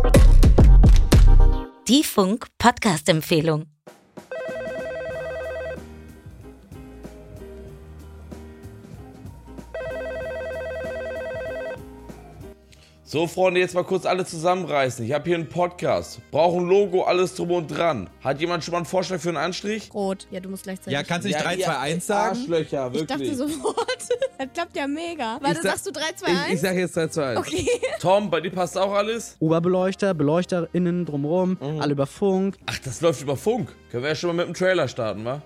Speaker 7: Die Funk-Podcast-Empfehlung.
Speaker 8: So, Freunde, jetzt mal kurz alle zusammenreißen. Ich habe hier einen Podcast. Brauche ein Logo, alles drum und dran. Hat jemand schon mal einen Vorschlag für einen Anstrich?
Speaker 9: Rot. Ja, du musst gleichzeitig.
Speaker 10: Ja, kannst du nicht 3, 2, 1 sagen?
Speaker 8: Arschlöcher,
Speaker 9: Ich
Speaker 8: wirklich.
Speaker 9: dachte sofort. Das klappt ja mega. Warte, sagst du 3, 2, 1?
Speaker 8: Ich sag jetzt 3, 2, 1.
Speaker 9: Okay.
Speaker 8: Tom, bei dir passt auch alles?
Speaker 10: Oberbeleuchter, BeleuchterInnen drumherum, alle über Funk.
Speaker 8: Ach, das läuft über Funk. Können wir ja schon mal mit dem Trailer starten, wa?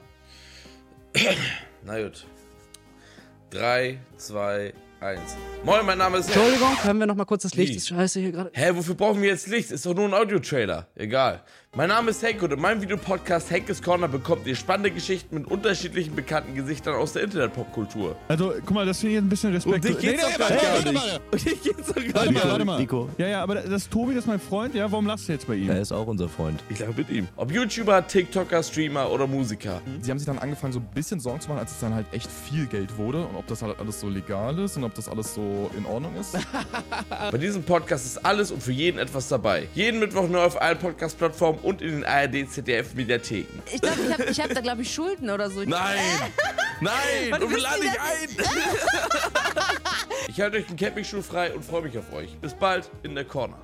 Speaker 8: Na gut. 3, 2, 1. Moin, mein Name ist...
Speaker 10: Entschuldigung, können wir noch mal kurz das Licht?
Speaker 8: Wie?
Speaker 10: Ist scheiße hier gerade.
Speaker 8: Hä, wofür brauchen wir jetzt Licht? Ist doch nur ein Audio-Trailer. Egal. Mein Name ist Henk und in meinem Videopodcast Henkes Corner bekommt ihr spannende Geschichten mit unterschiedlichen bekannten Gesichtern aus der Internet-Popkultur.
Speaker 11: Also, guck mal, das finde ich jetzt ein bisschen Respekt.
Speaker 8: Und dich geht's doch gar nicht. Und dich geht's doch gar nicht.
Speaker 11: Warte mal.
Speaker 10: Nico.
Speaker 11: Ja, aber das ist Tobi, das ist mein Freund. Ja, warum lachst du jetzt bei ihm?
Speaker 10: Er ist auch unser Freund.
Speaker 8: Ich lache mit ihm. Ob YouTuber, TikToker, Streamer oder Musiker.
Speaker 12: Sie haben sich dann angefangen, so ein bisschen Sorgen zu machen, als es dann halt echt viel Geld wurde und ob das halt alles so legal ist und ob das alles so in Ordnung ist.
Speaker 8: Bei diesem Podcast ist alles und für jeden etwas dabei. Jeden Mittwoch neu auf allen Podcast-Plattformen und in den ARD, ZDF-Mediatheken.
Speaker 9: Ich glaube, ich hab da, glaube ich, Schulden oder so.
Speaker 8: Nein! Nein!
Speaker 9: Warte,
Speaker 8: Und wir
Speaker 9: wissen
Speaker 8: laden
Speaker 9: die
Speaker 8: dich ein! Ich halte euch den Campingstuhl frei und freue mich auf euch. Bis bald in der Corner.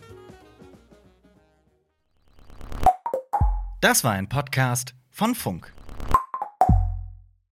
Speaker 6: Das war ein Podcast von Funk.